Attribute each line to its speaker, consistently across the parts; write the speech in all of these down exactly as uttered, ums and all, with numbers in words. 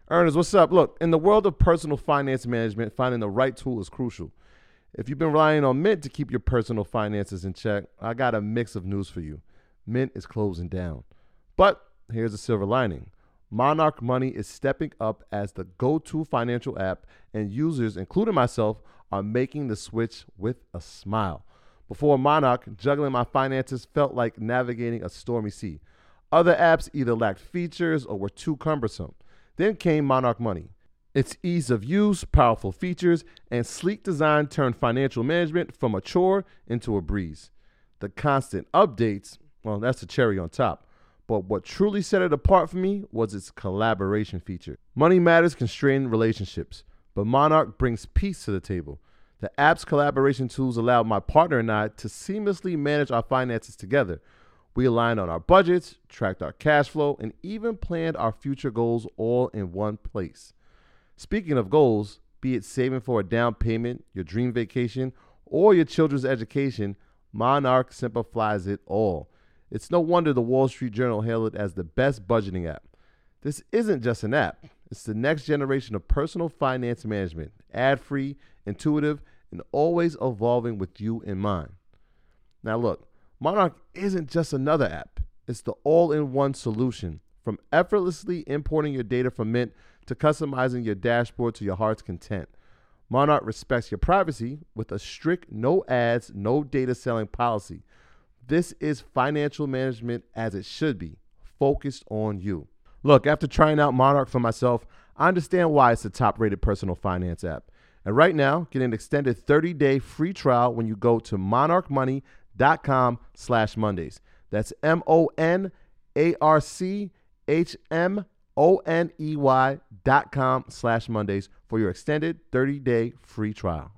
Speaker 1: Ernest, what's up? Look, in the world of personal finance management, finding the right tool is crucial. If you've been relying on Mint to keep your personal finances in check, I got a mix of news for you. Mint is closing down. But here's a silver lining. Monarch Money is stepping up as the go-to financial app, and users, including myself, are making the switch with a smile. Before Monarch, juggling my finances felt like navigating a stormy sea. Other apps either lacked features or were too cumbersome. Then came Monarch Money. Its ease of use, powerful features, and sleek design turned financial management from a chore into a breeze. The constant updates, well, that's the cherry on top. But what truly set it apart for me was its collaboration feature. Money matters constrain relationships, but Monarch brings peace to the table. The app's collaboration tools allow my partner and I to seamlessly manage our finances together. We aligned on our budgets, tracked our cash flow, and even planned our future goals all in one place. Speaking of goals, be it saving for a down payment, your dream vacation, or your children's education, Monarch simplifies it all. It's no wonder the Wall Street Journal hailed it as the best budgeting app. This isn't just an app. It's the next generation of personal finance management, ad-free, intuitive, and always evolving with you in mind. Now look, Monarch isn't just another app. It's the all-in-one solution. From effortlessly importing your data from Mint to customizing your dashboard to your heart's content. Monarch respects your privacy with a strict no ads, no data selling policy. This is financial management as it should be, focused on you. Look, after trying out Monarch for myself, I understand why it's the top-rated personal finance app. And right now, get an extended thirty-day free trial when you go to monarchmoney.com slash Mondays. That's M-O-N-A-R-C-H-M-O-N-E-Y dot com slash Mondays for your extended thirty-day free trial.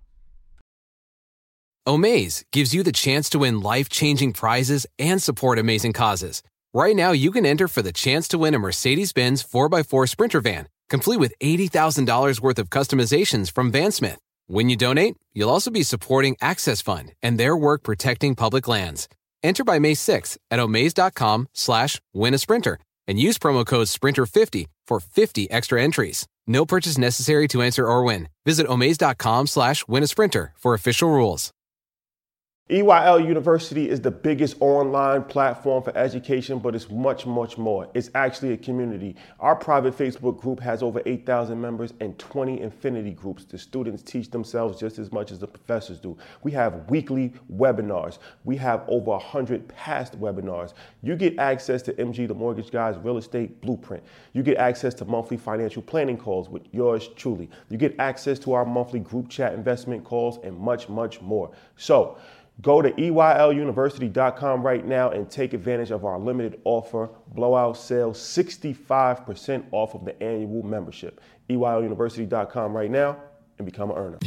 Speaker 2: Omaze gives you the chance to win life-changing prizes and support amazing causes. Right now, you can enter for the chance to win a Mercedes-Benz four by four Sprinter van, complete with eighty thousand dollars worth of customizations from VanSmith. When you donate, you'll also be supporting Access Fund and their work protecting public lands. Enter by May sixth at omaze.com slash win a Sprinter and use promo code Sprinter fifty for fifty extra entries. No purchase necessary to enter or win. Visit omaze.com slash win a Sprinter for official rules.
Speaker 3: E Y L University is the biggest online platform for education, but it's much, much more. It's actually a community. Our private Facebook group has over eight thousand members and twenty infinity groups. The students teach themselves just as much as the professors do. We have weekly webinars. We have over one hundred past webinars. You get access to M G, the Mortgage Guy's Real Estate Blueprint. You get access to monthly financial planning calls with yours truly. You get access to our monthly group chat investment calls and much, much more. So, go to E Y L university dot com right now and take advantage of our limited offer, blowout sale, sixty-five percent off of the annual membership. E Y L university dot com right now and become an earner.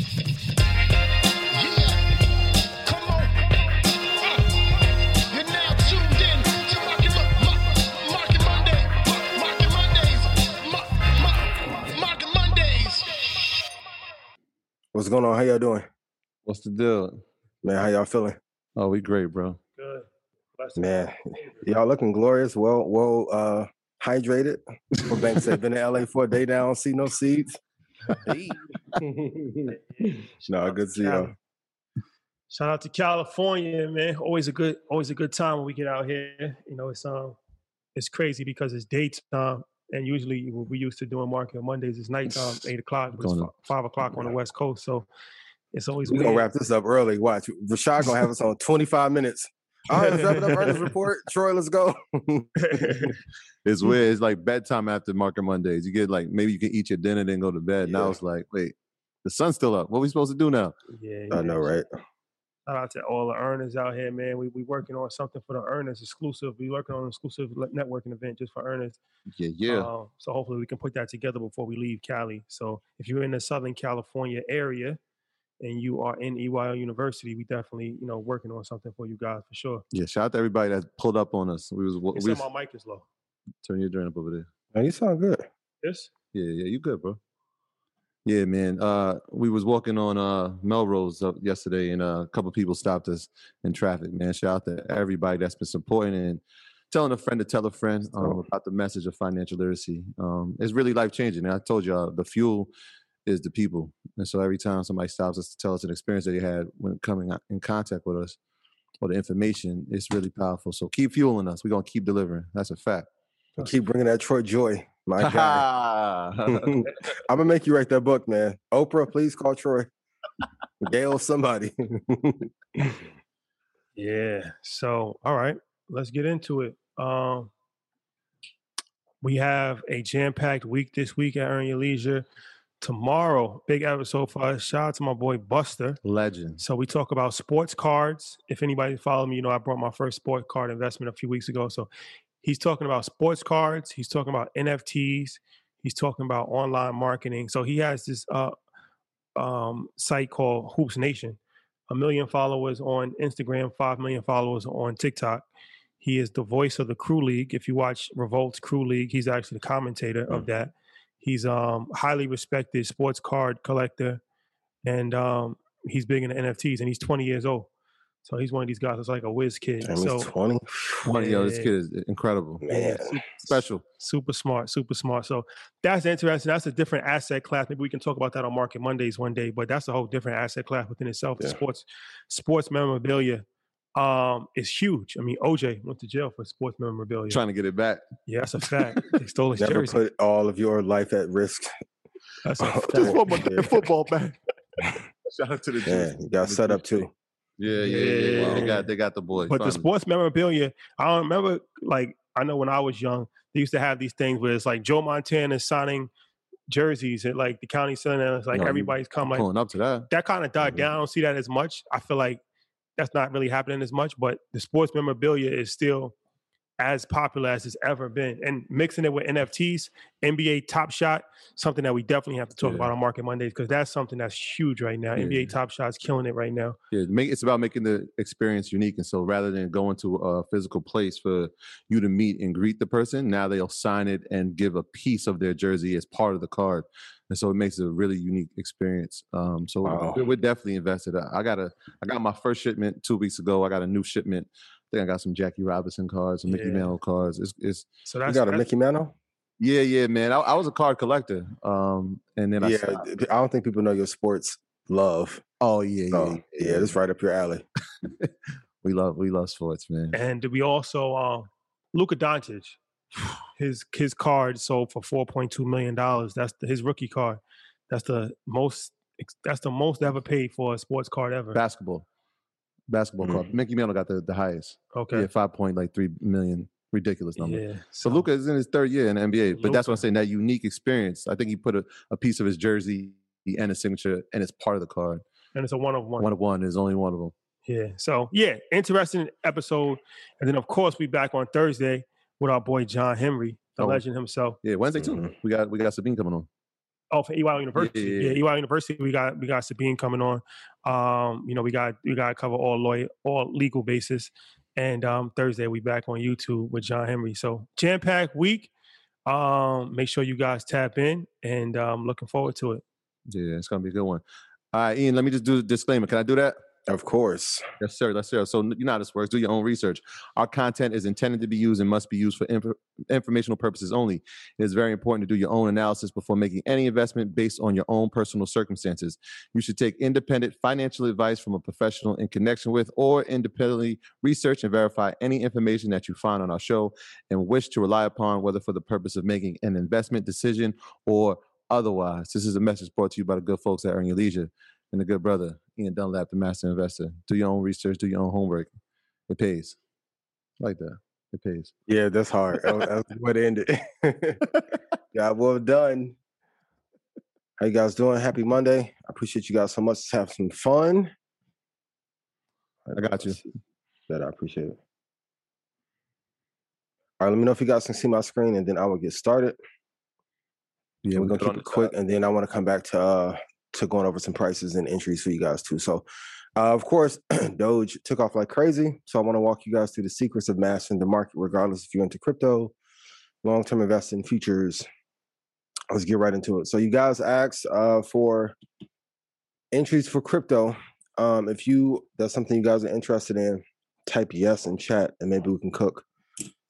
Speaker 4: What's going on? How y'all doing?
Speaker 1: What's the deal?
Speaker 4: Man, how y'all feeling?
Speaker 1: Oh, we great, bro.
Speaker 3: Good.
Speaker 4: Man, y'all looking glorious, well, well uh, hydrated. What Bank said, been in L A for a day now, don't see no seeds. Hey. No, good to see y'all.
Speaker 5: Shout out to California, man. Always a good, always a good time when we get out here. You know, it's um, it's crazy because it's daytime, and usually what we used to doing market on Mondays is nighttime, eight o'clock, but it's f- five o'clock on the West Coast. So it's always
Speaker 4: we're
Speaker 5: weird.
Speaker 4: Gonna wrap this up early. Watch, Rashad gonna have us on twenty-five minutes. All right, let's wrap it up. Earnings report. Troy, let's go.
Speaker 1: It's weird. It's like bedtime after Market Mondays. You get like maybe you can eat your dinner, then go to bed. Yeah. Now it's like, wait, the sun's still up. What are we supposed to do now?
Speaker 5: Yeah,
Speaker 4: I know, right?
Speaker 5: Shout out to all the earners out here, man. We we working on something for the earners exclusive. We working on an exclusive networking event just for earners.
Speaker 1: Yeah, yeah.
Speaker 5: Uh, so hopefully we can put that together before we leave Cali. So if you're in the Southern California area and you are in E Y L University, we definitely, you know, working on something for you guys for sure.
Speaker 1: Yeah, shout out to everybody that pulled up on us. We was
Speaker 5: we
Speaker 1: we
Speaker 5: said my mic is low.
Speaker 1: Turn your drain up over there.
Speaker 4: Man, you sound good.
Speaker 5: Yes?
Speaker 1: Yeah, yeah, you good, bro. Yeah, man. Uh, we was walking on uh, Melrose uh, yesterday, and uh, a couple of people stopped us in traffic. Man, shout out to everybody that's been supporting and telling a friend to tell a friend um, about the message of financial literacy. Um, it's really life changing. And I told y'all the fuel is the people. And so every time somebody stops us to tell us an experience that they had when coming in contact with us or the information, it's really powerful. So keep fueling us. We're going to keep delivering. That's a fact.
Speaker 4: Keep bringing that Troy Joy, my guy. I'm going to make you write that book, man. Oprah, please call Troy. Gail, somebody.
Speaker 5: Yeah. So, all right, let's get into it. Um, we have a jam-packed week this week at Earn Your Leisure. Tomorrow, big episode for us. Shout out to my boy Buster.
Speaker 1: Legend.
Speaker 5: So we talk about sports cards. If anybody follow me, you know I brought my first sports card investment a few weeks ago. So he's talking about sports cards. He's talking about N F Ts. He's talking about online marketing. So he has this uh, um, site called Hoops Nation. A million followers on Instagram, five million followers on TikTok. He is the voice of the Crew League. If you watch Revolt's Crew League, he's actually the commentator mm. of that. He's um highly respected sports card collector, and um, he's big into N F Ts, and he's twenty years old. So he's one of these guys that's like a whiz kid.
Speaker 4: Damn,
Speaker 5: so
Speaker 4: he's twenty?
Speaker 1: twenty, yo, this kid is incredible.
Speaker 4: Man.
Speaker 5: Super,
Speaker 1: Special.
Speaker 5: Super smart, super smart. So that's interesting. That's a different asset class. Maybe we can talk about that on Market Mondays one day, but that's a whole different asset class within itself. Yeah. The sports, sports memorabilia um, is huge. I mean, O J went to jail for sports memorabilia.
Speaker 1: Trying to get it back.
Speaker 5: Yeah, that's a fact. They stole his
Speaker 4: Never
Speaker 5: jersey.
Speaker 4: put all of your life at risk.
Speaker 5: That's a fact.
Speaker 1: Just one more yeah. football back. Shout out to the
Speaker 4: yeah, you got set up too.
Speaker 1: Yeah, yeah, yeah. yeah. Wow. They got they got the boys.
Speaker 5: But finally. The sports memorabilia, I don't remember, like, I know when I was young, they used to have these things where it's like Joe Montana signing jerseys at like the county center. It's like no, everybody's come like
Speaker 1: pulling up to that.
Speaker 5: That kind of died mm-hmm. down. I don't see that as much. I feel like that's not really happening as much, but the sports memorabilia is still as popular as it's ever been. And mixing it with N F Ts, N B A Top Shot, something that we definitely have to talk yeah. about on Market Mondays, because that's something that's huge right now. Yeah. N B A Top Shot's killing it right now.
Speaker 1: Yeah, it's about making the experience unique. And so rather than going to a physical place for you to meet and greet the person, now they'll sign it and give a piece of their jersey as part of the card. And so it makes it a really unique experience. Um, so wow. we're, we're definitely invested. I got a, I got my first shipment two weeks ago. I got a new shipment. I think I got some Jackie Robinson cards, some yeah. Mickey Mantle cards. It's, it's
Speaker 4: so that's, you got a Mickey Mantle?
Speaker 1: Yeah, yeah, man. I, I was a card collector, um, and then I
Speaker 4: yeah.
Speaker 1: stopped.
Speaker 4: I don't think people know your sports love.
Speaker 1: Oh yeah,
Speaker 4: so,
Speaker 1: yeah,
Speaker 4: yeah, yeah. That's right up your alley.
Speaker 1: we love, we love sports, man.
Speaker 5: And we also, um, Luka Doncic, his his card sold for four point two million dollars. That's the, his rookie card. That's the most. That's the most ever paid for a sports card ever.
Speaker 1: Basketball. Basketball mm-hmm. card. Mickey Mantle got the, the highest.
Speaker 5: Okay.
Speaker 1: Yeah, five point like three million. Ridiculous number.
Speaker 5: Yeah.
Speaker 1: So, so Luka is in his third year in the N B A. But Luka. That's what I'm saying. That unique experience. I think he put a, a piece of his jersey and his signature, and it's part of the card.
Speaker 5: And it's a one of one.
Speaker 1: One of one is only one of them.
Speaker 5: Yeah. So yeah, interesting episode. And then of course we back on Thursday with our boy John Henry, the oh. legend himself.
Speaker 1: Yeah, Wednesday too. Mm-hmm. We got we got Sabine coming on.
Speaker 5: Oh, for E Y University. Yeah, yeah, yeah. E Y University, we got we got Sabine coming on. Um, you know, we got we got to cover all lawyer, all legal basis. And um, Thursday we back on YouTube with John Henry. So jam-packed week. Um, make sure you guys tap in, and um, looking forward to it.
Speaker 1: Yeah, it's gonna be a good one. All right, Ian, let me just do a disclaimer. Can I do that?
Speaker 4: Of course.
Speaker 1: Yes, sir. Yes, sir. So you know how this works. Do your own research. Our content is intended to be used and must be used for inf- informational purposes only. It is very important to do your own analysis before making any investment based on your own personal circumstances. You should take independent financial advice from a professional in connection with, or independently research and verify any information that you find on our show and wish to rely upon, whether for the purpose of making an investment decision or otherwise. This is a message brought to you by the good folks at Earn Your Leisure and the good brother, Ian Dunlap, the master investor. Do your own research, do your own homework. It pays. I like that. It pays.
Speaker 4: Yeah, that's hard. That's what ended. Yeah, well done. How you guys doing? Happy Monday. I appreciate you guys so much. Let's have some fun.
Speaker 1: I got you.
Speaker 4: That I appreciate it. All right, let me know if you guys can see my screen, and then I will get started. Yeah, we're going to keep it quick, and then I want to come back to uh, to going over some prices and entries for you guys too. So, uh, of course, Doge took off like crazy. So I want to walk you guys through the secrets of mastering the market, regardless if you're into crypto, long-term investing, futures. Let's get right into it. So you guys asked uh, for entries for crypto. Um, if you that's something you guys are interested in, type yes in chat, and maybe we can cook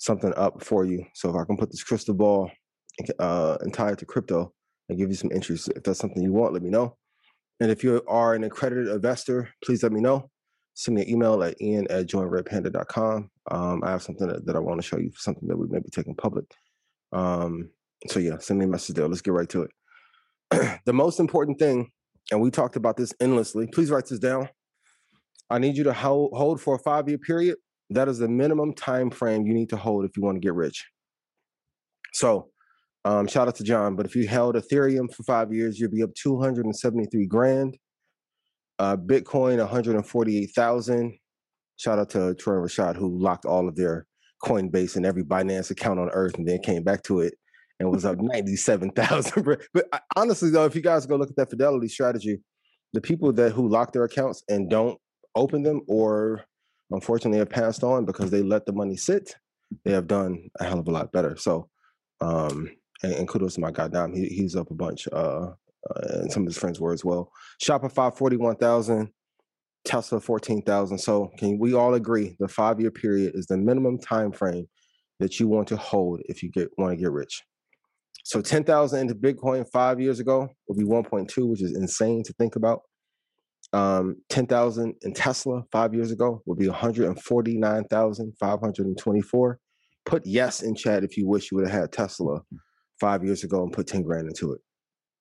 Speaker 4: something up for you. So if I can put this crystal ball uh, and tie it to crypto and give you some interest, if that's something you want, let me know. And if you are an accredited investor, please let me know. Send me an email at ian at join red panda dot com. Um, I have something that, that I want to show you, something that we may be taking public. Um, so yeah, send me a message there. Let's get right to it. The most important thing, and we talked about this endlessly, please write this down. I need you to hold, hold for a five-year period. That is the minimum time frame you need to hold if you want to get rich. So um, shout out to John, but if you held Ethereum for five years, you'll be up two hundred seventy-three grand. Uh, Bitcoin, one hundred forty-eight thousand. Shout out to Troy Rashad, who locked all of their Coinbase and every Binance account on earth and then came back to it and was up ninety-seven thousand. But honestly, though, if you guys go look at that Fidelity strategy, the people that who lock their accounts and don't open them or unfortunately have passed on because they let the money sit, they have done a hell of a lot better. So, um, and, and kudos to my guy, Dom. He, he's up a bunch. Uh, uh, and some of his friends were as well. Shopify, forty-one thousand. Tesla, fourteen thousand. So can we all agree the five-year period is the minimum time frame that you want to hold if you get want to get rich? So ten thousand into Bitcoin five years ago will be one point two, which is insane to think about. Um, ten thousand in Tesla five years ago will be one hundred forty-nine thousand five hundred twenty-four. Put yes in chat if you wish you would have had Tesla five years ago and put ten grand into it.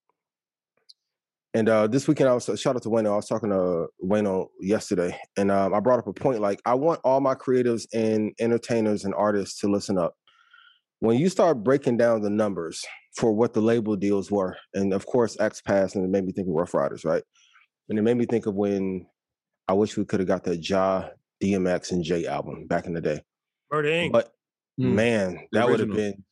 Speaker 4: And uh, this weekend, I was shout out to Wayno. I was talking to Wayno yesterday, and um, I brought up a point like I want all my creatives and entertainers and artists to listen up. When you start breaking down the numbers for what the label deals were, and of course X passed, and it made me think of Rough Riders, right? And it made me think of when I wish we could have got that Ja, D M X, and Jay album back in the day.
Speaker 5: Murder Incorporated.
Speaker 4: But mm, man, that would have been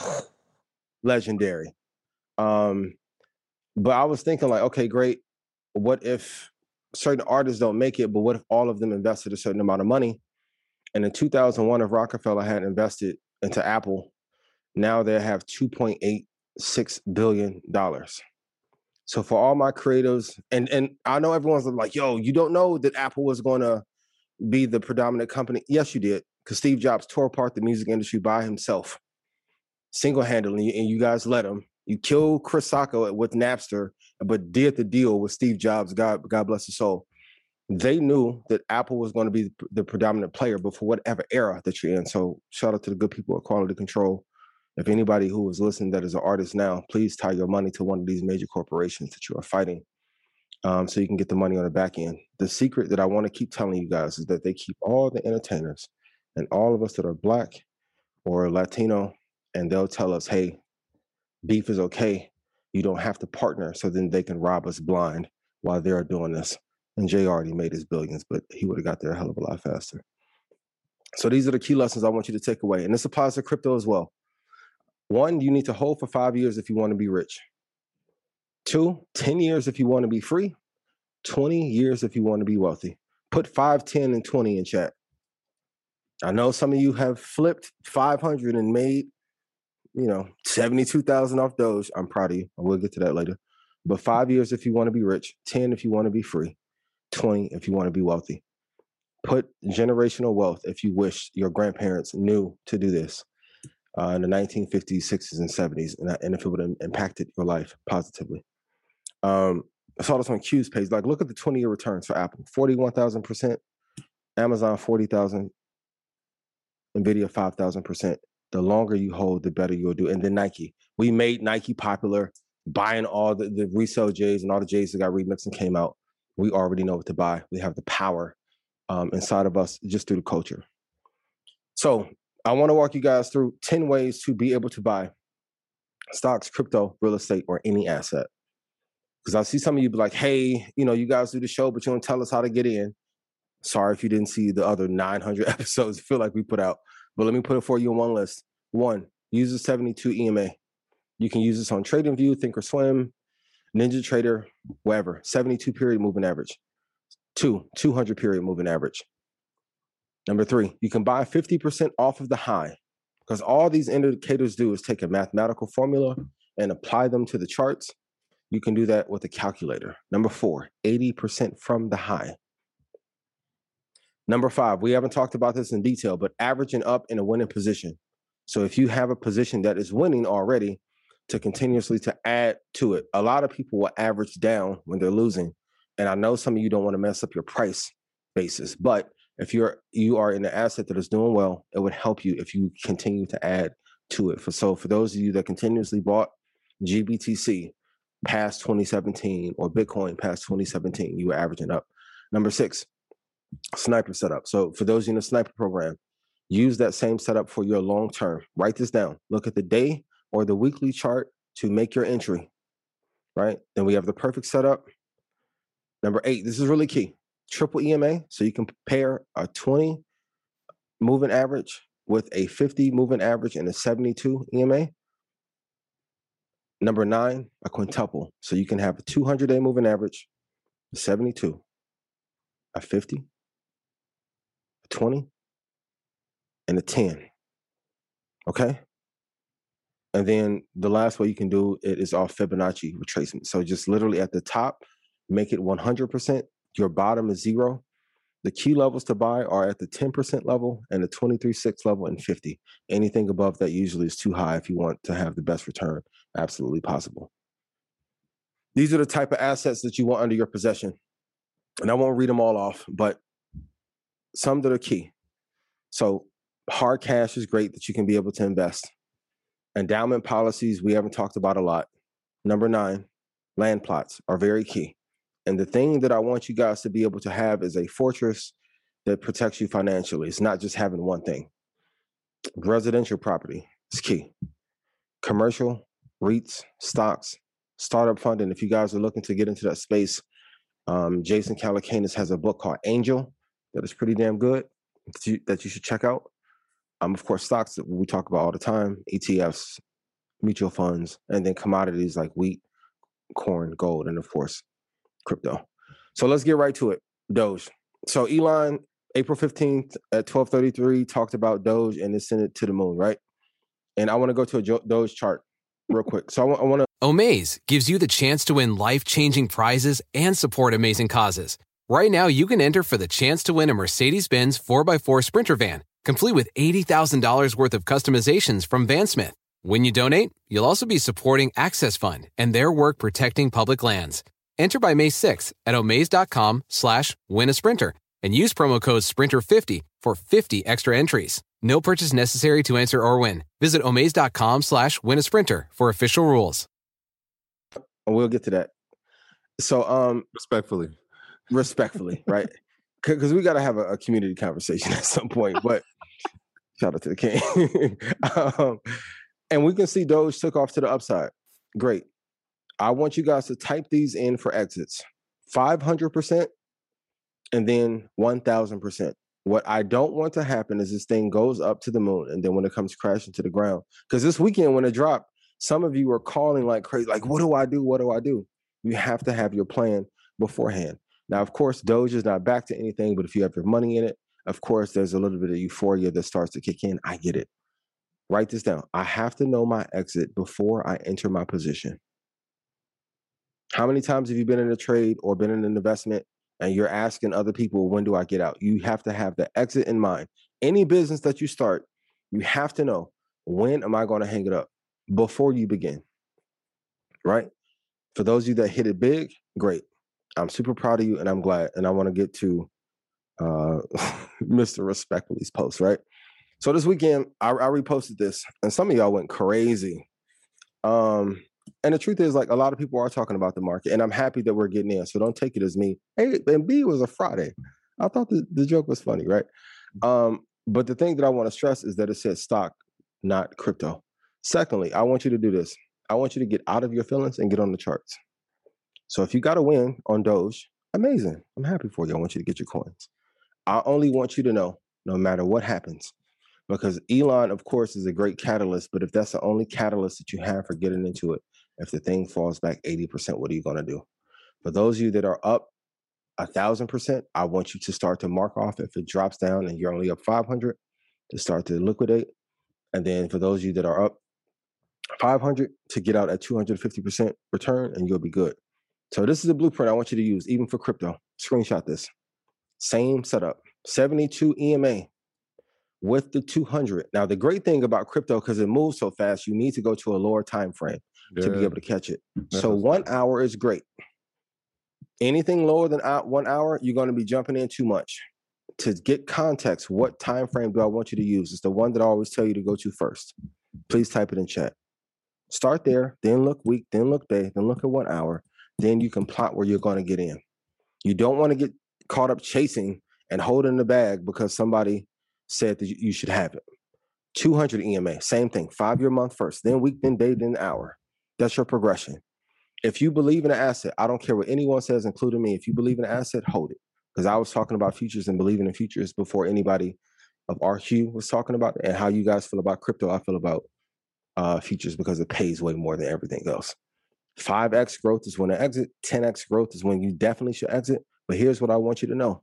Speaker 4: legendary. Um, But I was thinking like, okay, great. What if certain artists don't make it, but what if all of them invested a certain amount of money? And in two thousand one, if Rockefeller had invested into Apple, now they have two point eight six billion dollars. So for all my creatives, and, and I know everyone's like, yo, you don't know that Apple was going to be the predominant company. Yes, you did. Because Steve Jobs tore apart the music industry by himself, single-handedly, and you guys let him. You killed Chris Sacco with Napster, but did the deal with Steve Jobs, God, God bless his soul. They knew that Apple was going to be the predominant player, but for whatever era that you're in. So shout out to the good people at Quality Control. If anybody who is listening that is an artist now, please tie your money to one of these major corporations that you are fighting um, so you can get the money on the back end. The secret that I want to keep telling you guys is that they keep all the entertainers and all of us that are Black or Latino, and they'll tell us, hey, beef is okay. You don't have to partner, so then they can rob us blind while they're doing this. And Jay already made his billions, but he would have got there a hell of a lot faster. So these are the key lessons I want you to take away. And this applies to crypto as well. One, you need to hold for five years if you want to be rich. Two, ten years if you want to be free. twenty years if you want to be wealthy. Put five, ten, and twenty in chat. I know some of you have flipped five hundred and made, you know, seventy-two thousand off Doge. I'm proud of you. I will get to that later. But five years if you want to be rich, ten if you want to be free, twenty if you want to be wealthy. Put generational wealth if you wish your grandparents knew to do this uh, in the nineteen fifties, sixties, and seventies, and, and if it would have impacted your life positively. Um, I saw this on Q's page. Like, look at the twenty-year returns for Apple. forty-one thousand percent, Amazon forty thousand, NVIDIA five thousand percent. The longer you hold, the better you'll do. And then Nike. We made Nike popular, buying all the, the resale J's and all the J's that got remixed and came out. We already know what to buy. We have the power um, inside of us just through the culture. So I want to walk you guys through ten ways to be able to buy stocks, crypto, real estate, or any asset. Because I see some of you be like, hey, you know, you guys do the show, but you don't tell us how to get in. Sorry if you didn't see the other nine hundred episodes I feel like we put out. But let me put it for you on one list. One, use the seventy-two E M A. You can use this on TradingView, Thinkorswim, NinjaTrader, wherever. seventy-two period moving average. Two, two hundred period moving average. Number three, you can buy fifty percent off of the high, because all these indicators do is take a mathematical formula and apply them to the charts. You can do that with a calculator. Number four, eighty percent from the high. Number five, we haven't talked about this in detail, but averaging up in a winning position. So if you have a position that is winning already, to continuously to add to it. A lot of people will average down when they're losing. And I know some of you don't want to mess up your price basis, but if you're you are in an asset that is doing well, it would help you if you continue to add to it. For so for those of you that continuously bought G B T C past twenty seventeen or Bitcoin past twenty seventeen, you were averaging up. Number six, sniper setup. So for those in the sniper program, use that same setup for your long term. Write this down. Look at the day or the weekly chart to make your entry, right? Then we have the perfect setup. Number eight, this is really key. Triple E M A, so you can pair a twenty moving average with a fifty moving average and a seventy-two E M A. Number nine, a quintuple, so you can have a two hundred day moving average, a seventy-two, a fifty, a twenty, and a ten, okay? And then the last way you can do it is off Fibonacci retracement. So just literally at the top, make it one hundred percent. Your bottom is zero. The key levels to buy are at the ten percent level and the twenty-three six level and fifty. Anything above that usually is too high if you want to have the best return absolutely possible. These are the type of assets that you want under your possession. And I won't read them all off, but some that are key. So hard cash is great that you can be able to invest. Endowment policies, we haven't talked about a lot. Number nine, land plots are very key. And the thing that I want you guys to be able to have is a fortress that protects you financially. It's not just having one thing. Residential property is key. Commercial, REITs, stocks, startup funding. If you guys are looking to get into that space, um, Jason Calacanis has a book called Angel that is pretty damn good that you, that you should check out. Um, of course, stocks that we talk about all the time, E T Fs, mutual funds, and then commodities like wheat, corn, gold, and of course, crypto. So let's get right to it. Doge. So Elon, April fifteenth at twelve thirty-three, talked about Doge and it sent it to the moon, right? And I want to go to a Doge chart real quick. So I want to.
Speaker 2: Omaze gives you the chance to win life-changing prizes and support amazing causes. Right now, you can enter for the chance to win a Mercedes-Benz four by four Sprinter van, complete with eighty thousand dollars worth of customizations from VanSmith. When you donate, you'll also be supporting Access Fund and their work protecting public lands. Enter by May sixth at omaze.com slash win a sprinter and use promo code sprinter fifty for fifty extra entries. No purchase necessary to enter or win. Visit omaze.com slash win a sprinter for official rules.
Speaker 4: We'll get to that. So, um,
Speaker 1: respectfully,
Speaker 4: respectfully, right? Because we got to have a, a community conversation at some point. But shout out to the king. um, and we can see Doge took off to the upside. Great. I want you guys to type these in for exits. five hundred percent and then one thousand percent. What I don't want to happen is this thing goes up to the moon and then when it comes crashing to the ground, because this weekend when it dropped, some of you were calling like crazy, like, what do I do? What do I do? You have to have your plan beforehand. Now, of course, Doge is not back to anything, but if you have your money in it, of course, there's a little bit of euphoria that starts to kick in. I get it. Write this down. I have to know my exit before I enter my position. How many times have you been in a trade or been in an investment and you're asking other people, when do I get out? You have to have the exit in mind. Any business that you start, you have to know, when am I going to hang it up before you begin, right? For those of you that hit it big, great. I'm super proud of you and I'm glad. And I want to get to uh, Mister Respectfully's post, right? So this weekend, I, I reposted this and some of y'all went crazy. Um, And the truth is, like, a lot of people are talking about the market, and I'm happy that we're getting in. So don't take it as me. Hey, and B was a Friday. I thought the, the joke was funny, right? Um, but the thing that I want to stress is that it says stock, not crypto. Secondly, I want you to do this. I want you to get out of your feelings and get on the charts. So if you got a win on Doge, amazing. I'm happy for you. I want you to get your coins. I only want you to know, no matter what happens, because Elon, of course, is a great catalyst, but if that's the only catalyst that you have for getting into it, if the thing falls back eighty percent, what are you going to do? For those of you that are up one thousand percent, I want you to start to mark off if it drops down and you're only up five hundred to start to liquidate. And then for those of you that are up five hundred to get out at two hundred fifty percent return and you'll be good. So this is a blueprint I want you to use even for crypto. Screenshot this. Same setup. seventy-two E M A with the two hundred. Now, the great thing about crypto, because it moves so fast, you need to go to a lower time frame yeah. to be able to catch it. That's so one funny. hour is great. Anything lower than one hour, you're going to be jumping in too much. To get context, what time frame do I want you to use? It's the one that I always tell you to go to first. Please type it in chat. Start there, then look week, then look day, then look at one hour. Then you can plot where you're going to get in. You don't want to get caught up chasing and holding the bag because somebody said that you should have it. two hundred E M A, same thing. Five-year month first, then week, then day, then hour. That's your progression. If you believe in an asset, I don't care what anyone says, including me. If you believe in an asset, hold it. Because I was talking about futures and believing in futures before anybody of our hue was talking about it. And how you guys feel about crypto, I feel about uh, futures because it pays way more than everything else. five X growth is when to exit. ten X growth is when you definitely should exit. But here's what I want you to know.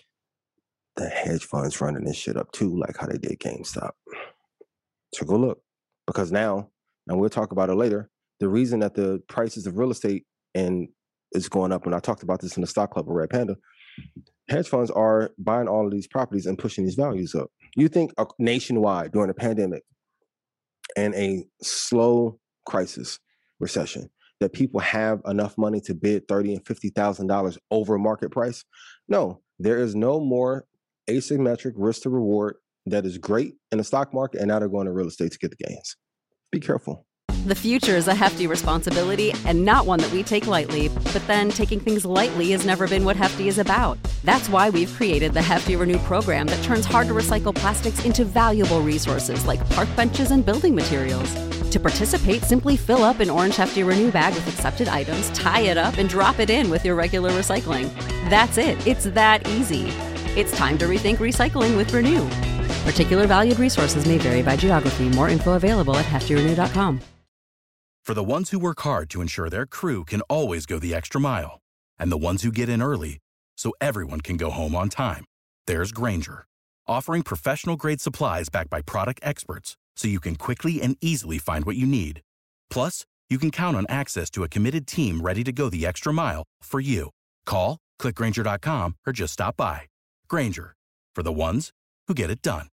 Speaker 4: The hedge funds running this shit up too, like how they did GameStop. So go look. Because now, and we'll talk about it later, the reason that the prices of real estate and is going up, and I talked about this in the stock club of Red Panda, hedge funds are buying all of these properties and pushing these values up. You think uh, nationwide during a pandemic and a slow crisis recession that people have enough money to bid thirty and fifty thousand dollars over market price? No, there is no more asymmetric risk to reward that is great in the stock market, and now they're going to real estate to get the gains. Be careful.
Speaker 6: The future is a hefty responsibility and not one that we take lightly. But then taking things lightly has never been what Hefty is about. That's why we've created the Hefty Renew program that turns hard-to-recycle plastics into valuable resources like park benches and building materials. To participate, simply fill up an orange Hefty Renew bag with accepted items, tie it up, and drop it in with your regular recycling. That's it. It's that easy. It's time to rethink recycling with Renew. Particular valued resources may vary by geography. More info available at hefty renew dot com.
Speaker 7: For the ones who work hard to ensure their crew can always go the extra mile, and the ones who get in early so everyone can go home on time, there's Grainger, offering professional-grade supplies backed by product experts so you can quickly and easily find what you need. Plus, you can count on access to a committed team ready to go the extra mile for you. Call, click Grainger dot com, or just stop by. Grainger, for the ones who get it done.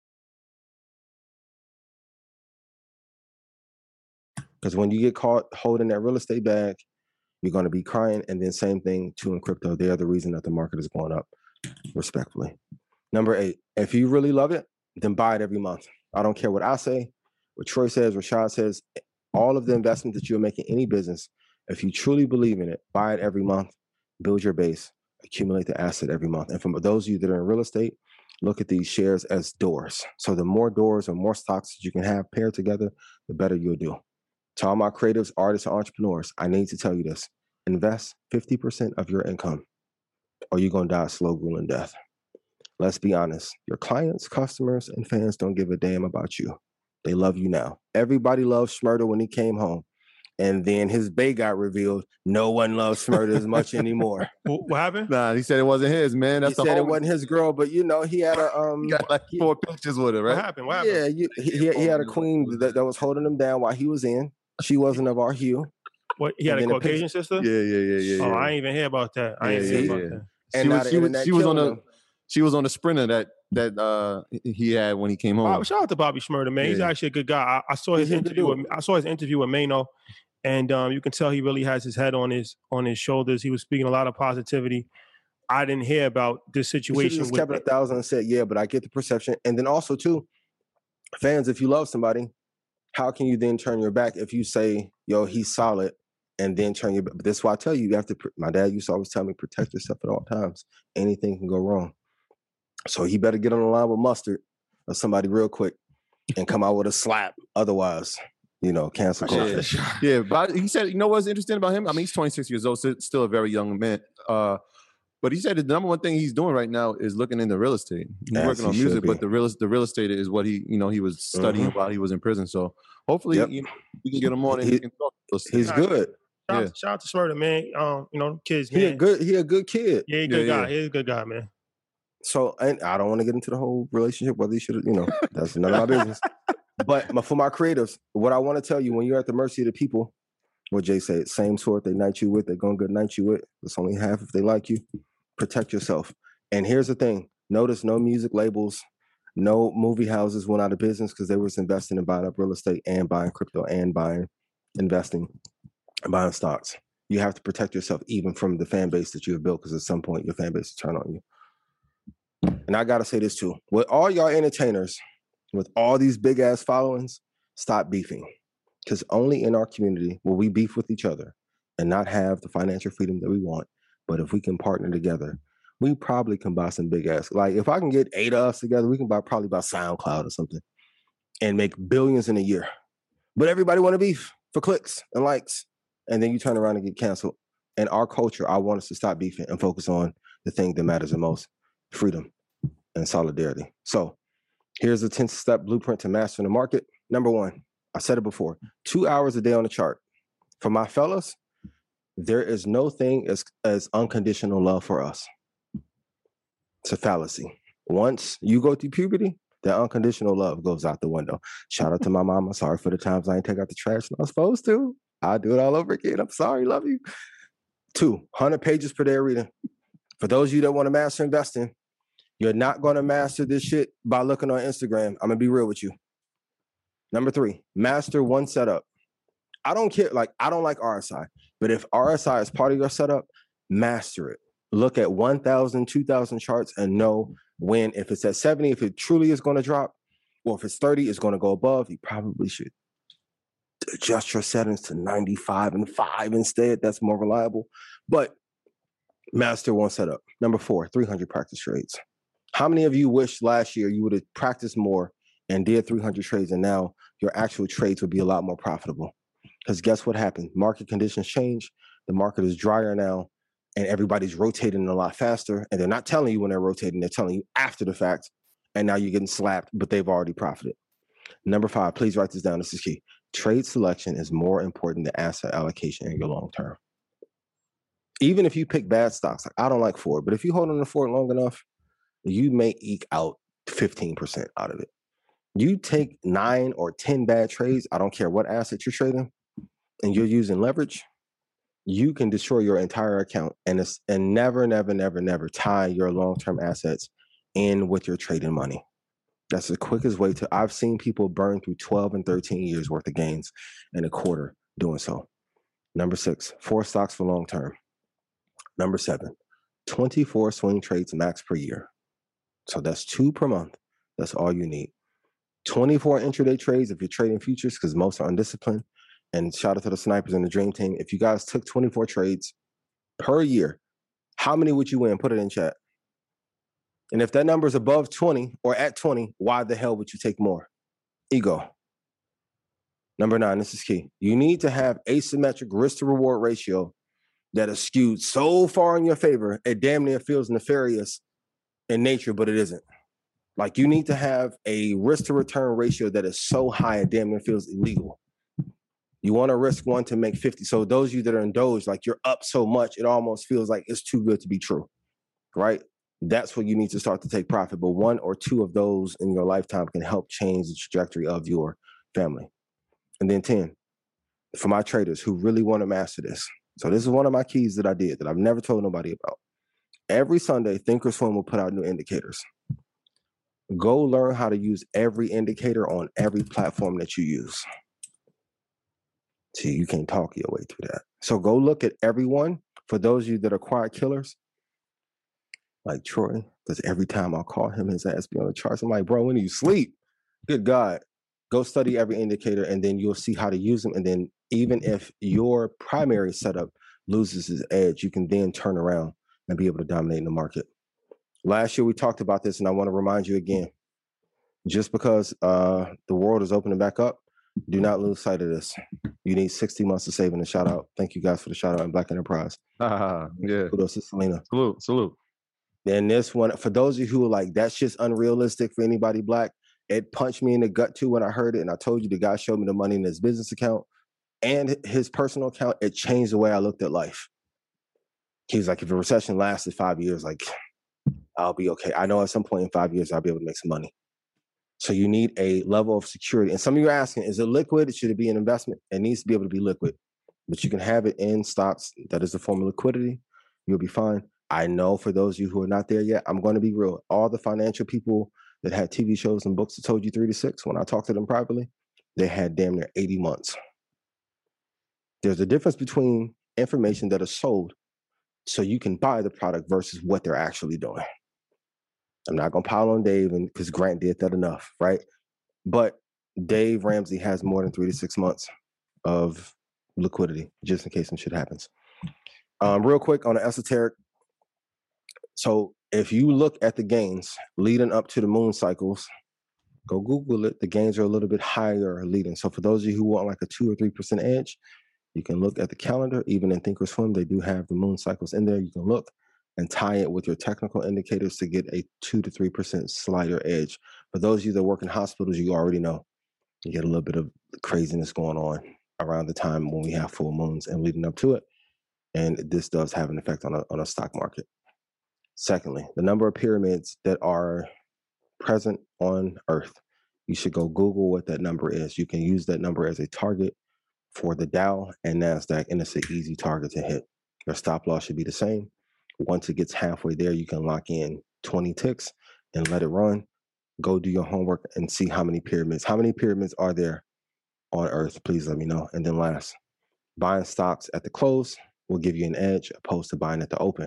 Speaker 4: Because when you get caught holding that real estate bag, you're going to be crying. And then same thing too in crypto. They are the reason that the market is going up, respectfully. Number eight, if you really love it, then buy it every month. I don't care what I say, what Troy says, Rashad says, all of the investment that you're making in any business, if you truly believe in it, buy it every month, build your base, accumulate the asset every month. And for those of you that are in real estate, look at these shares as doors. So the more doors or more stocks that you can have paired together, the better you'll do. To all my creatives, artists, and entrepreneurs, I need to tell you this. Invest fifty percent of your income or you're going to die a slow, grueling death. Let's be honest. Your clients, customers, and fans don't give a damn about you. They love you now. Everybody loved Shmurda when he came home. And then his bay got revealed. No one loves Shmurda as much anymore.
Speaker 5: What happened?
Speaker 1: Nah, he said it wasn't his, man. That's
Speaker 4: he
Speaker 1: the
Speaker 4: said
Speaker 1: whole...
Speaker 4: it wasn't his girl, but you know, he had a um.
Speaker 1: He got like four he, pictures with it, right?
Speaker 5: What happened? What happened?
Speaker 4: Yeah, you, he, he, he had a queen that, that was holding him down while he was in. She wasn't of our hue.
Speaker 5: What? He had a Caucasian sister?
Speaker 1: Yeah, yeah, yeah, yeah.
Speaker 5: Oh,
Speaker 1: yeah.
Speaker 5: I ain't even hear about that. I ain't
Speaker 1: yeah,
Speaker 5: hear
Speaker 1: yeah,
Speaker 5: about
Speaker 1: yeah.
Speaker 5: that.
Speaker 1: And she was, she was, she was on the she was on the sprinter that that uh he had when he came home.
Speaker 5: Bob, shout out to Bobby Shmurda, man. Yeah. He's actually a good guy. I, I saw his He's interview. With, I saw his interview with Mano, and um, you can tell he really has his head on his on his shoulders. He was speaking a lot of positivity. I didn't hear about this situation.
Speaker 4: He just
Speaker 5: with
Speaker 4: kept it a thousand and said, "Yeah, but I get the perception." And then also too, fans, if you love somebody, how can you then turn your back if you say, "Yo, he's solid," and then turn your back? But that's why I tell you, you have to. My dad used to always tell me, protect yourself at all times. Anything can go wrong. So he better get on the line with Mustard or somebody real quick and come out with a slap. Otherwise, you know, cancel culture.
Speaker 1: Yeah, yeah, but he said, you know what's interesting about him? I mean, he's twenty-six years old, so still a very young man. Uh, but he said the number one thing he's doing right now is looking into real estate. He's As working on he music, but the real the real estate is what he, you know, he was studying mm-hmm. while he was in prison. So hopefully, yep. you know, we can get him on and he, he can talk.
Speaker 4: He's good.
Speaker 5: Shout, yeah. shout out to Shmurda, man. Um, you know, kids, man.
Speaker 4: He a good, he a good kid.
Speaker 5: Yeah, he a good
Speaker 1: yeah,
Speaker 5: guy.
Speaker 1: Yeah.
Speaker 5: He's a good guy, man.
Speaker 4: So, and I don't want to get into the whole relationship, whether you should, you know, that's none of my business. But my, for my creatives, what I want to tell you, when you're at the mercy of the people, what Jay said, same sort they night you with, they're going to good night you with. It's only half if they like you. Protect yourself. And here's the thing. Notice no music labels, no movie houses went out of business because they was investing in buying up real estate and buying crypto and buying, investing, and buying stocks. You have to protect yourself even from the fan base that you have built, because at some point your fan base will turn on you. And I got to say this too. With all y'all entertainers, with all these big ass followings, stop beefing. Because only in our community will we beef with each other and not have the financial freedom that we want. But if we can partner together, we probably can buy some big ass. Like if I can get eight of us together, we can buy probably buy SoundCloud or something and make billions in a year. But everybody want to beef for clicks and likes. And then you turn around and get canceled. In our culture, I want us to stop beefing and focus on the thing that matters the most, freedom and solidarity. So here's a ten-step blueprint to mastering the market. Number one, I said it before, two hours a day on the chart. For my fellas, there is no thing as, as unconditional love for us. It's a fallacy. Once you go through puberty, that unconditional love goes out the window. Shout out to my mama. Sorry for the times I ain't take out the trash when I was supposed to. I'll do it all over again. I'm sorry. Love you. Two, one hundred pages per day reading. For those of you that want to master investing, you're not going to master this shit by looking on Instagram. I'm going to be real with you. Number three, master one setup. I don't care. Like, I don't like R S I, but if R S I is part of your setup, master it. Look at one thousand, two thousand charts and know when, if it's at seventy, if it truly is going to drop, or if it's thirty, it's going to go above. You probably should adjust your settings to ninety-five and five instead. That's more reliable. But master one setup. Number four, three hundred practice trades. How many of you wish last year you would have practiced more and did three hundred trades, and now your actual trades would be a lot more profitable? Because guess what happened? Market conditions change. The market is drier now, and everybody's rotating a lot faster. And they're not telling you when they're rotating. They're telling you after the fact. And now you're getting slapped, but they've already profited. Number five, please write this down. This is key. Trade selection is more important than asset allocation in your long term. Even if you pick bad stocks, like I don't like Ford, but if you hold on to Ford long enough, you may eke out fifteen percent out of it. You take nine or ten bad trades, I don't care what asset you're trading, and you're using leverage, you can destroy your entire account and it's, and never, never, never, never tie your long-term assets in with your trading money. That's the quickest way to, I've seen people burn through twelve and thirteen years worth of gains in a quarter doing so. Number six, four stocks for long term. Number seven, twenty-four swing trades max per year. So that's two per month. That's all you need. twenty-four intraday trades if you're trading futures, because most are undisciplined. And shout out to the snipers and the dream team. If you guys took twenty-four trades per year, how many would you win? Put it in chat. And if that number is above twenty or at twenty, why the hell would you take more? Ego. Number nine, this is key. You need to have asymmetric risk to reward ratio that is skewed so far in your favor, it damn near feels nefarious in nature, but it isn't. Like you need to have a risk to return ratio that is so high, it damn near feels illegal. You want to risk one to make fifty. So those of you that are in Doge, like you're up so much, it almost feels like it's too good to be true, right? That's what you need to start to take profit. But one or two of those in your lifetime can help change the trajectory of your family. And then ten, for my traders who really want to master this. So this is one of my keys that I did that I've never told nobody about. Every Sunday, Thinkorswim will put out new indicators. Go learn how to use every indicator on every platform that you use. See, you can't talk your way through that. So go look at everyone. For those of you that are quiet killers, like Troy, because every time I call him, his ass be on the charts. I'm like, bro, when do you sleep? Good God. Go study every indicator, and then you'll see how to use them. And then even if your primary setup loses its edge, you can then turn around and be able to dominate in the market. Last year, we talked about this, and I want to remind you again, just because uh, the world is opening back up, do not lose sight of this. You need sixty months to save. And a shout out. Thank you guys for the shout out in Black Enterprise.
Speaker 1: Ah, yeah.
Speaker 4: Kudos to Selena.
Speaker 1: Salute, salute.
Speaker 4: And this one, for those of you who are like, that's just unrealistic for anybody Black, it punched me in the gut too when I heard it. And I told you the guy showed me the money in his business account and his personal account. It changed the way I looked at life. He was like, if a recession lasted five years, like, I'll be okay. I know at some point in five years, I'll be able to make some money. So you need a level of security. And some of you are asking, is it liquid? Should it be an investment? It needs to be able to be liquid, but you can have it in stocks. That is a form of liquidity. You'll be fine. I know for those of you who are not there yet, I'm going to be real. All the financial people that had T V shows and books that told you three to six, when I talked to them privately, they had damn near eighty months. There's a difference between information that is sold so you can buy the product versus what they're actually doing. I'm not going to pile on Dave and because Grant did that enough, right? But Dave Ramsey has more than three to six months of liquidity just in case some shit happens. Um, real quick on the esoteric. So if you look at the gains leading up to the moon cycles, go Google it. The gains are a little bit higher leading. So for those of you who want like a two or three percent edge, you can look at the calendar. Even in Thinkorswim, they do have the moon cycles in there. You can look and tie it with your technical indicators to get a two to three percent slider edge. For those of you that work in hospitals, you already know you get a little bit of craziness going on around the time when we have full moons and leading up to it. And this does have an effect on a, on a stock market. Secondly, the number of pyramids that are present on Earth. You should go Google what that number is. You can use that number as a target for the Dow and NASDAQ, and it's an easy target to hit. Your stop loss should be the same. Once it gets halfway there, you can lock in twenty ticks and let it run. Go do your homework and see how many pyramids. How many pyramids are there on Earth? Please let me know. And then last, buying stocks at the close will give you an edge opposed to buying at the open.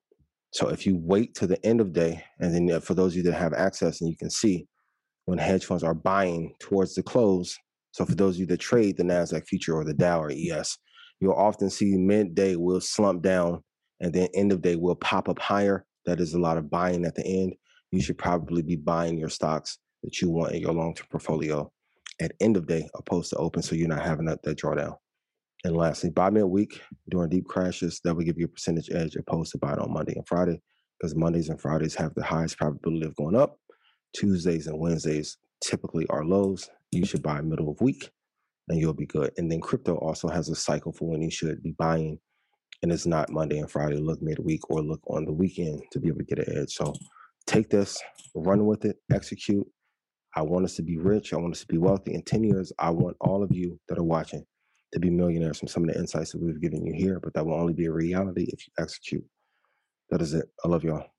Speaker 4: So if you wait to the end of day, and then for those of you that have access and you can see when hedge funds are buying towards the close, so for those of you that trade the NASDAQ future or the Dow or E S, you'll often see midday will slump down and then end of day will pop up higher. That is a lot of buying at the end. You should probably be buying your stocks that you want in your long-term portfolio at end of day opposed to open, so you're not having that, that drawdown. And lastly, buy midweek during deep crashes. That will give you a percentage edge opposed to buying on Monday and Friday, because Mondays and Fridays have the highest probability of going up. Tuesdays and Wednesdays typically are lows. You should buy middle of week and you'll be good. And then crypto also has a cycle for when you should be buying, and it's not Monday and Friday. Look midweek or look on the weekend to be able to get an edge. So take this, run with it, execute. I want us to be rich. I want us to be wealthy. In ten years, I want all of you that are watching to be millionaires from some of the insights that we've given you here, but that will only be a reality if you execute. That is it. I love y'all.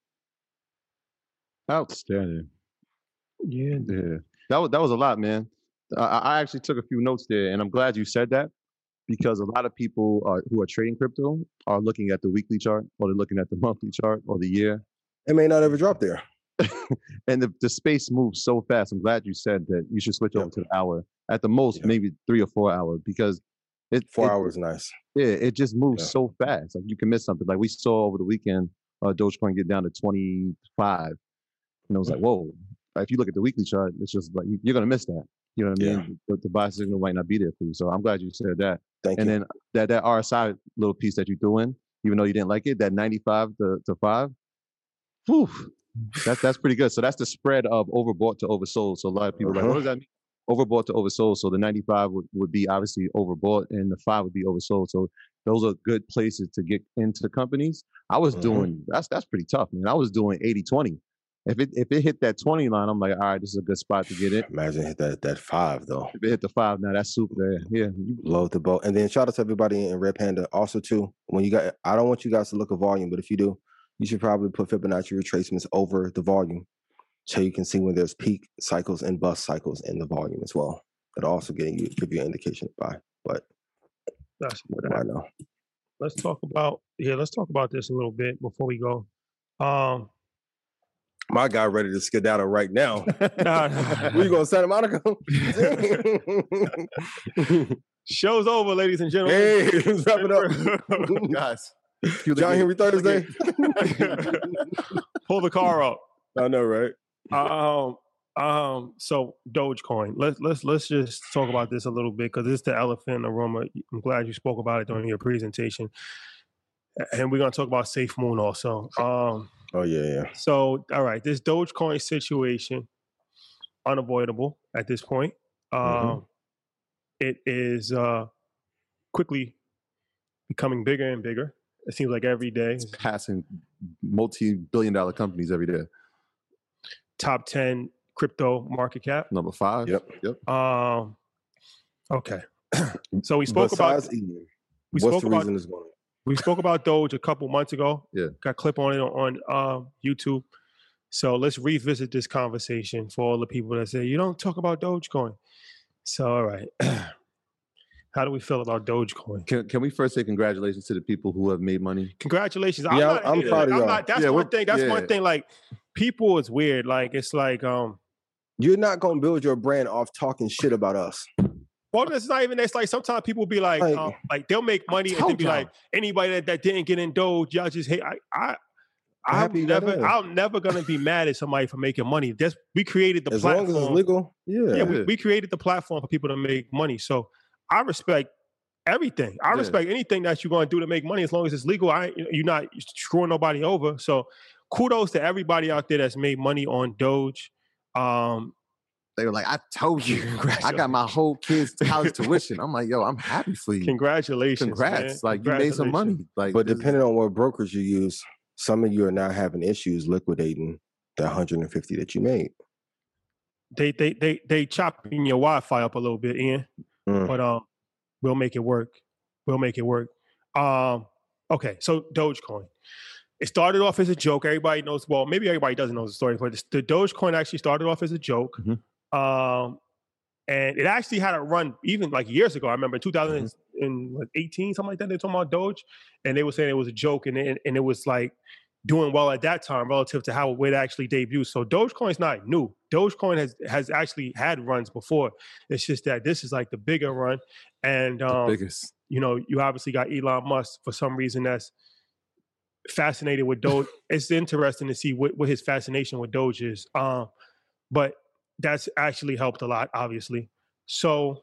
Speaker 1: Outstanding.
Speaker 5: Yeah.
Speaker 1: Yeah. That was, that was a lot, man. I, I actually took a few notes there, and I'm glad you said that, because a lot of people uh, who are trading crypto are looking at the weekly chart, or they're looking at the monthly chart, or the year.
Speaker 4: It may not ever drop there.
Speaker 1: And the, the space moves so fast. I'm glad you said that you should switch yep. over to the hour. At the most, yep. maybe three or four hours, because it
Speaker 4: four
Speaker 1: it,
Speaker 4: hours nice.
Speaker 1: Yeah, it just moves
Speaker 4: yeah.
Speaker 1: so fast. Like you can miss something. Like we saw over the weekend, uh, Dogecoin get down to twenty-five, and I was mm-hmm. like, whoa. If you look at the weekly chart, it's just like you're gonna miss that. You know what I mean? Yeah. The, the buy signal might not be there for you. So I'm glad you said that.
Speaker 4: Thank
Speaker 1: and
Speaker 4: you.
Speaker 1: then that that R S I little piece that you threw in, even though you didn't like it, that ninety-five to, to five, whew, that's that's pretty good. So that's the spread of overbought to oversold. So a lot of people uh-huh. are like, what does that mean? Overbought to oversold. So the ninety-five would, would be obviously overbought, and the five would be oversold. So those are good places to get into companies. I was uh-huh. doing that's that's pretty tough, man. I was doing eighty twenty. If it if it hit that twenty line, I'm like, all right, this is a good spot to get in.
Speaker 4: Imagine hit that that five though.
Speaker 1: If it hit the five, now that's super. Yeah, you
Speaker 4: load the boat. And then shout out to everybody in Red Panda. Also, too, when you got, I don't want you guys to look at volume, but if you do, you should probably put Fibonacci retracements over the volume, so you can see when there's peak cycles and bust cycles in the volume as well. That'll also get you give you an indication of buy. But
Speaker 5: that's
Speaker 4: what do I know?
Speaker 5: Let's talk about yeah. Let's talk about this a little bit before we go. Um.
Speaker 4: My guy ready to skedaddle right now.
Speaker 5: nah, nah.
Speaker 4: Where you going, Santa Monica?
Speaker 5: Show's over, ladies and gentlemen.
Speaker 4: Hey, let's wrap it up.
Speaker 1: Guys.
Speaker 4: John Henry Thursday.
Speaker 5: Pull the car up.
Speaker 4: I know, right?
Speaker 5: Um, um, so Dogecoin. Let's let's let's just talk about this a little bit, because it's the elephant in the room. I'm glad you spoke about it during your presentation. And we're gonna talk about Safe Moon also. Um
Speaker 4: Oh, yeah, yeah.
Speaker 5: So, all right, this Dogecoin situation, unavoidable at this point. Um, mm-hmm. It is uh, quickly becoming bigger and bigger. It seems like every day.
Speaker 1: It's passing multi-billion dollar companies every day.
Speaker 5: Top ten crypto market cap.
Speaker 1: Number five.
Speaker 4: Yep.
Speaker 1: Yep.
Speaker 5: Um, okay. So we spoke
Speaker 4: Besides
Speaker 5: about...
Speaker 4: Eden,
Speaker 5: we
Speaker 4: what's
Speaker 5: spoke
Speaker 4: the
Speaker 5: about,
Speaker 4: reason it's going?
Speaker 5: We spoke about Doge a couple months ago.
Speaker 1: Yeah.
Speaker 5: Got a clip on it on, on um, YouTube. So let's revisit this conversation for all the people that say, you don't talk about Dogecoin. So, all right. How do we feel about Dogecoin?
Speaker 1: Can Can we first say congratulations to the people who have made money?
Speaker 5: Congratulations.
Speaker 4: Yeah,
Speaker 5: I'm, not,
Speaker 4: I'm proud of
Speaker 5: I'm
Speaker 4: y'all.
Speaker 5: not, that's
Speaker 1: Yeah,
Speaker 5: one
Speaker 1: we're-
Speaker 5: thing. That's
Speaker 1: yeah.
Speaker 5: one thing. Like, people is weird. Like, it's like, um,
Speaker 4: You're not gonna build your brand off talking shit about us.
Speaker 5: well, it's not even. It's like sometimes people be like,
Speaker 4: Like-
Speaker 5: um, like they'll make money and
Speaker 1: told
Speaker 5: they be
Speaker 1: y'all.
Speaker 5: like, anybody that, that didn't get in Doge, y'all just hate. I, I,
Speaker 4: I'm
Speaker 5: I'm
Speaker 4: happy you got
Speaker 5: never,
Speaker 4: in.
Speaker 5: I'm never gonna be mad at somebody for making money. That's we created the
Speaker 4: As
Speaker 5: platform.
Speaker 4: long as it's legal, yeah.
Speaker 5: Yeah, we, we created the platform for people to make money. So I respect everything. I
Speaker 1: Yeah.
Speaker 5: respect anything that you're going to do to make money as long as it's legal. I, you're not screwing nobody over. So kudos to everybody out there that's made money on Doge. Um,
Speaker 1: They were like, I told you, I got my whole kids' college tuition. I'm like, yo, I'm happy for you.
Speaker 5: congratulations.
Speaker 1: Congrats.
Speaker 5: man.
Speaker 1: Like, you made some money.
Speaker 5: Congratulations.
Speaker 1: Like,
Speaker 4: But
Speaker 1: this-
Speaker 4: depending on what brokers you use, some of you are now having issues liquidating the one hundred fifty that you made.
Speaker 5: They, they, they, they chopping your Wi-Fi up a little bit, Ian.
Speaker 4: Mm.
Speaker 5: But um, we'll make it work. We'll make it work. Um, okay, so Dogecoin. It started off as a joke. Everybody knows. Well, maybe everybody doesn't know the story, but the Dogecoin actually started off as a joke.
Speaker 1: Mhm.
Speaker 5: Um, and it actually had a run even like years ago. I remember in two thousand eighteen, something like that. They were talking about Doge, and they were saying it was a joke, and it, and it was like doing well at that time relative to how it actually debuted. So Dogecoin is not new. Dogecoin has has actually had runs before. It's just that this is like the bigger run, and
Speaker 1: the
Speaker 5: um,
Speaker 1: biggest.
Speaker 5: you know, you obviously got Elon Musk for some reason that's fascinated with Doge. It's interesting to see what, what his fascination with Doge is. Um, but that's actually helped a lot, obviously. So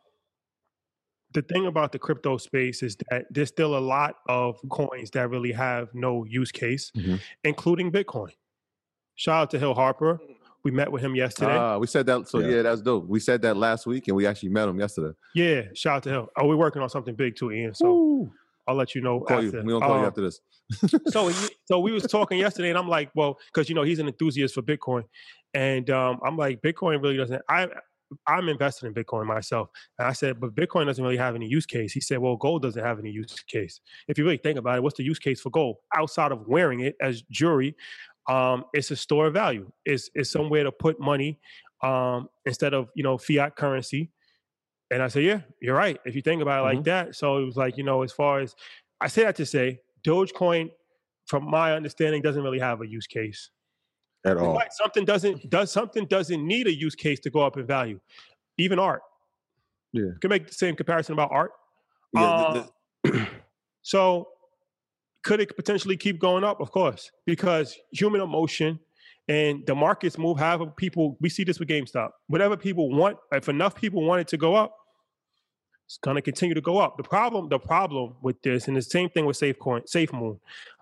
Speaker 5: the thing about the crypto space is that there's still a lot of coins that really have no use case,
Speaker 1: Mhm.
Speaker 5: including Bitcoin. Shout out to Hill Harper. We met with him yesterday.
Speaker 1: Ah, we said that. So,
Speaker 4: Yeah.
Speaker 1: yeah. that's dope. We said that last week, and we actually met him yesterday.
Speaker 5: yeah, shout out to Hill. Oh, we're working on something big too, Ian. So I'll let you know
Speaker 1: We'll call
Speaker 5: after.
Speaker 1: you. We're going to call you
Speaker 5: Um,
Speaker 1: after this.
Speaker 5: so he- so we was talking yesterday, and I'm like, well, because you know he's an enthusiast for Bitcoin, and um, I'm like, Bitcoin really doesn't. I I'm invested in Bitcoin myself, and I said, but Bitcoin doesn't really have any use case. He said, well, gold doesn't have any use case. If you really think about it, what's the use case for gold outside of wearing it as jewelry? Um, it's a store of value. It's it's somewhere to put money um, instead of you know fiat currency. And I said, yeah, you're right. If you think about it like that. So it was like, you know, as far as I say that to say, Dogecoin, from my understanding, doesn't really have a use case.
Speaker 4: At all.
Speaker 5: Right, something doesn't does something doesn't need a use case to go up in value. Even art.
Speaker 1: Yeah.
Speaker 5: You can make the same comparison about art.
Speaker 4: Yeah, the-
Speaker 5: Uh, so could it potentially keep going up? Of course, because human emotion and the markets move. However, people we see this with GameStop. Whatever people want, if enough people want it to go up, it's going to continue to go up. The problem, the problem with this, and the same thing with SafeCoin, SafeMoon.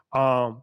Speaker 5: Um,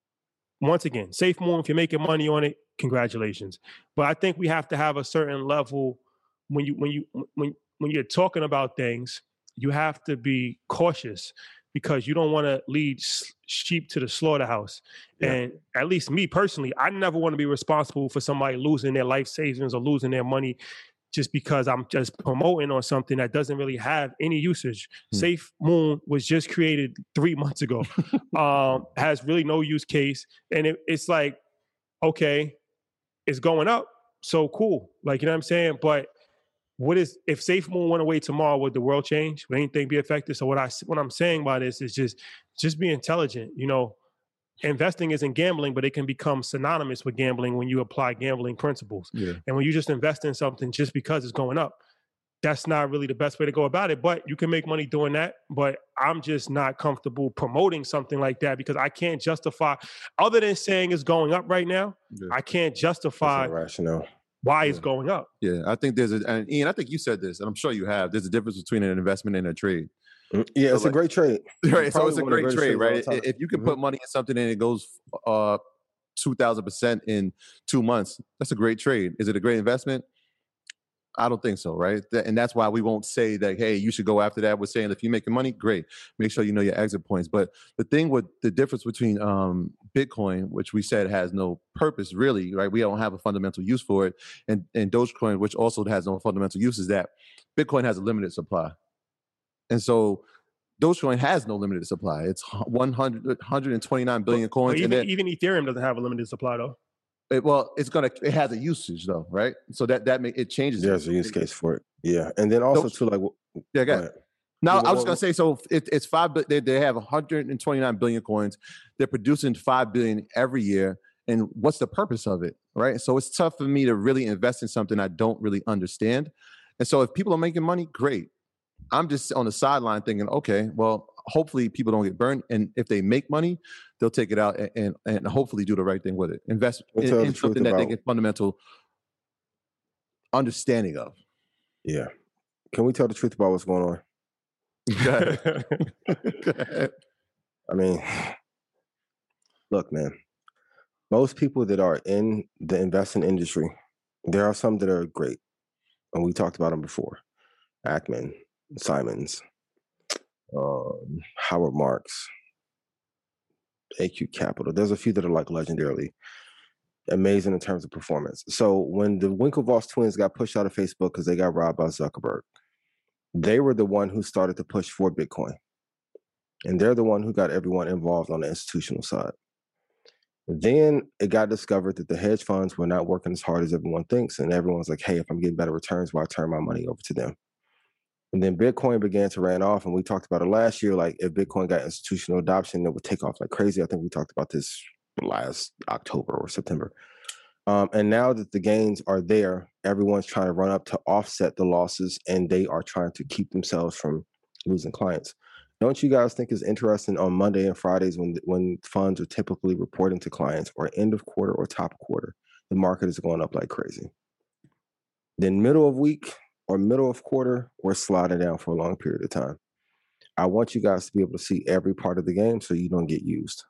Speaker 5: once again, SafeMoon, if you're making money on it, congratulations. But I think we have to have a certain level when you when you when when you're talking about things, you have to be cautious because you don't want to lead s- sheep to the slaughterhouse.
Speaker 1: Yeah.
Speaker 5: And at least me personally, I never want to be responsible for somebody losing their life savings or losing their money just because I'm just promoting on something that doesn't really have any usage.
Speaker 1: Hmm.
Speaker 5: Safe Moon was just created three months ago. um, has really no use case. And it, it's like, okay, it's going up. So cool. Like, you know what I'm saying? But what is, if Safe Moon went away tomorrow, would the world change? Would anything be affected? So what I, what I'm saying by this is just, just be intelligent. You know, investing isn't gambling, but it can become synonymous with gambling when you apply gambling principles.
Speaker 1: Yeah.
Speaker 5: And when you just invest in something just because it's going up, that's not really the best way to go about it. But you can make money doing that. But I'm just not comfortable promoting something like that because I can't justify, other than saying it's going up right now,
Speaker 1: Yeah.
Speaker 5: I can't
Speaker 4: That's
Speaker 5: justify
Speaker 4: not rational.
Speaker 5: why it's
Speaker 1: Yeah.
Speaker 5: going up.
Speaker 1: Yeah. I think there's a, and Ian, I think you said this, and I'm sure you have. There's a difference between an investment and a trade.
Speaker 4: Mm, Yeah,
Speaker 1: So,
Speaker 4: it's
Speaker 1: like-
Speaker 4: a great trade.
Speaker 1: Right. So
Speaker 4: Probably
Speaker 1: it's a
Speaker 4: one of the
Speaker 1: great
Speaker 4: greatest
Speaker 1: trade,
Speaker 4: trades of
Speaker 1: right?
Speaker 4: all
Speaker 1: I-
Speaker 4: time.
Speaker 1: If you can
Speaker 4: Mhm.
Speaker 1: put money in something and it goes uh two thousand percent in two months, that's a great trade. Is it a great investment? I don't think so, right? Th- And that's why we won't say that, hey, you should go after that. We're saying if you're making money, great. Make sure you know your exit points. But the thing with the difference between um, Bitcoin, which we said has no purpose really, right? We don't have a fundamental use for it. And, and Dogecoin, which also has no fundamental use, is that Bitcoin has a limited supply. And so Dogecoin has no limited supply. It's one hundred, one hundred twenty-nine billion
Speaker 5: but,
Speaker 1: coins.
Speaker 5: But even,
Speaker 1: and then,
Speaker 5: even Ethereum doesn't have a limited supply, though.
Speaker 1: It, well, it's gonna. It has a usage though, right? So that that may, it changes.
Speaker 4: There's a use case for it. Yeah, and then also too, like,
Speaker 1: yeah, go ahead. Now,
Speaker 4: yeah,
Speaker 1: I was gonna say, so it, it's five. They they have one hundred twenty-nine billion coins. They're producing five billion every year. And what's the purpose of it, right? So it's tough for me to really invest in something I don't really understand. And so if people are making money, great. I'm just on the sideline thinking, okay, well, hopefully people don't get burned. And if they make money, they'll take it out and, and, and hopefully do the right thing with it. Invest in, in something that about, they get fundamental understanding of.
Speaker 4: Yeah. Can we tell the truth about what's going on?
Speaker 1: Go ahead. Go ahead.
Speaker 4: I mean, look, man. Most people that are in the investing industry, there are some that are great. And we talked about them before. Ackman, Simons, um, Howard Marks, A Q Capital. There's a few that are like legendarily amazing in terms of performance. So when the Winklevoss twins got pushed out of Facebook because they got robbed by Zuckerberg, they were the one who started to push for Bitcoin. And they're the one who got everyone involved on the institutional side. Then it got discovered that the hedge funds were not working as hard as everyone thinks. And everyone's like, hey, if I'm getting better returns, why turn my money over to them? And then Bitcoin began to ran off. And we talked about it last year. Like if Bitcoin got institutional adoption, it would take off like crazy. I think we talked about this last October or September. Um, and now that the gains are there, everyone's trying to run up to offset the losses. And they are trying to keep themselves from losing clients. Don't you guys think it's interesting on Monday and Fridays when when funds are typically reporting to clients or end of quarter or top quarter, the market is going up like crazy. Then middle of week or middle of quarter, we're sliding down for a long period of time. I want you guys to be able to see every part of the game so you don't get used.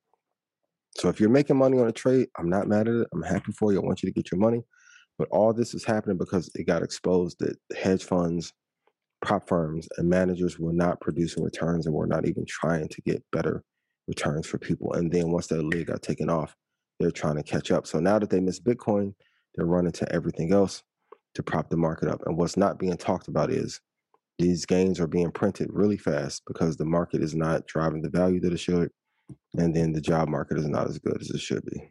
Speaker 4: So if you're making money on a trade, I'm not mad at it. I'm happy for you. I want you to get your money. But all this is happening because it got exposed that hedge funds, prop firms, and managers were not producing returns and were not even trying to get better returns for people. And then once that lid got taken off, they're trying to catch up. So now that they miss Bitcoin, they're running to everything else to prop the market up. And what's not being talked about is these gains are being printed really fast because the market is not driving the value that it should. And then the job market is not as good as it should be.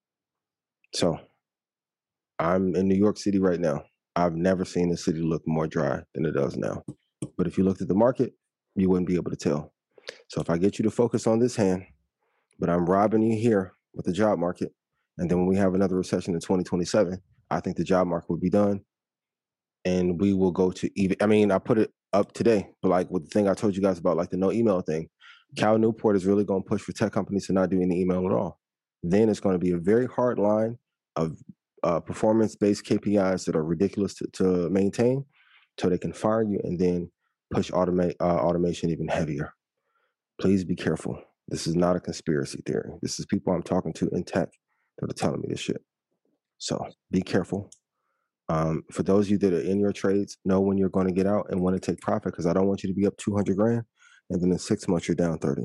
Speaker 4: So I'm in New York City right now. I've never seen the city look more dry than it does now. But if you looked at the market, you wouldn't be able to tell. So if I get you to focus on this hand, but I'm robbing you here with the job market, and then when we have another recession in twenty twenty-seven, I think the job market will be done. And we will go to even, I mean, I put it up today, but like with the thing I told you guys about, like the no email thing, Cal Newport is really going to push for tech companies to not do any email at all. Then it's going to be a very hard line of uh, performance-based K P Is that are ridiculous to, to maintain so they can fire you and then push automate, uh, automation even heavier. Please be careful. This is not a conspiracy theory. This is people I'm talking to in tech that are telling me this shit. So be careful. Um, for those of you that are in your trades, know when you're going to get out and want to take profit, because I don't want you to be up two hundred grand and then in six months you're down thirty.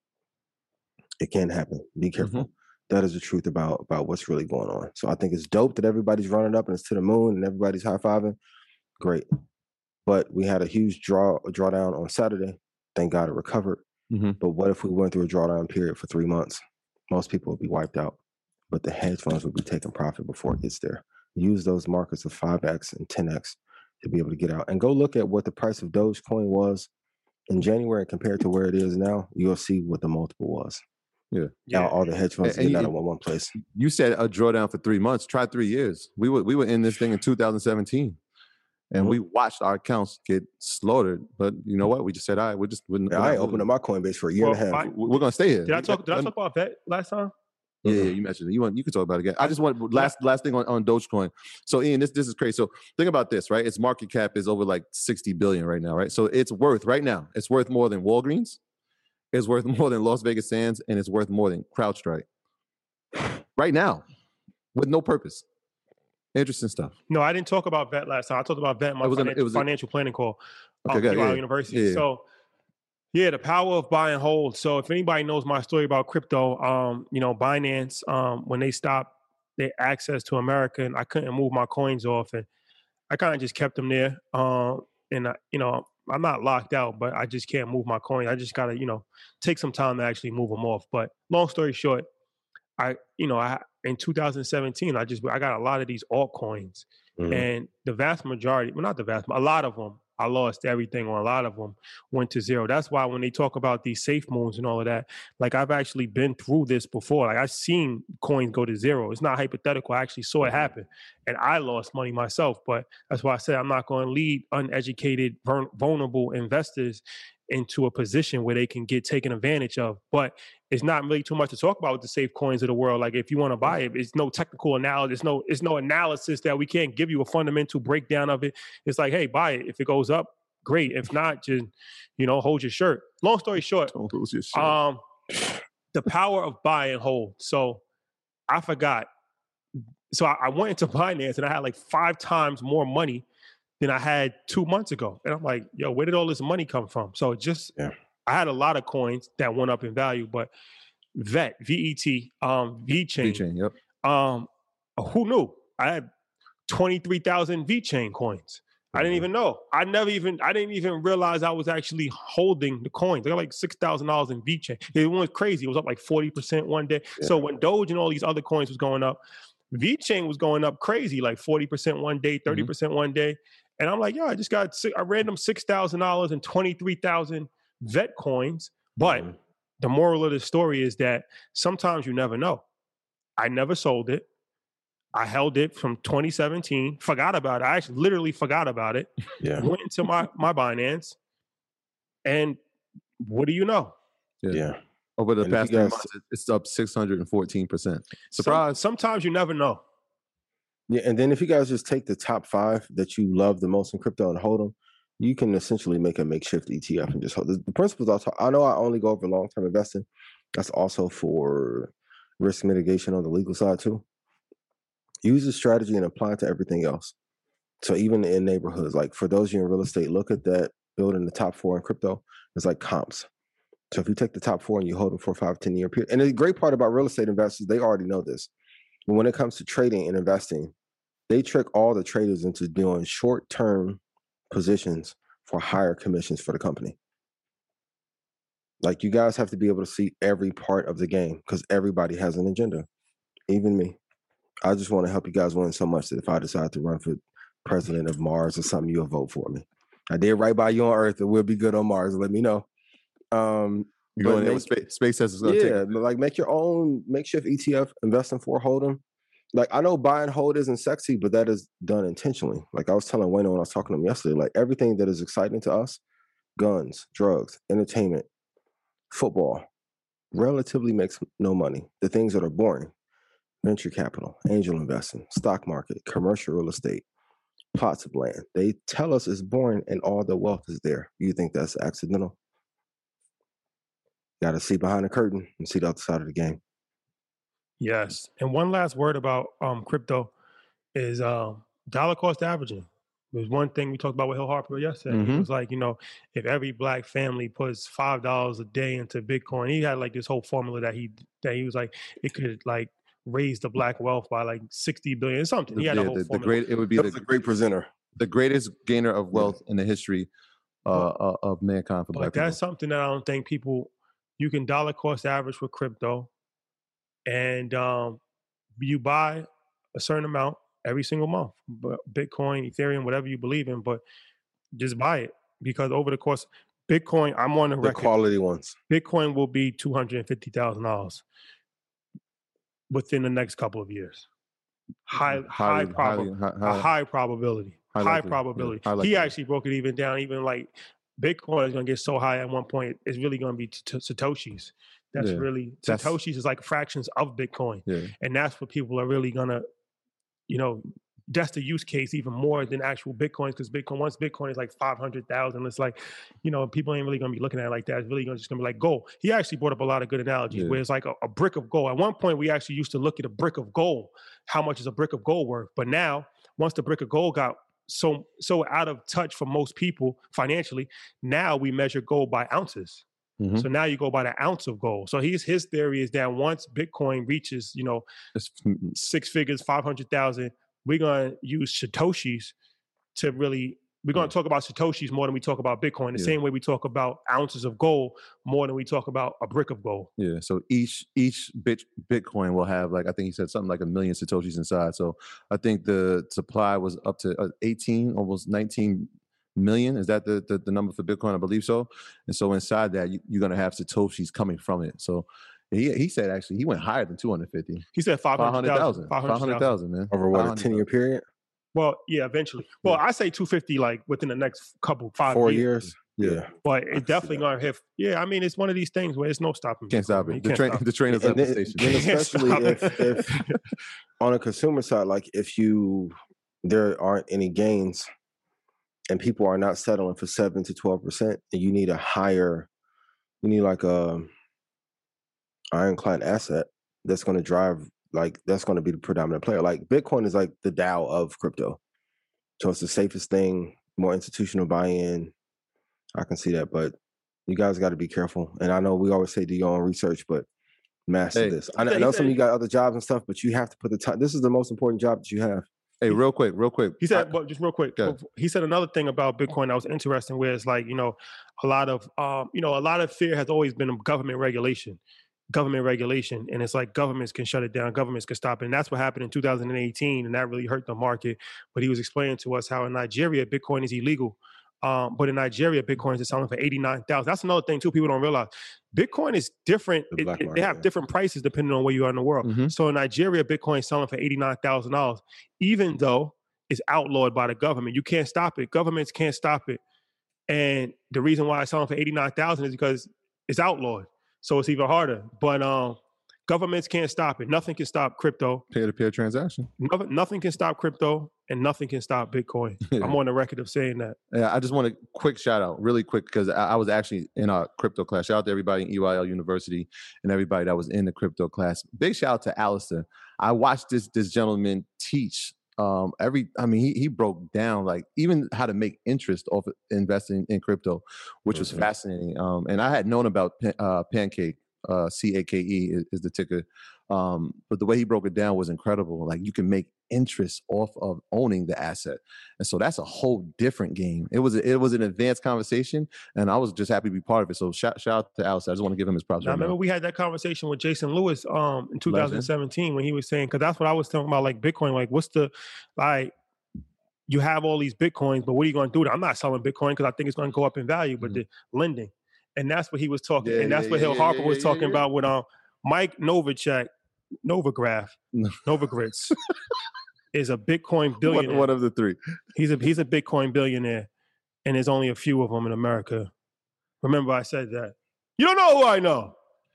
Speaker 4: It can happen. Be careful. Mm-hmm. That is the truth about, about what's really going on. So I think it's dope that everybody's running up and it's to the moon and everybody's high-fiving. Great. But we had a huge draw drawdown on Saturday. Thank God it recovered. Mm-hmm. But what if we went through a drawdown period for three months? Most people would be wiped out. But the hedge funds would be taking profit before it gets there. Use those markets of five X and ten X to be able to get out. And go look at what the price of Dogecoin was in January compared to where it is now. You'll see what the multiple was.
Speaker 1: Yeah.
Speaker 4: Now
Speaker 1: yeah.
Speaker 4: all the hedge funds
Speaker 1: and,
Speaker 4: get
Speaker 1: and
Speaker 4: out of one place.
Speaker 1: You said a drawdown for three months. Try three years. We were we were in this thing in two thousand seventeen. And mm-hmm. we watched our accounts get slaughtered. But you know what? We just said, all right, we're just... We're,
Speaker 4: yeah,
Speaker 1: we're
Speaker 4: I ain't opened up my Coinbase for a year well, and a half.
Speaker 1: I, we're going to stay here.
Speaker 5: Did I talk Did I talk about that last time?
Speaker 1: Yeah, yeah, you mentioned it. You want you can talk about it again. I just want last last thing on, on Dogecoin. So Ian, this this is crazy. So think about this, right? Its market cap is over like sixty billion right now, right? So it's worth right now. It's worth more than Walgreens. It's worth more than Las Vegas Sands, and it's worth more than CrowdStrike. Right now, with no purpose. Interesting stuff.
Speaker 5: No, I didn't talk about V E T last time. I talked about V E T in my
Speaker 1: it was
Speaker 5: finan-
Speaker 1: an, it was
Speaker 5: financial
Speaker 1: a,
Speaker 5: planning call.
Speaker 1: Okay,
Speaker 5: um,
Speaker 1: got, yeah,
Speaker 5: University.
Speaker 1: Yeah.
Speaker 5: So. Yeah, the power of buy and hold. So if anybody knows my story about crypto, um, you know, Binance, um, when they stopped their access to America and I couldn't move my coins off and I kind of just kept them there. Um, and, I, you know, I'm not locked out, but I just can't move my coin. I just gotta, you know, take some time to actually move them off. But long story short, I, you know, I in two thousand seventeen, I just I got a lot of these altcoins, mm-hmm. and the vast majority, well, not the vast, a lot of them, I lost everything on. A lot of them went to zero. That's why when they talk about these safe moons and all of that, like I've actually been through this before. Like I've seen coins go to zero. It's not hypothetical. I actually saw it happen, and I lost money myself. But that's why I said I'm not going to lead uneducated, vulnerable investors into a position where they can get taken advantage of. But it's not really too much to talk about with the safe coins of the world. Like if you want to buy it, it's no technical analysis, no, it's no analysis that we can't give you a fundamental breakdown of it. It's like, hey, buy it. If it goes up, great. If not, just, you know, hold your shirt. Long story short,
Speaker 8: Don't lose your shirt.
Speaker 5: um, the power of buy and hold. So I forgot. So I, I went into Binance and I had like five times more money than I had two months ago. And I'm like, yo, where did all this money come from? So it just, yeah. I had a lot of coins that went up in value, but V E T, V E T, um, VeChain.
Speaker 8: VeChain, yep.
Speaker 5: Um, who knew? I had twenty-three thousand VeChain coins. I didn't even know. I never even, I didn't even realize I was actually holding the coins. I got like six thousand dollars in VeChain. It went crazy. It was up like forty percent one day. Yeah. So when Doge and all these other coins was going up, VeChain was going up crazy, like forty percent one day, thirty percent mm-hmm. one day. And I'm like, yo, I just got a random six thousand dollars and twenty-three thousand V E T coins. But mm-hmm. the moral of the story is that sometimes you never know. I never sold it. I held it from twenty seventeen, forgot about it. I actually literally forgot about it.
Speaker 4: Yeah.
Speaker 5: Went into my, my Binance. And what do you know?
Speaker 8: Yeah. yeah. Over the and past three months, it's up six hundred fourteen percent. Surprise.
Speaker 5: Some, sometimes you never know.
Speaker 4: Yeah, and then if you guys just take the top five that you love the most in crypto and hold them, you can essentially make a makeshift E T F and just hold the, the principles. I'll talk, I know I only go over long-term investing. That's also for risk mitigation on the legal side too. Use the strategy and apply it to everything else. So even in neighborhoods, like for those of you in real estate, look at that building the top four in crypto. It's like comps. So if you take the top four and you hold them for a five, ten year period, and the great part about real estate investors, they already know this. But when it comes to trading and investing, they trick all the traders into doing short-term positions for higher commissions for the company. Like you guys have to be able to see every part of the game because everybody has an agenda, even me. I just want to help you guys win so much that if I decide to run for president of Mars or something, you'll vote for me. I did right by you on Earth, and we'll be good on Mars. Let me know. Um,
Speaker 8: You're going make, space, SpaceX is going to
Speaker 4: yeah, take. Like make your own makeshift E T F, invest in for, hold them. Like I know buy and hold isn't sexy, but that is done intentionally. Like I was telling Wayne when I was talking to him yesterday, like everything that is exciting to us, guns, drugs, entertainment, football, relatively makes no money. The things that are boring, venture capital, angel investing, stock market, commercial real estate, plots of land. They tell us it's boring and all the wealth is there. You think that's accidental? Got to see behind the curtain and see the other side of the game.
Speaker 5: Yes. And one last word about um, crypto is um, dollar cost averaging. There's one thing we talked about with Hill Harper yesterday. Mm-hmm. It was like, you know, if every black family puts five dollars a day into Bitcoin, he had like this whole formula that he that he was like, it could like raise the black wealth by like sixty billion or something. He had
Speaker 8: yeah,
Speaker 5: a whole
Speaker 8: the,
Speaker 5: formula.
Speaker 8: The great, it would be the,
Speaker 4: the great presenter.
Speaker 8: The greatest gainer of wealth yeah. in the history uh, uh, of mankind for
Speaker 5: but
Speaker 8: black
Speaker 5: that's
Speaker 8: people.
Speaker 5: Something that I don't think people, you can dollar cost average with crypto. And um, you buy a certain amount every single month, but Bitcoin, Ethereum, whatever you believe in, but just buy it because over the course, Bitcoin, I'm on the, the record.
Speaker 4: The quality ones.
Speaker 5: Bitcoin will be two hundred fifty thousand dollars within the next couple of years. High, highly, high, prob- high, high, high probability. High, high probability. Yeah, he actually broke it even down, even like Bitcoin is going to get so high at one point, it's really going to be t- t- Satoshis. That's yeah. really, that's, Satoshis is like fractions of Bitcoin.
Speaker 8: Yeah.
Speaker 5: And that's what people are really going to, you know, that's the use case even more than actual Bitcoins because Bitcoin, once Bitcoin is like five hundred thousand, it's like, you know, people ain't really going to be looking at it like that. It's really gonna, just going to be like gold. He actually brought up a lot of good analogies yeah. where it's like a, a brick of gold. At one point, we actually used to look at a brick of gold. How much is a brick of gold worth? But now, once the brick of gold got so so out of touch for most people financially, now we measure gold by ounces. Mm-hmm. So now you go by the ounce of gold. So his his theory is that once Bitcoin reaches, you know, six figures, five hundred thousand, we're going to use Satoshis to really We're going to talk about Satoshis more than we talk about Bitcoin. The
Speaker 8: Yeah.
Speaker 5: same way we talk about ounces of gold more than we talk about a brick of gold.
Speaker 8: Yeah. So each each bit Bitcoin will have, like, I think he said something like a million Satoshis inside. So I think the supply was up to uh, eighteen, almost nineteen million. Is that the, the the number for Bitcoin? I believe so. And so inside that, you, you're going to have Satoshis coming from it. So he he said actually he went higher than two hundred fifty.
Speaker 5: He said five hundred thousand.
Speaker 8: five hundred thousand, man.
Speaker 4: Over what, a ten-year period?
Speaker 5: Well, yeah, eventually. Well, I say two fifty like within the next couple, five
Speaker 4: Four
Speaker 5: years.
Speaker 4: years? Yeah.
Speaker 5: But it's definitely going to hit. Yeah, I mean, it's one of these things where it's no stopping.
Speaker 8: Can't stop
Speaker 5: You
Speaker 8: it. The
Speaker 5: can't
Speaker 8: train
Speaker 5: stop
Speaker 8: the train is
Speaker 4: And
Speaker 8: at the
Speaker 4: then,
Speaker 8: station.
Speaker 4: then especially
Speaker 5: Stop
Speaker 4: if,
Speaker 5: it.
Speaker 4: if on a consumer side, like if you there aren't any gains and people are not settling for seven to twelve percent, and you need a higher, you need like a ironclad asset that's going to drive, like that's going to be the predominant player. Like Bitcoin is like the Dow of crypto. So it's the safest thing, more institutional buy-in. I can see that, but you guys got to be careful. And I know we always say do your own research, but master
Speaker 8: Hey.
Speaker 4: this. I know, I know some of you got other jobs and stuff, but you have to put the time. This is the most important job that you have.
Speaker 8: Hey, real quick, real quick.
Speaker 5: He said,
Speaker 8: I-
Speaker 5: well, just real quick.
Speaker 8: Go ahead.
Speaker 5: He said another thing about Bitcoin that was interesting, where it's like, you know, a lot of, um, you know, a lot of fear has always been government regulation, government regulation, and it's like governments can shut it down, governments can stop it, and that's what happened in two thousand eighteen, and that really hurt the market. But he was explaining to us how in Nigeria Bitcoin is illegal, um, but in Nigeria Bitcoin is selling for eighty-nine thousand. That's another thing too. People don't realize Bitcoin is different.
Speaker 4: The
Speaker 5: It-
Speaker 4: black
Speaker 5: it-
Speaker 4: market,
Speaker 5: they have
Speaker 4: yeah.
Speaker 5: different prices depending on where you are in the world.
Speaker 8: Mhm.
Speaker 5: So in Nigeria, Bitcoin is selling for eighty-nine thousand dollars, even though it's outlawed by the government. You can't stop it. Governments can't stop it. And the reason why it's selling for eighty-nine thousand is because it's outlawed. So it's even harder. But um, governments can't stop it. Nothing can stop crypto.
Speaker 8: Peer-to-peer transaction.
Speaker 5: Nothing, nothing can stop crypto, and nothing can stop Bitcoin. I'm on the record of saying that.
Speaker 8: Yeah, I just want a quick shout out, really quick, because I, I was actually in our crypto class. Shout out to everybody in E Y L University and everybody that was in the crypto class. Big shout out to Alistair. I watched this this gentleman teach. Um, every, I mean, he he broke down like even how to make interest off of investing in crypto, which was
Speaker 4: Mhm.
Speaker 8: fascinating. Um, and I had known about Pan- uh, Pancake, uh, C A K E is, is the ticker. Um, but the way he broke it down was incredible. Like you can make interest off of owning the asset, and so that's a whole different game. It was a, it was an advanced conversation, and I was just happy to be part of it. So shout shout out to Alice. I just want to give him his props.
Speaker 5: Now, I
Speaker 8: Right
Speaker 5: remember
Speaker 8: now.
Speaker 5: we had that conversation with Jason Lewis um in two thousand seventeen when he was saying, because that's what I was talking about, like Bitcoin. Like, what's the like? You have all these Bitcoins, but what are you going to do? with it? I'm not selling Bitcoin because I think it's going to go up in value, but
Speaker 8: Mhm.
Speaker 5: the lending, and that's what he was talking,
Speaker 8: Yeah,
Speaker 5: and that's
Speaker 8: yeah,
Speaker 5: what
Speaker 8: yeah,
Speaker 5: Hill
Speaker 8: yeah,
Speaker 5: Harper
Speaker 8: yeah,
Speaker 5: was
Speaker 8: yeah,
Speaker 5: talking
Speaker 8: yeah.
Speaker 5: about with um Mike Novacek, Novagraph, Novagrits is a Bitcoin
Speaker 8: One,
Speaker 5: billionaire.
Speaker 8: one of the three.
Speaker 5: He's a he's a Bitcoin billionaire, and there's only a few of them in America. Remember, I said that. You don't know who I know.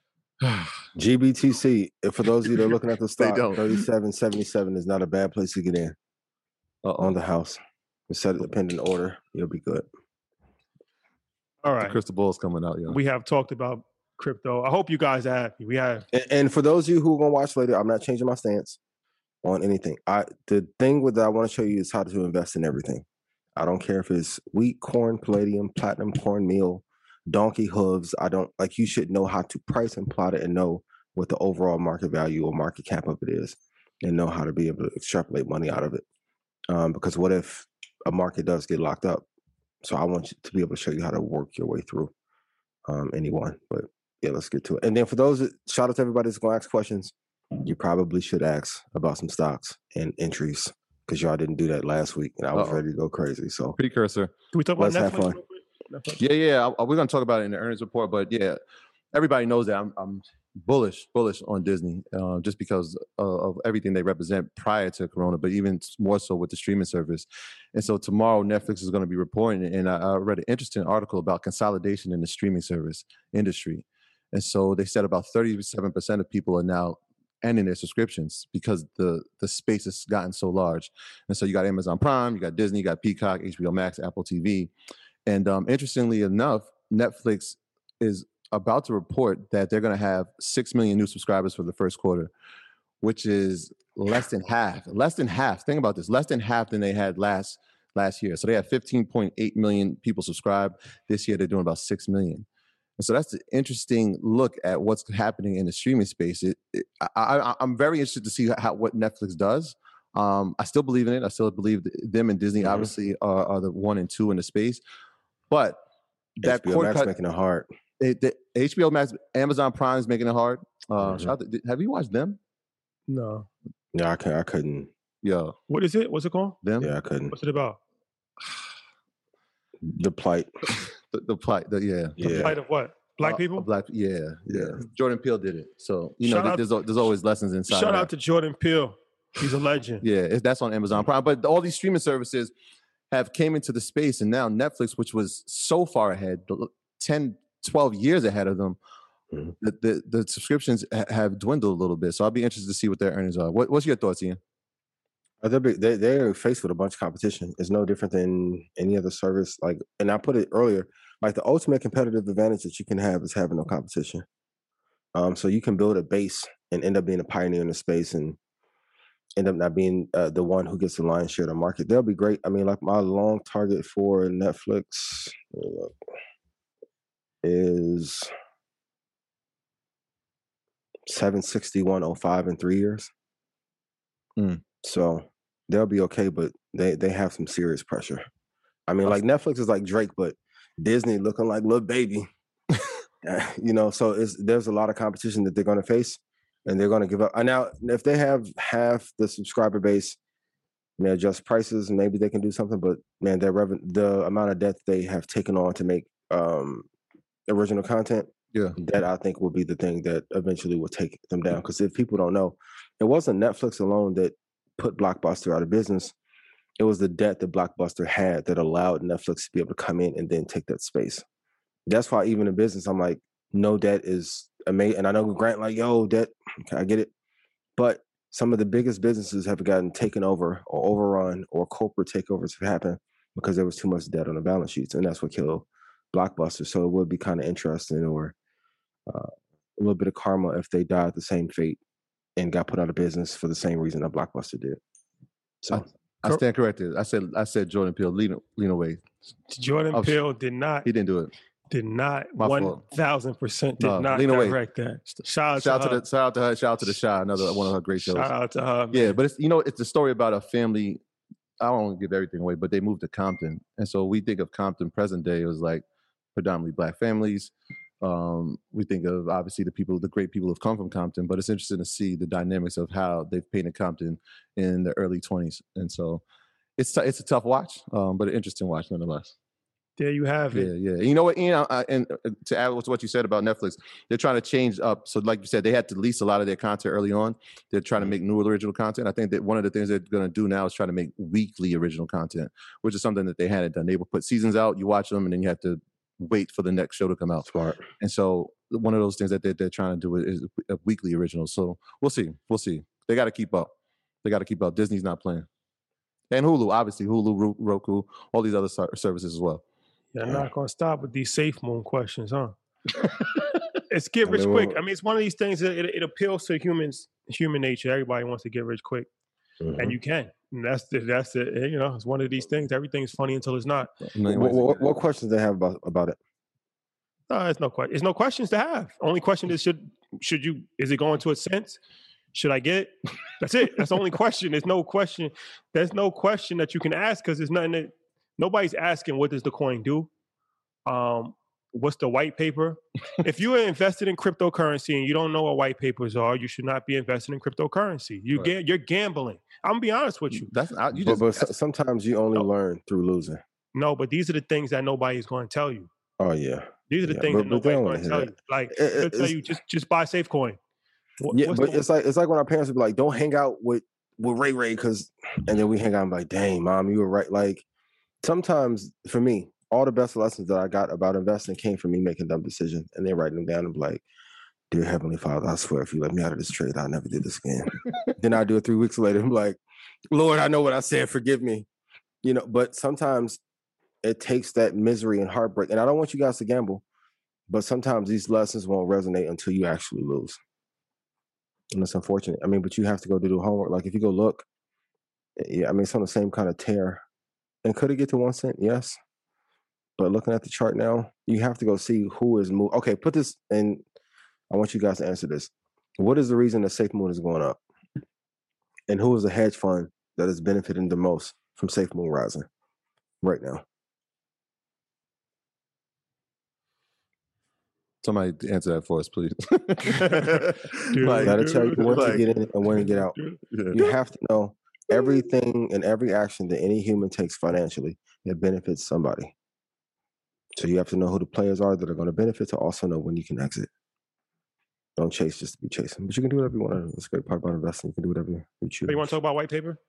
Speaker 4: G B T C, if for those of you that are looking at the stock,
Speaker 8: don't.
Speaker 4: thirty-seven seventy-seven is not a bad place to get in
Speaker 8: Uh-oh.
Speaker 4: on the house. Set it pending order. You'll be good.
Speaker 5: All
Speaker 8: The
Speaker 5: right,
Speaker 8: crystal ball's coming out, yo.
Speaker 5: we have talked about crypto. I hope you guys are happy. We have.
Speaker 4: And, and for those of you who are gonna watch later, I'm not changing my stance on anything. I the thing with that I want to show you is how to invest in everything. I don't care if it's wheat, corn, palladium, platinum, cornmeal, donkey hooves. I don't like you should know how to price and plot it and know what the overall market value or market cap of it is and know how to be able to extrapolate money out of it. Um, because what if a market does get locked up? So I want you to be able to show you how to work your way through um, anyone. But yeah, let's get to it. And then for those, that, shout out to everybody that's going to ask questions. You probably should ask about some stocks and entries because y'all didn't do that last week, and I was
Speaker 8: Uh-oh.
Speaker 4: ready to go crazy. So
Speaker 8: Precursor.
Speaker 5: Can we talk about
Speaker 4: Let's have
Speaker 5: Netflix
Speaker 4: fun.
Speaker 5: real quick? Netflix?
Speaker 8: Yeah, yeah. I- we're gonna talk about it in the earnings report, but yeah, everybody knows that I'm, I'm bullish, bullish on Disney, uh, just because of, of everything they represent prior to Corona, but even more so with the streaming service. And so tomorrow, Netflix is going to be reporting, and I, I read an interesting article about consolidation in the streaming service industry. And so they said about thirty-seven percent of people are now ending their subscriptions because the the space has gotten so large. And so you got Amazon Prime, you got Disney, you got Peacock, H B O Max, Apple T V. And um, interestingly enough, Netflix is about to report that they're going to have six million new subscribers for the first quarter, which is less than half. Less than half. Think about this. Less than half than they had last last year. So they had fifteen point eight million people subscribed. This year they're doing about six million. And so that's an interesting look at what's happening in the streaming space. It, it, I, I, I'm very interested to see how what Netflix does Um, I still believe in it. I still believe them and Disney mm-hmm. obviously are, are the one and two in the space. But that
Speaker 4: H B O
Speaker 8: cord
Speaker 4: Max
Speaker 8: cut,
Speaker 4: making it hard.
Speaker 8: It, the H B O Max, Amazon Prime is making it hard. Uh,
Speaker 4: mm-hmm.
Speaker 8: shout out to, have you watched them?
Speaker 5: No.
Speaker 4: No, I can't. I couldn't.
Speaker 8: Yeah.
Speaker 5: What is it? What's it called?
Speaker 8: Them?
Speaker 4: Yeah, I couldn't.
Speaker 5: What's it about?
Speaker 4: The plight.
Speaker 8: the, the plight. The, yeah.
Speaker 5: The
Speaker 8: yeah.
Speaker 5: plight of what? Black uh, people?
Speaker 8: Black. Yeah, yeah.
Speaker 4: Yeah.
Speaker 8: Jordan Peele did it. So you
Speaker 5: shout
Speaker 8: know,
Speaker 5: out,
Speaker 8: there's there's always lessons inside.
Speaker 5: Shout
Speaker 8: of
Speaker 5: out to Jordan Peele. He's a legend.
Speaker 8: Yeah, it's, that's on Amazon Prime. But all these streaming services have came into the space, and now Netflix, which was so far ahead, ten, twelve years ahead of them, mm-hmm. the, the the subscriptions ha- have dwindled a little bit. So I'll be interested to see what their earnings are. What, what's your thoughts, Ian?
Speaker 4: They're, they, they're faced with a bunch of competition. It's no different than any other service. Like, and I put it earlier, like the ultimate competitive advantage that you can have is having no competition. Um, so you can build a base and end up being a pioneer in the space and end up not being uh, the one who gets the lion's share of the market. They'll be great. I mean, like my long target for Netflix is seven sixty-one oh five in three years.
Speaker 8: Mm.
Speaker 4: So they'll be okay, but they, they have some serious pressure. I mean, like Netflix is like Drake, but Disney looking like Lil Baby. You know, so it's, there's a lot of competition that they're going to face, and they're going to give up. And now, if they have half the subscriber base, may adjust prices, and maybe they can do something. But man, their revenue, the amount of debt they have taken on to make um, original content,
Speaker 8: yeah,
Speaker 4: that I think will be the thing that eventually will take them down. Because if people don't know, it wasn't Netflix alone that put Blockbuster out of business. It was the debt that Blockbuster had that allowed Netflix to be able to come in and then take that space. That's why even in business, I'm like, no debt is amazing. And I know Grant like, yo, debt, okay, I get it. But some of the biggest businesses have gotten taken over or overrun, or corporate takeovers have happened because there was too much debt on the balance sheets. And that's what killed Blockbuster. So it would be kind of interesting, or uh, a little bit of karma if they died the same fate and got put out of business for the same reason that Blockbuster did. So
Speaker 8: I, I stand corrected. I said I said Jordan Peele, lean, lean away.
Speaker 5: Jordan
Speaker 8: was,
Speaker 5: Peele did not.
Speaker 8: He didn't do it.
Speaker 5: Did not. One thousand percent did
Speaker 8: no,
Speaker 5: not
Speaker 8: lean
Speaker 5: direct
Speaker 8: away.
Speaker 5: that. Shout out
Speaker 8: shout
Speaker 5: to,
Speaker 8: to
Speaker 5: her.
Speaker 8: the shout out to her. Shout out to the Shy, another one of her great shows.
Speaker 5: Shout out to her. Man.
Speaker 8: Yeah, but it's you know it's a story about a family. I don't want to give everything away, but they moved to Compton, and so we think of Compton present day. It was like predominantly black families. Um, we think of obviously the people, the great people who've come from Compton, but it's interesting to see the dynamics of how they've painted Compton in the early twenties, and so it's t- it's a tough watch, um, but an interesting watch nonetheless.
Speaker 5: There you have it.
Speaker 8: Yeah, yeah. And you know what, Ian? I, and to add to what you said about Netflix, they're trying to change up. So, like you said, they had to lease a lot of their content early on. They're trying to make new original content. I think that one of the things they're going to do now is try to make weekly original content, which is something that they hadn't done. They would put seasons out, you watch them, and then you have to wait for the next show to come out.
Speaker 4: Smart.
Speaker 8: And so, one of those things that they're, they're trying to do is a weekly original. So, we'll see. We'll see. They got to keep up. They got to keep up. Disney's not playing. And Hulu, obviously, Hulu, Roku, all these other services as well.
Speaker 5: You're not going to stop with these safe moon questions, huh? It's get rich quick. I mean, it's one of these things that it, it appeals to humans, human nature. Everybody wants to get rich quick, mm-hmm. and you can. And that's the, that's the, you know, it's one of these things. Everything's funny until it's not.
Speaker 4: What, what, what questions do they have about, about it?
Speaker 5: No, it's no question. It's no questions to have. Only question is should should you? Is it going to a sense? Should I get it? That's it. That's the only question. There's no question. There's no question that you can ask because there's nothing that. Nobody's asking what does the coin do? Um, what's the white paper? If you are invested in cryptocurrency and you don't know what white papers are, you should not be invested in cryptocurrency. You
Speaker 8: right.
Speaker 5: ga- you're gambling. I'm gonna be honest with you.
Speaker 8: That's you
Speaker 4: just, but, but
Speaker 8: that's,
Speaker 4: sometimes you only no. learn through losing.
Speaker 5: No, but these are the things that nobody's going to tell you.
Speaker 4: Oh yeah,
Speaker 5: these are the
Speaker 4: yeah.
Speaker 5: thing
Speaker 4: but,
Speaker 5: that nobody's going to tell
Speaker 4: that.
Speaker 5: you. Like
Speaker 4: it,
Speaker 5: they'll tell you just just buy Safecoin.
Speaker 4: What, yeah, but the, it's like it's like when our parents would be like, "Don't hang out with with Ray Ray," because, and then we hang out and be like, "Dang, mom, you were right." Like. Sometimes, for me, all the best lessons that I got about investing came from me making dumb decisions and then writing them down and be like, dear Heavenly Father, I swear if you let me out of this trade, I'll never do this again. Then I do it three weeks later and be like, Lord, I know what I said, forgive me. You know, but sometimes it takes that misery and heartbreak. And I don't want you guys to gamble, but sometimes these lessons won't resonate until you actually lose. And it's unfortunate. I mean, but you have to go do the homework. Like if you go look, yeah, I mean, it's on the same kind of tear. And could it get to one cent? Yes. But looking at the chart now, you have to go see who is moving. Okay, put this in. I want you guys to answer this. What is the reason that SafeMoon is going up? And who is the hedge fund that is benefiting the most from Safe Moon Rising right now?
Speaker 8: Somebody answer that for us, please.
Speaker 4: Like, that'll tell you when like, to get in and when to get out. Yeah. You have to know everything and every action that any human takes financially, it benefits somebody. So you have to know who the players are that are going to benefit, to also know when you can exit. Don't chase just to be chasing. But you can do whatever you want. That's a great part about investing. You can do whatever you choose.
Speaker 5: You want to talk about white paper?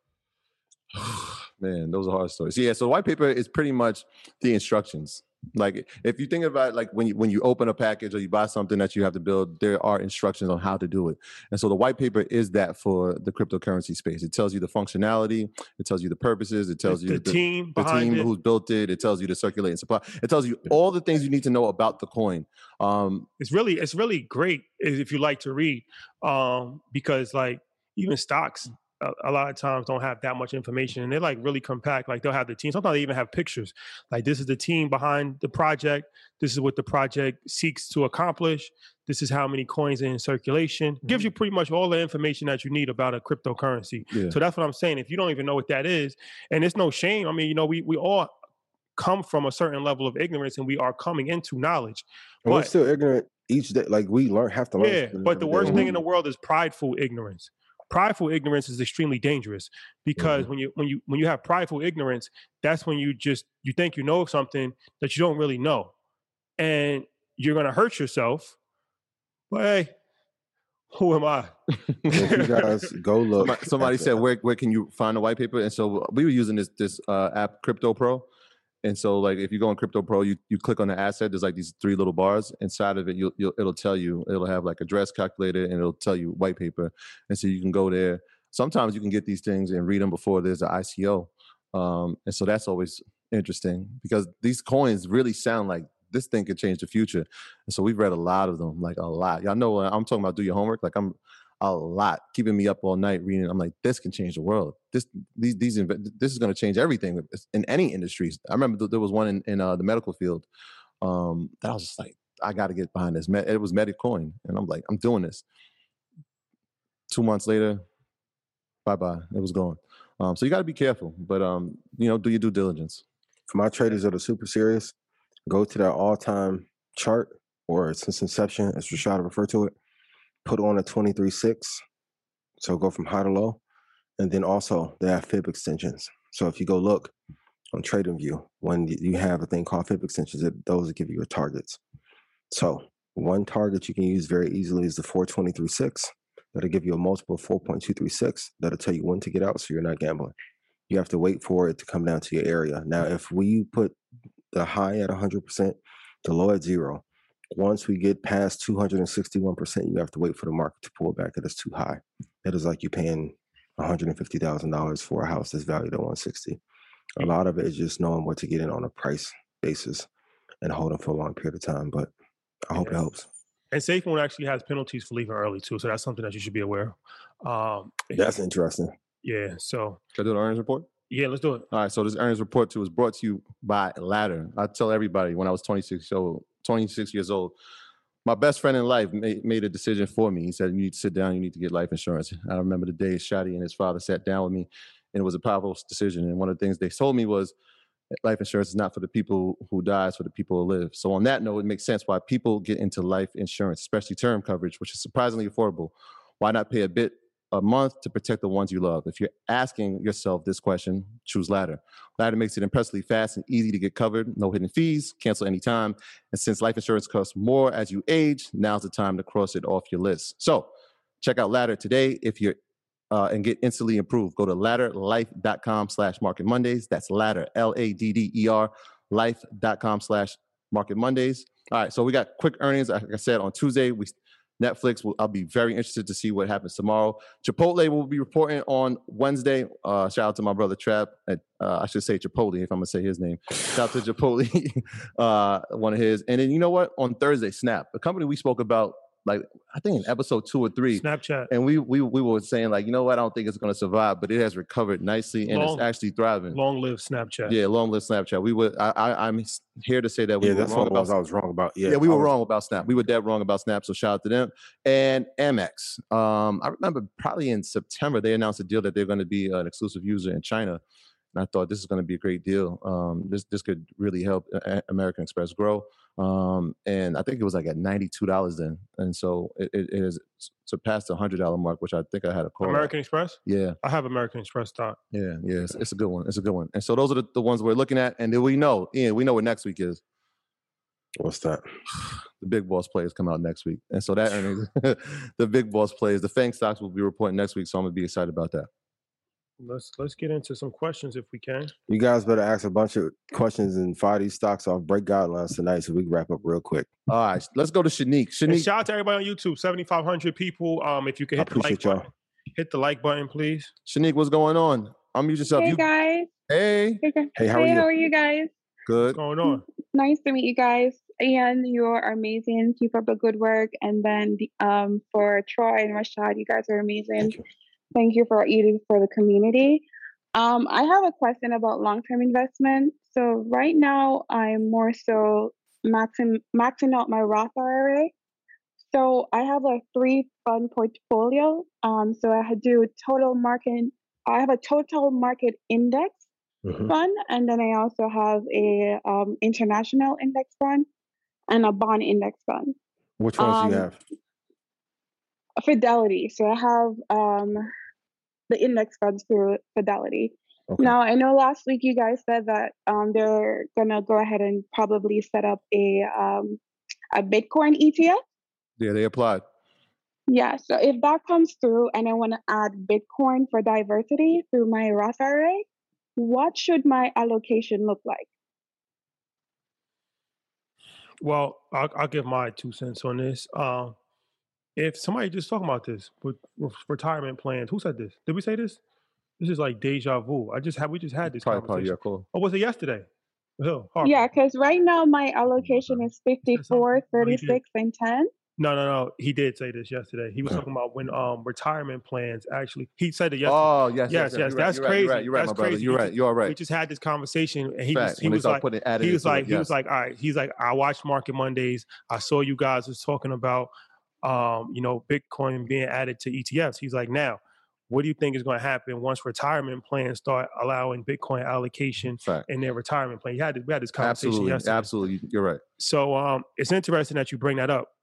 Speaker 8: Man, those are hard stories. Yeah, so white paper is pretty much the instructions. Like if you think about like when you when you open a package or you buy something that you have to build, there are instructions on how to do it. And so the white paper is that for the cryptocurrency space. It tells you the functionality, it tells you the purposes, it tells
Speaker 5: the,
Speaker 8: you
Speaker 5: the, the team,
Speaker 8: the team
Speaker 5: it.
Speaker 8: who's built it, it tells you to circulate and supply. It tells you all the things you need to know about the coin. Um,
Speaker 5: it's really it's really great if you like to read, um, because like even stocks a lot of times don't have that much information, and they're like really compact. Like they'll have the team. Sometimes they even have pictures. Like this is the team behind the project. This is what the project seeks to accomplish. This is how many coins are in circulation. Mm-hmm. Gives you pretty much all the information that you need about a cryptocurrency. Yeah. So that's what I'm saying. If you don't even know what that is, and it's no shame. I mean, you know, we we all come from a certain level of ignorance, and we are coming into knowledge.
Speaker 4: And but, we're still ignorant each day. Like we learn, have to learn.
Speaker 5: Yeah, but the worst thing in the world is prideful ignorance. Prideful ignorance is extremely dangerous because mm-hmm. when you when you when you have prideful ignorance, that's when you just you think you know something that you don't really know, and you're gonna hurt yourself. But hey, who am I?
Speaker 4: If you guys go look.
Speaker 8: Somebody, somebody said, "Where where can you find the white paper?" And so we were using this this uh, app, Crypto Pro. And so, like, if you go on Crypto Pro, you, you click on the asset. There's like these three little bars inside of it. You'll, you'll it'll tell you. It'll have like address calculator, and it'll tell you white paper. And so you can go there. Sometimes you can get these things and read them before there's an I C O. Um, and so that's always interesting because these coins really sound like this thing could change the future. And so we've read a lot of them, like a lot. Y'all know I'm talking about do your homework. Like I'm a lot keeping me up all night reading. I'm like, this can change the world. This these these this is going to change everything in any industries. I remember there was one in, in uh, the medical field um, that I was just like, I got to get behind this. It was Medicoin, and I'm like, I'm doing this. Two months later, bye bye. It was gone. Um, so you got to be careful, but um, you know, do your due diligence.
Speaker 4: For my traders that are super serious, go to that all time chart or since inception, as Rashad referred to it. Put on a twenty-three six, so go from high to low. And then also they have fib extensions. So if you go look on TradingView, when you have a thing called fib extensions, it, those will give you your targets. So one target you can use very easily is the four twenty-three six. That'll give you a multiple of four point two three six. That'll tell you when to get out so you're not gambling. You have to wait for it to come down to your area. Now, if we put the high at one hundred percent, the low at zero, once we get past two hundred sixty-one percent, you have to wait for the market to pull back. It is too high. It is like you paying one hundred fifty thousand dollars for a house that's valued at one hundred sixty. A lot of it is just knowing what to get in on a price basis and holding for a long period of time. But I hope yeah. it helps.
Speaker 5: And SafeMoon actually has penalties for leaving early too, so that's something that you should be aware of. Um,
Speaker 4: that's interesting.
Speaker 5: Yeah. So
Speaker 8: can I do the earnings report?
Speaker 5: Yeah, let's do it.
Speaker 8: All right. So this earnings report too is brought to you by Ladder. I tell everybody when I was twenty-six years old, my best friend in life made, made a decision for me. He said, you need to sit down, you need to get life insurance. I remember the day Shadi and his father sat down with me, and it was a powerful decision. And one of the things they told me was life insurance is not for the people who die, it's for the people who live. So on that note, it makes sense why people get into life insurance, especially term coverage, which is surprisingly affordable. Why not pay a bit a month to protect the ones you love? If you're asking yourself this question, choose Ladder. Ladder makes it impressively fast and easy to get covered. No hidden fees, cancel anytime. And since life insurance costs more as you age, now's the time to cross it off your list. So check out Ladder today if you're uh, and get instantly improved. Go to ladderlife.com slash market Mondays. That's Ladder, L A D D E R, life.com slash market Mondays. All right, so we got quick earnings. Like I said, on Tuesday, we Netflix, will, I'll be very interested to see what happens tomorrow. Chipotle will be reporting on Wednesday. Uh, shout out to my brother Trap. At, uh, I should say Chipotle if I'm going to say his name. Shout out to Chipotle, uh, one of his. And then you know what? On Thursday, Snap, a company we spoke about like I think in episode two or three.
Speaker 5: Snapchat.
Speaker 8: And we we we were saying like, you know what, I don't think it's going to survive, but it has recovered nicely and
Speaker 5: Long-
Speaker 8: it's actually thriving.
Speaker 5: Long live Snapchat.
Speaker 8: Yeah, long live Snapchat. We would. I, I I'm here to say that we
Speaker 4: Yeah,
Speaker 8: were
Speaker 4: that's
Speaker 8: wrong
Speaker 4: what it
Speaker 8: about.
Speaker 4: was. I was wrong about. Yeah,
Speaker 8: Yeah, we
Speaker 4: I
Speaker 8: were
Speaker 4: was-
Speaker 8: wrong about Snap. We were dead wrong about Snap. So shout out to them. And Amex. Um, I remember probably in September they announced a deal that they're going to be an exclusive user in China. And I thought this is going to be a great deal. Um, this this could really help A- American Express grow. Um, and I think it was like at ninety-two dollars then. And so it, it, it has surpassed the one hundred dollars mark, which I think I had a call.
Speaker 5: American Express?
Speaker 8: Yeah.
Speaker 5: I have American Express stock.
Speaker 8: Yeah, yeah. It's, it's a good one. It's a good one. And so those are the, the ones we're looking at. And then we know, Ian, we know what next week is.
Speaker 4: What's that?
Speaker 8: The big boss players come out next week. And so that earnings, the big boss players, the FANG stocks will be reporting next week. So I'm going to be excited about that.
Speaker 5: Let's let's get into some questions if we can.
Speaker 4: You guys better ask a bunch of questions and fire these stocks off break guidelines tonight so we can wrap up real quick.
Speaker 8: All right, let's go to Shanique.
Speaker 5: And
Speaker 8: Shanique,
Speaker 5: shout out to everybody on YouTube, seventy-five hundred people. Um, if you can
Speaker 4: I
Speaker 5: hit the like
Speaker 4: appreciate y'all.
Speaker 5: button, hit the like button, please.
Speaker 8: Shanique, what's going on? Unmute yourself.
Speaker 9: Hey
Speaker 8: You,
Speaker 9: guys.
Speaker 8: hey,
Speaker 9: Hey, gu-
Speaker 4: Hey, how are
Speaker 9: hey,
Speaker 4: you?
Speaker 9: how are you guys?
Speaker 8: good.
Speaker 5: What's going on?
Speaker 9: Nice to meet you guys. Ian, you are amazing. Keep up the good work. And then the, um, for Troy and Rashad, you guys are amazing.
Speaker 4: Thank you.
Speaker 9: Thank you for what you do for the community. Um, I have a question about long-term investment. So right now, I'm more so maxing maxing out my Roth I R A. So I have a three-fund portfolio. Um, so I do total market. I have a total market index
Speaker 4: Mhm.
Speaker 9: fund, and then I also have a um, international index fund and a bond index fund.
Speaker 4: Which ones do you
Speaker 9: Um,
Speaker 4: have?
Speaker 9: Fidelity. So I have um, the index funds through Fidelity.
Speaker 4: Okay.
Speaker 9: Now I know last week you guys said that um, they're gonna go ahead and probably set up a um, a Bitcoin E T F.
Speaker 8: Yeah, they applied.
Speaker 9: Yeah. So if that comes through, and I want to add Bitcoin for diversity through my Roth I R A, what should my allocation look like?
Speaker 5: Well, I'll, I'll give my two cents on this. Um, if somebody just talking about this with, with retirement plans, who said this? Did we say this? This is like deja vu. I just had we just had this
Speaker 8: Probably part of
Speaker 5: conversation.
Speaker 8: your call.
Speaker 5: Or was it yesterday? Oh, Harper.
Speaker 9: Yeah, because right now my allocation is fifty-four,
Speaker 5: something? No, he did.
Speaker 9: thirty-six, and ten.
Speaker 5: No, no, no. He did say this yesterday. He was talking about when um retirement plans actually. He said it yesterday.
Speaker 8: Oh, yes,
Speaker 5: Yes,
Speaker 8: yes,
Speaker 5: yes,
Speaker 8: You're
Speaker 5: that's
Speaker 8: right,
Speaker 5: crazy.
Speaker 8: You're right, you're right,
Speaker 5: That's
Speaker 8: my brother.
Speaker 5: crazy.
Speaker 8: You're
Speaker 5: We
Speaker 8: right.
Speaker 5: just-
Speaker 8: You're right.
Speaker 5: We just had this conversation, and he
Speaker 8: Fact.
Speaker 5: was he
Speaker 8: When they
Speaker 5: was
Speaker 8: start
Speaker 5: like
Speaker 8: putting added
Speaker 5: he was
Speaker 8: into it,
Speaker 5: like he was
Speaker 8: yes.
Speaker 5: like all right. He's like I watched Market Mondays. I saw you guys was talking about um you know Bitcoin being added to E T Fs. He's like, now, what do you think is going to happen once retirement plans start allowing Bitcoin allocation
Speaker 8: Fact.
Speaker 5: in their retirement plan? He had this, we had this conversation
Speaker 8: Absolutely,
Speaker 5: yesterday.
Speaker 8: absolutely. You're right.
Speaker 5: So um, it's interesting that you bring that up.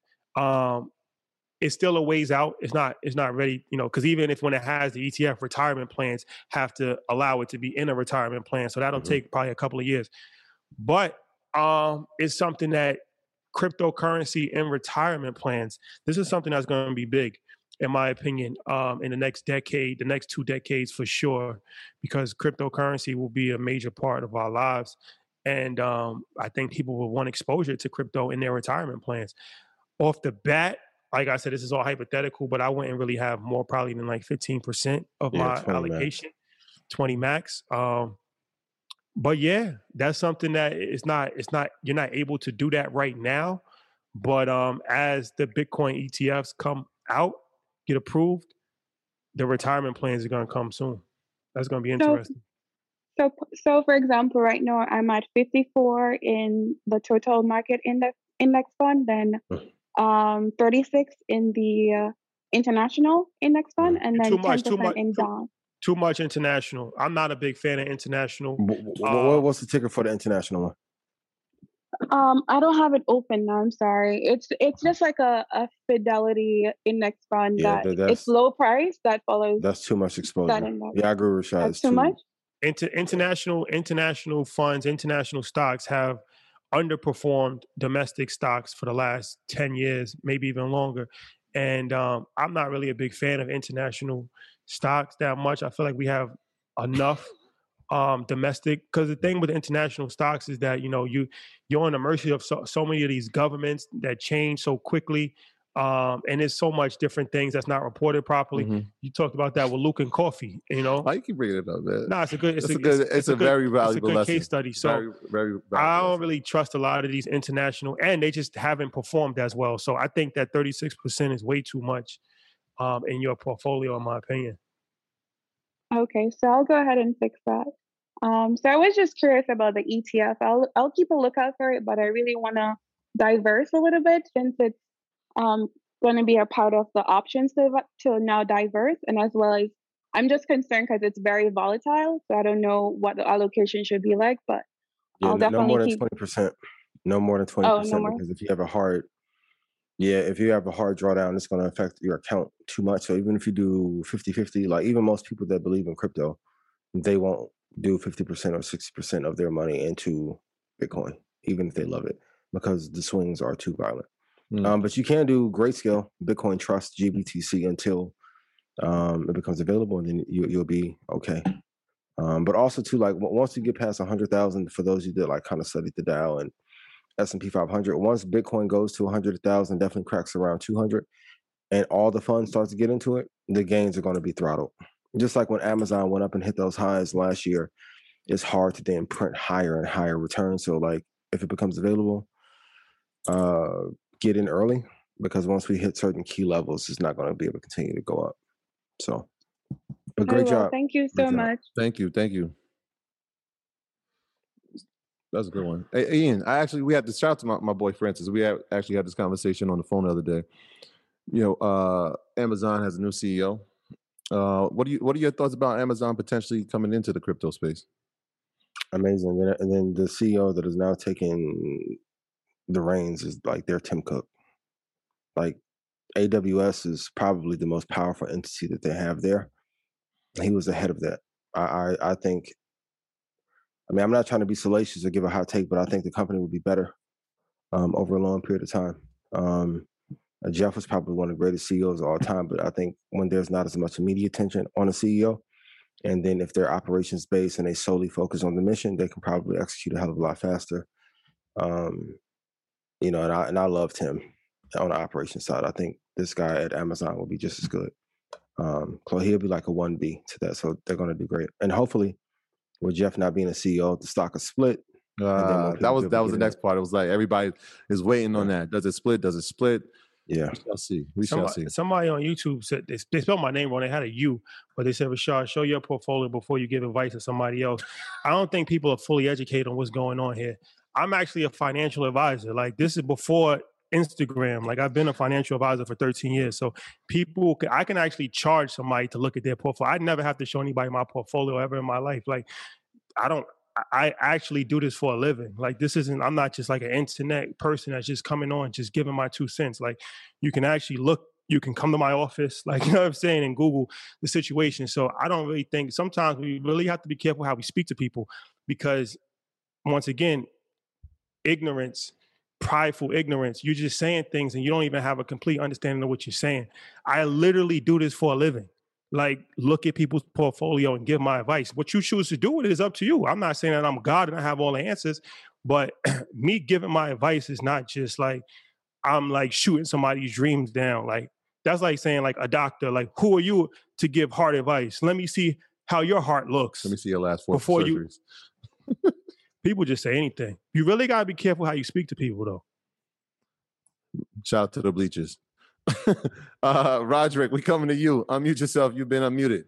Speaker 5: Um, it's still a ways out. It's not. It's not ready. You know, because even if when it has the E T F, retirement plans have to allow it to be in a retirement plan. So that'll
Speaker 8: Mhm.
Speaker 5: take probably a couple of years. But um, it's something that cryptocurrency and retirement plans. This is something that's going to be big, in my opinion, um, in the next decade, the next two decades for sure, because cryptocurrency will be a major part of our lives. And um, I think people will want exposure to crypto in their retirement plans. Off the bat, like I said, this is all hypothetical, but I wouldn't really have more probably than like fifteen percent of
Speaker 4: Yeah,
Speaker 5: my
Speaker 4: twenty max.
Speaker 5: allocation, twenty max. Um, but yeah, that's something that it's not, it's not, you're not able to do that right now. But um, as the Bitcoin E T Fs come out, get approved, the retirement plans are going to come soon. That's going to be
Speaker 9: So,
Speaker 5: interesting.
Speaker 9: so, so for example, right now I'm at fifty-four in the total market index index fund, then um, thirty-six in the uh, international index fund, and
Speaker 5: Too
Speaker 9: then ten
Speaker 5: much, too
Speaker 9: percent
Speaker 5: much,
Speaker 9: in
Speaker 5: too-
Speaker 9: bond.
Speaker 5: Too much international. I'm not a big fan of international.
Speaker 4: Wh- wh-
Speaker 5: Uh,
Speaker 4: what's the ticker for the international one?
Speaker 9: Um, I don't have it open now. I'm sorry. It's it's just like a, a Fidelity index fund
Speaker 4: Yeah,
Speaker 9: that
Speaker 4: but that's-
Speaker 9: it's low price that follows.
Speaker 4: That's too much exposure.
Speaker 9: that index.
Speaker 4: Yeah, I agree with Rashad.
Speaker 9: That's
Speaker 4: It's
Speaker 9: too much.
Speaker 5: Inter- international international funds, international stocks have underperformed domestic stocks for the last ten years, maybe even longer. And um, I'm not really a big fan of international stocks that much. I feel like we have enough um, domestic, because the thing with international stocks is that, you know, you, you're on the mercy of so, so many of these governments that change so quickly. Um, and there's so much different things that's not reported properly. Mm-hmm. You talked about that with Luke and Coffee, you know.
Speaker 8: Why you keep bringing it up, man?
Speaker 5: No, it's a good, it's,
Speaker 8: it's
Speaker 5: a,
Speaker 8: a good,
Speaker 5: it's,
Speaker 8: it's a,
Speaker 5: a good,
Speaker 8: very valuable
Speaker 5: it's a good
Speaker 8: lesson.
Speaker 5: case study. So
Speaker 8: very, very valuable
Speaker 5: I don't
Speaker 8: lesson.
Speaker 5: really trust a lot of these international, and they just haven't performed as well. So I think that thirty-six percent is way too much um, in your portfolio, in my opinion.
Speaker 9: Okay, so I'll go ahead and fix that. Um, so I was just curious about the E T F. I'll I'll keep a lookout for it, but I really want to diverse a little bit since it's um, going to be a part of the options to to now diverse, and as well as I'm just concerned because it's very volatile, so I don't know what the allocation should be like. But
Speaker 4: yeah,
Speaker 9: I'll
Speaker 4: no,
Speaker 9: definitely
Speaker 4: no more than
Speaker 9: keep...
Speaker 4: twenty percent. No more than twenty percent, oh, no because if you have a hard, yeah, if you have a hard drawdown, it's going to affect your account too much. So even if you do fifty-fifty, like even most people that believe in crypto, they won't do fifty percent or sixty percent of their money into Bitcoin, even if they love it, because the swings are too violent. Mm. Um, but you can do Grayscale, Bitcoin Trust, G B T C until um, it becomes available, and then you, you'll be okay. Um, but also too, like once you get past one hundred thousand, for those of you that like kind of studied the Dow and S and P five hundred, once Bitcoin goes to one hundred thousand, definitely cracks around two hundred, and all the funds start to get into it, the gains are going to be throttled. Just like when Amazon went up and hit those highs last year, it's hard to then print higher and higher returns. So like if it becomes available, uh, get in early, because once we hit certain key levels, it's not going to be able to continue to go up. So a great
Speaker 9: job.
Speaker 4: Thank
Speaker 9: you so much.
Speaker 8: Thank you. Thank you. That's a good one. Hey, Ian, I actually, we had to shout out to my, my boy Francis. We had, actually had this conversation on the phone the other day. You know, uh, Amazon has a new C E O. Uh, what do you, what are your thoughts about Amazon potentially coming into the crypto space?
Speaker 4: Amazing. And then the C E O that is now taking the reins is like their Tim Cook. Like A W S is probably the most powerful entity that they have there. He was ahead of that. I, I, I think, I mean, I'm not trying to be salacious or give a hot take, but I think the company would be better um, over a long period of time. Um, Jeff was probably one of the greatest C E Os of all time, but I think when there's not as much media attention on a C E O, and then if they're operations based and they solely focus on the mission, they can probably execute a hell of a lot faster. Um, you know, and I, and I loved him on the operations side. I think this guy at Amazon will be just as good. Um, so he'll be like a one B to that. So they're going to do great. And hopefully with Jeff not being a C E O, the stock is split.
Speaker 8: Uh, that was, that was the next part. It was like, everybody is waiting on that. Does it split? Does it split?
Speaker 4: Yeah.
Speaker 8: We shall see. We
Speaker 5: somebody,
Speaker 8: shall see.
Speaker 5: Somebody on YouTube said, they, they spelled my name wrong. They had a U, but they said, Rashad, show your portfolio before you give advice to somebody else. I don't think people are fully educated on what's going on here. I'm actually a financial advisor. Like, this is before Instagram. Like, I've been a financial advisor for thirteen years. So people, can, I can actually charge somebody to look at their portfolio. I never have to show anybody my portfolio ever in my life. Like, I don't, I actually do this for a living. Like, this isn't, I'm not just like an internet person that's just coming on, just giving my two cents. Like, you can actually look, you can come to my office, like, you know what I'm saying, and Google the situation. So I don't really think, sometimes we really have to be careful how we speak to people, because once again, ignorance, prideful ignorance, you're just saying things and you don't even have a complete understanding of what you're saying. I literally do this for a living. Like, look at people's portfolio and give my advice. What you choose to do with it is up to you. I'm not saying that I'm God and I have all the answers, but me giving my advice is not just like, I'm like shooting somebody's dreams down. Like, that's like saying, like, a doctor, like, who are you to give heart advice? Let me see how your heart looks.
Speaker 8: Let me see your last four
Speaker 5: before
Speaker 8: surgeries.
Speaker 5: You, people just say anything. You really got to be careful how you speak to people, though.
Speaker 8: Shout out to the bleachers. uh, Roderick, we coming to you. Unmute yourself. You've been unmuted.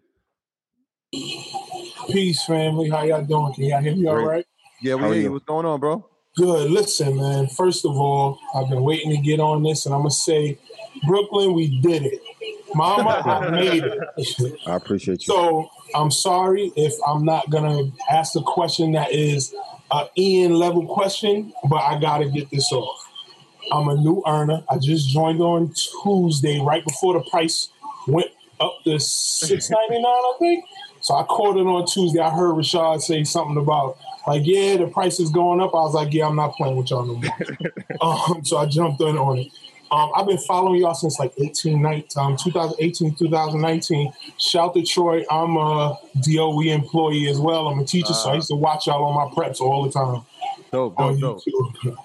Speaker 10: Peace, family. How y'all doing? Can y'all hear me all right?
Speaker 8: Yeah, we hear you. What's going on, bro?
Speaker 10: Good. Listen, man. First of all, I've been waiting to get on this, and I'm going to say, Brooklyn, we did it. Mama, I made it.
Speaker 4: I appreciate you.
Speaker 10: So I'm sorry if I'm not going to ask a question that is an Ian level question, but I got to get this off. I'm a new earner. I just joined on Tuesday, right before the price went up to six ninety-nine, I think. So I caught it on Tuesday. I heard Rashad say something about, like, yeah, the price is going up. I was like, yeah, I'm not playing with y'all no more. um, so I jumped in on it. Um, I've been following y'all since like eighteen, nineteen, um, twenty eighteen, twenty nineteen. Shout to Troy. I'm a D O E employee as well. I'm a teacher, uh, so I used to watch y'all on my preps all the time.
Speaker 8: Dope, dope, dope.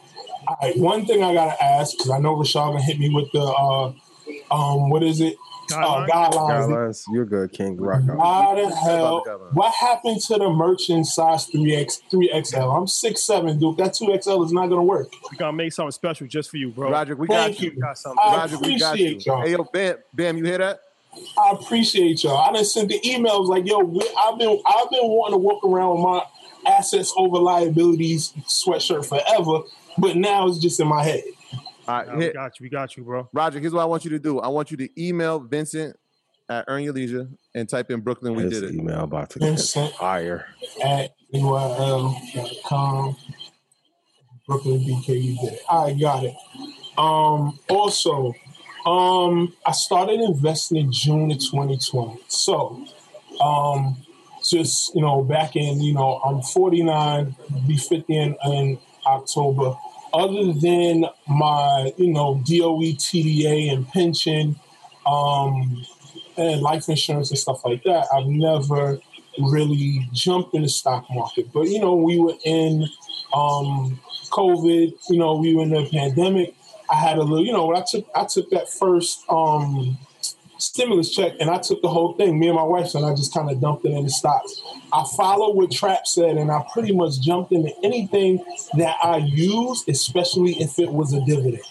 Speaker 10: All right, one thing I gotta ask, because I know Rashad gonna hit me with the uh, um, what is it? Uh, guidelines.
Speaker 4: Guidelines. You're good, King. Rock out.
Speaker 10: Why the hell? What happened to the merchant size three X, three X L? I'm six seven, dude. That two X L is not gonna work.
Speaker 5: We gotta make something special just for you, bro.
Speaker 8: Roderick, we
Speaker 10: Thank
Speaker 8: got you.
Speaker 10: you.
Speaker 8: We got something.
Speaker 10: I
Speaker 8: Roderick, we got
Speaker 10: appreciate
Speaker 8: you.
Speaker 10: y'all.
Speaker 8: Hey, yo, Bam, Bam, you hear that?
Speaker 10: I appreciate y'all. I done sent the emails like, yo, we, I've been I've been wanting to walk around with my assets over liabilities sweatshirt forever, but now it's just in my head.
Speaker 8: All right,
Speaker 5: Nah, we got you. We got you, bro.
Speaker 8: Roger, here's what I want you to do. I want you to email Vincent at Earn Your Leisure and type in Brooklyn. We
Speaker 4: His
Speaker 8: did it.
Speaker 4: email about to get
Speaker 10: Vincent
Speaker 4: higher.
Speaker 10: At E Y L dot com. Brooklyn B K, you did it. I got it. Um, also, um, I started investing in June of twenty twenty. So, um, just, you know, back in, you know, I'm forty-nine, be fifty in, in October. Other than my, you know, D O E, T D A, and pension, um, and life insurance and stuff like that, I've never really jumped in the stock market. But, you know, we were in um, COVID, you know, we were in the pandemic. I had a little, you know, when I took I took that first um, stimulus check and I took the whole thing, me and my wife, and I just kind of dumped it in the stocks. I followed what Trap said, and I pretty much jumped into anything that I use, especially if it was a dividend,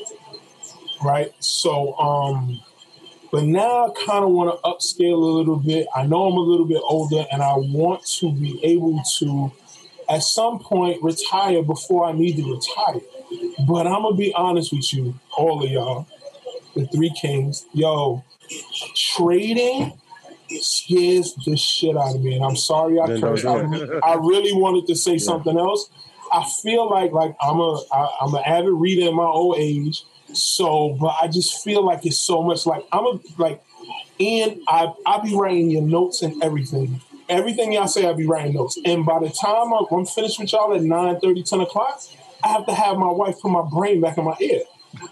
Speaker 10: right? So, um, but now I kind of want to upscale a little bit. I know I'm a little bit older, and I want to be able to, at some point, retire before I need to retire. But I'm going to be honest with you, all of y'all, the three kings, yo, trading scares the shit out of me. And I'm sorry I cursed. I, I really wanted to say yeah. something else. I feel like like I'm a I, I'm an avid reader in my old age. So, but I just feel like it's so much like I'm a like Ian, I I be writing your notes and everything. Everything y'all say, I be writing notes. And by the time I'm, I'm finished with y'all at nine thirty, ten o'clock, I have to have my wife put my brain back in my ear.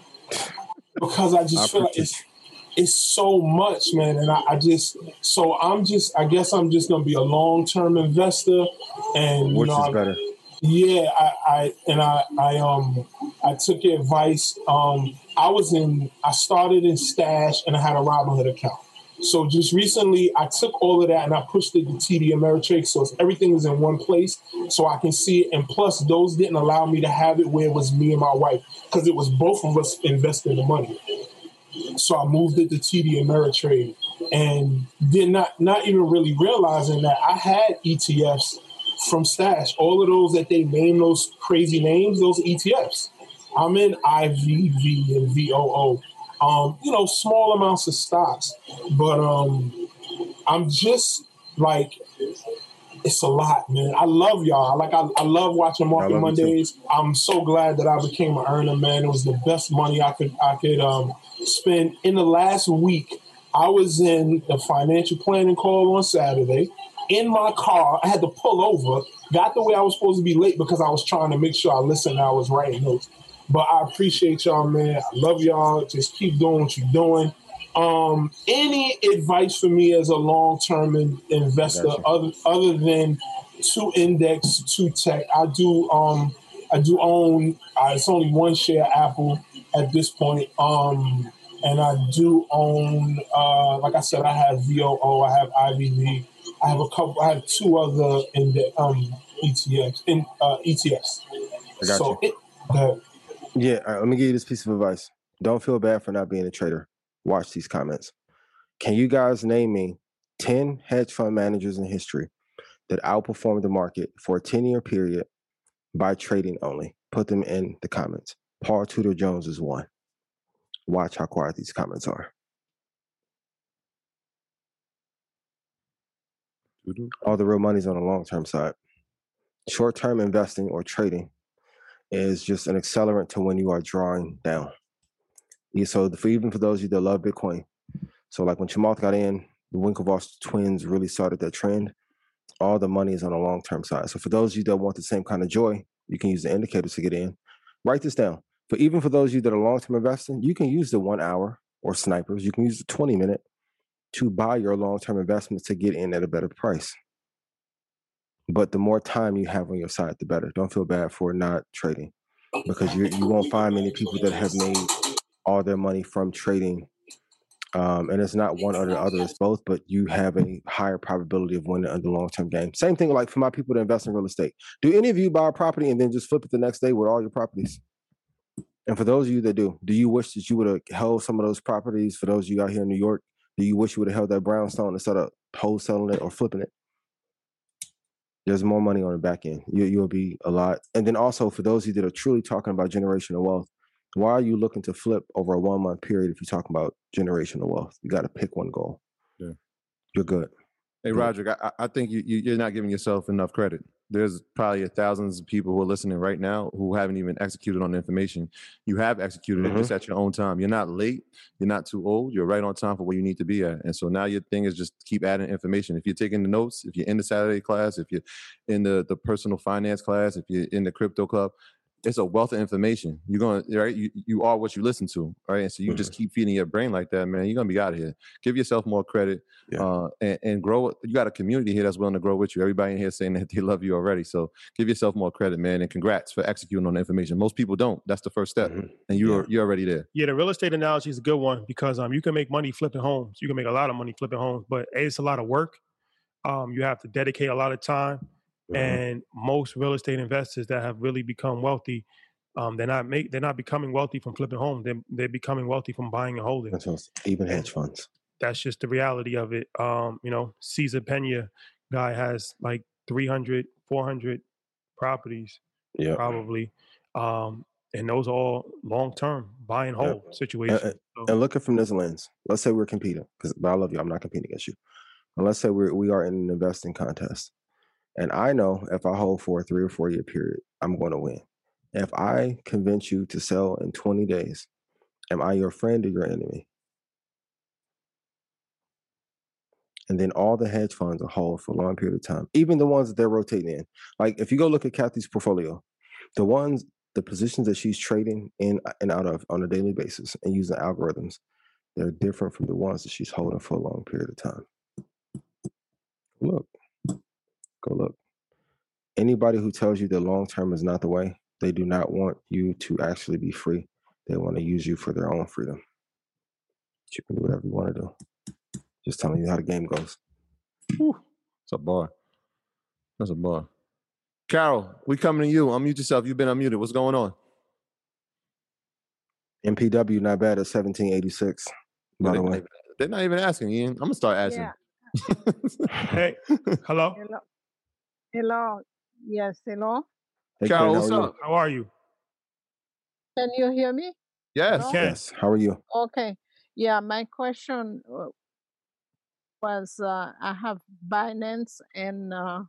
Speaker 10: Because I just I feel like it's it's so much, man. And I, I just, so I'm just, I guess I'm just going to be a long-term investor. And,
Speaker 4: which
Speaker 10: you know,
Speaker 4: is better.
Speaker 10: Yeah. I, I, and I, I, um, I took your advice. Um, I was in, I started in Stash and I had a Robinhood account. So just recently I took all of that and I pushed it to T D Ameritrade. So it's, everything is in one place so I can see it. And plus those didn't allow me to have it where it was me and my wife because it was both of us investing the money. So I moved it to T D Ameritrade and did not not even really realizing that I had E T Fs from Stash. All of those that they name those crazy names, those E T Fs. I'm in I V V and V O O. Um, you know, small amounts of stocks. But um, I'm just like, it's a lot, man. I love y'all. Like I, I love watching Market love Mondays. I'm so glad that I became an earner, man. It was the best money I could I could um, spend. In the last week, I was in the financial planning call on Saturday. In my car, I had to pull over. Got the way I was supposed to be late because I was trying to make sure I listened and I was writing notes. But I appreciate y'all, man. I love y'all. Just keep doing what you're doing. Um, any advice for me as a long-term in, investor, other other than to index, to tech? I do. Um, I do own. Uh, it's only one share Apple at this point. Um, and I do own. Uh, like I said, I have V O O. I have I V V. I have a couple. I have two other index um, E T Fs. In uh, E T Fs.
Speaker 4: I got
Speaker 10: so
Speaker 4: you.
Speaker 10: It, uh,
Speaker 4: yeah. All right, let me give you this piece of advice. Don't feel bad for not being a trader. Watch these comments. Can you guys name me ten hedge fund managers in history that outperformed the market for a ten-year period by trading only? Put them in the comments. Paul Tudor Jones is one. Watch how quiet these comments are. All the real money's on the long-term side. Short-term investing or trading is just an accelerant to when you are drawing down. Yeah, so for, even for those of you that love Bitcoin, so like when Chamath got in, the Winklevoss twins really started that trend. All the money is on the long-term side. So for those of you that want the same kind of joy, you can use the indicators to get in. Write this down. But even for those of you that are long-term investing, you can use the one hour or snipers. You can use the twenty minute to buy your long-term investments to get in at a better price. But the more time you have on your side, the better. Don't feel bad for not trading. because you you won't find many people that have made all their money from trading. Um, and it's not one or the other, it's both, but you have a higher probability of winning in the long-term game. Same thing like for my people that invest in real estate. Do any of you buy a property and then just flip it the next day with all your properties? And for those of you that do, do you wish that you would have held some of those properties? For those of you out here in New York, do you wish you would have held that brownstone instead of wholesaling it or flipping it? There's more money on the back end. You, you'll be a lot. And then also for those of you that are truly talking about generational wealth, why are you looking to flip over a one month period if you're talking about generational wealth? You got to pick one goal.
Speaker 8: Yeah.
Speaker 4: You're good.
Speaker 8: Hey, Roderick, I, I think you, you, you're not giving yourself enough credit. There's probably thousands of people who are listening right now who haven't even executed on the information. You have executed
Speaker 4: Mm-hmm.
Speaker 8: it just at your own time. You're not late. You're not too old. You're right on time for where you need to be at. And so now your thing is just keep adding information. If you're taking the notes, if you're in the Saturday class, if you're in the, the personal finance class, if you're in the crypto club, it's a wealth of information. You're going to, right? You, you are what you listen to, right? And so you mm-hmm. just keep feeding your brain like that, man. You're going to be out of here. Give yourself more credit yeah. uh, and, and grow. You got a community here that's willing to grow with you. Everybody in here saying that they love you already. So give yourself more credit, man. And congrats for executing on the information. Most people don't. That's the first step. Mm-hmm. And you're, yeah. you're already there.
Speaker 5: Yeah, the real estate analogy is a good one because um, you can make money flipping homes. You can make a lot of money flipping homes, but A, it's a lot of work. Um, you have to dedicate a lot of time. Mm-hmm. And most real estate investors that have really become wealthy, Um, they're not make they're not becoming wealthy from flipping homes. They're they're becoming wealthy from buying and holding.
Speaker 4: That's even hedge funds.
Speaker 5: That's just the reality of it. Um, you know, Cesar Pena guy has like three hundred, four hundred properties,
Speaker 4: yeah,
Speaker 5: probably. Um, and those are all long term buy and hold yeah. situations.
Speaker 4: And, so. and look at from this lens. Let's say we're competing, because I love you. I'm not competing against you. And let's say we're we are in an investing contest, and I know if I hold for a three or four year period, I'm going to win. If I convince you to sell in twenty days, am I your friend or your enemy? And then all the hedge funds are hold for a long period of time, even the ones that they're rotating in. Like if you go look at Kathy's portfolio, the ones, the positions that she's trading in and out of on a daily basis and using algorithms, they're different from the ones that she's holding for a long period of time. Look, go look. Anybody who tells you that long-term is not the way, they do not want you to actually be free. They want to use you for their own freedom. You can do whatever you want to do. Just telling you how the game goes.
Speaker 8: Whew. That's a bar. That's a bar. Carol, we coming to you. Unmute yourself. You've been unmuted. What's going on?
Speaker 4: M P W not bad at seventeen eighty-six. By the way,
Speaker 8: they're not even asking, Ian. I'm gonna start asking.
Speaker 5: Yeah. Hey, hello.
Speaker 11: Hello. Hello. Yes, hello.
Speaker 8: Hey, Carol, what's up?
Speaker 5: How are you?
Speaker 11: Can you hear me?
Speaker 8: Yes.
Speaker 5: Hello?
Speaker 4: Yes. How are you?
Speaker 11: Okay. Yeah, my question was uh, I have Binance and uh,